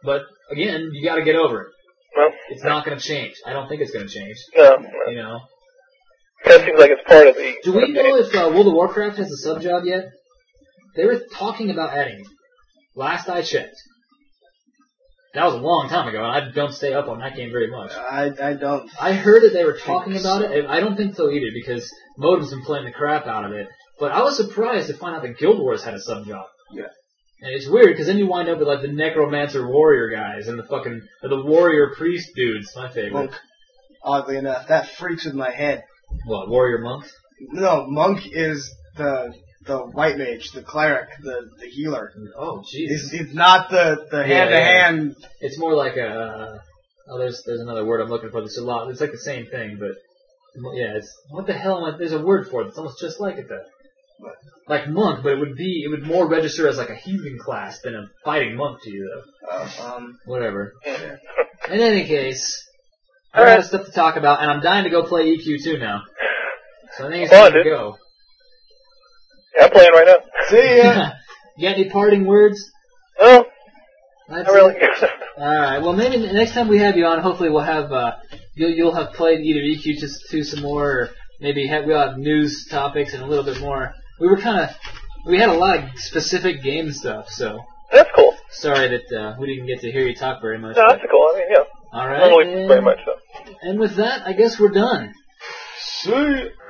Speaker 4: But again, you got to get over it.
Speaker 6: Well,
Speaker 4: It's not going to change. I don't think it's going to change.
Speaker 6: no.
Speaker 4: You know.
Speaker 6: That seems like it's part of the...
Speaker 4: Do we know if World of Warcraft has a sub job yet? They were talking about adding it. Last I checked. That was a long time ago, and I don't stay up on that game very much.
Speaker 5: I don't.
Speaker 4: I heard that they were talking about it. I don't think so either, because Modem's been playing the crap out of it. But I was surprised to find out that Guild Wars had a sub job.
Speaker 5: Yeah.
Speaker 4: And it's weird, because then you wind up with like the Necromancer Warrior guys and the Warrior Priest dudes, my favorite.
Speaker 5: Monk. Oddly enough, that freaks with my head.
Speaker 4: What, Warrior Monk?
Speaker 5: No, Monk is the white mage, the cleric, the healer.
Speaker 4: Oh, Jesus.
Speaker 5: It's not the hand-to-hand.
Speaker 4: It's more like there's another word I'm looking for. It's like the same thing, but yeah, what the hell? There's a word for it. It's almost just like it though. Like monk, but it would more register as like a healing class than a fighting monk to you though. Whatever. In any case, I got stuff to talk about, and I'm dying to go play EQ2 now. So I think it's time to go.
Speaker 6: Yeah, I'm playing right now.
Speaker 5: See ya.
Speaker 4: You got any parting words?
Speaker 6: Well,
Speaker 4: That's
Speaker 6: not really.
Speaker 4: Alright, well maybe next time we have you on, hopefully we'll have, you'll have played either EQ2 some more, or maybe we'll have news topics and a little bit more. We had a lot of specific game stuff, so.
Speaker 6: That's cool.
Speaker 4: Sorry that we didn't get to hear you talk very much.
Speaker 6: No, that's cool. I mean, yeah.
Speaker 4: Alright.
Speaker 6: Not really very much, so.
Speaker 4: And with that, I guess we're done.
Speaker 5: See ya.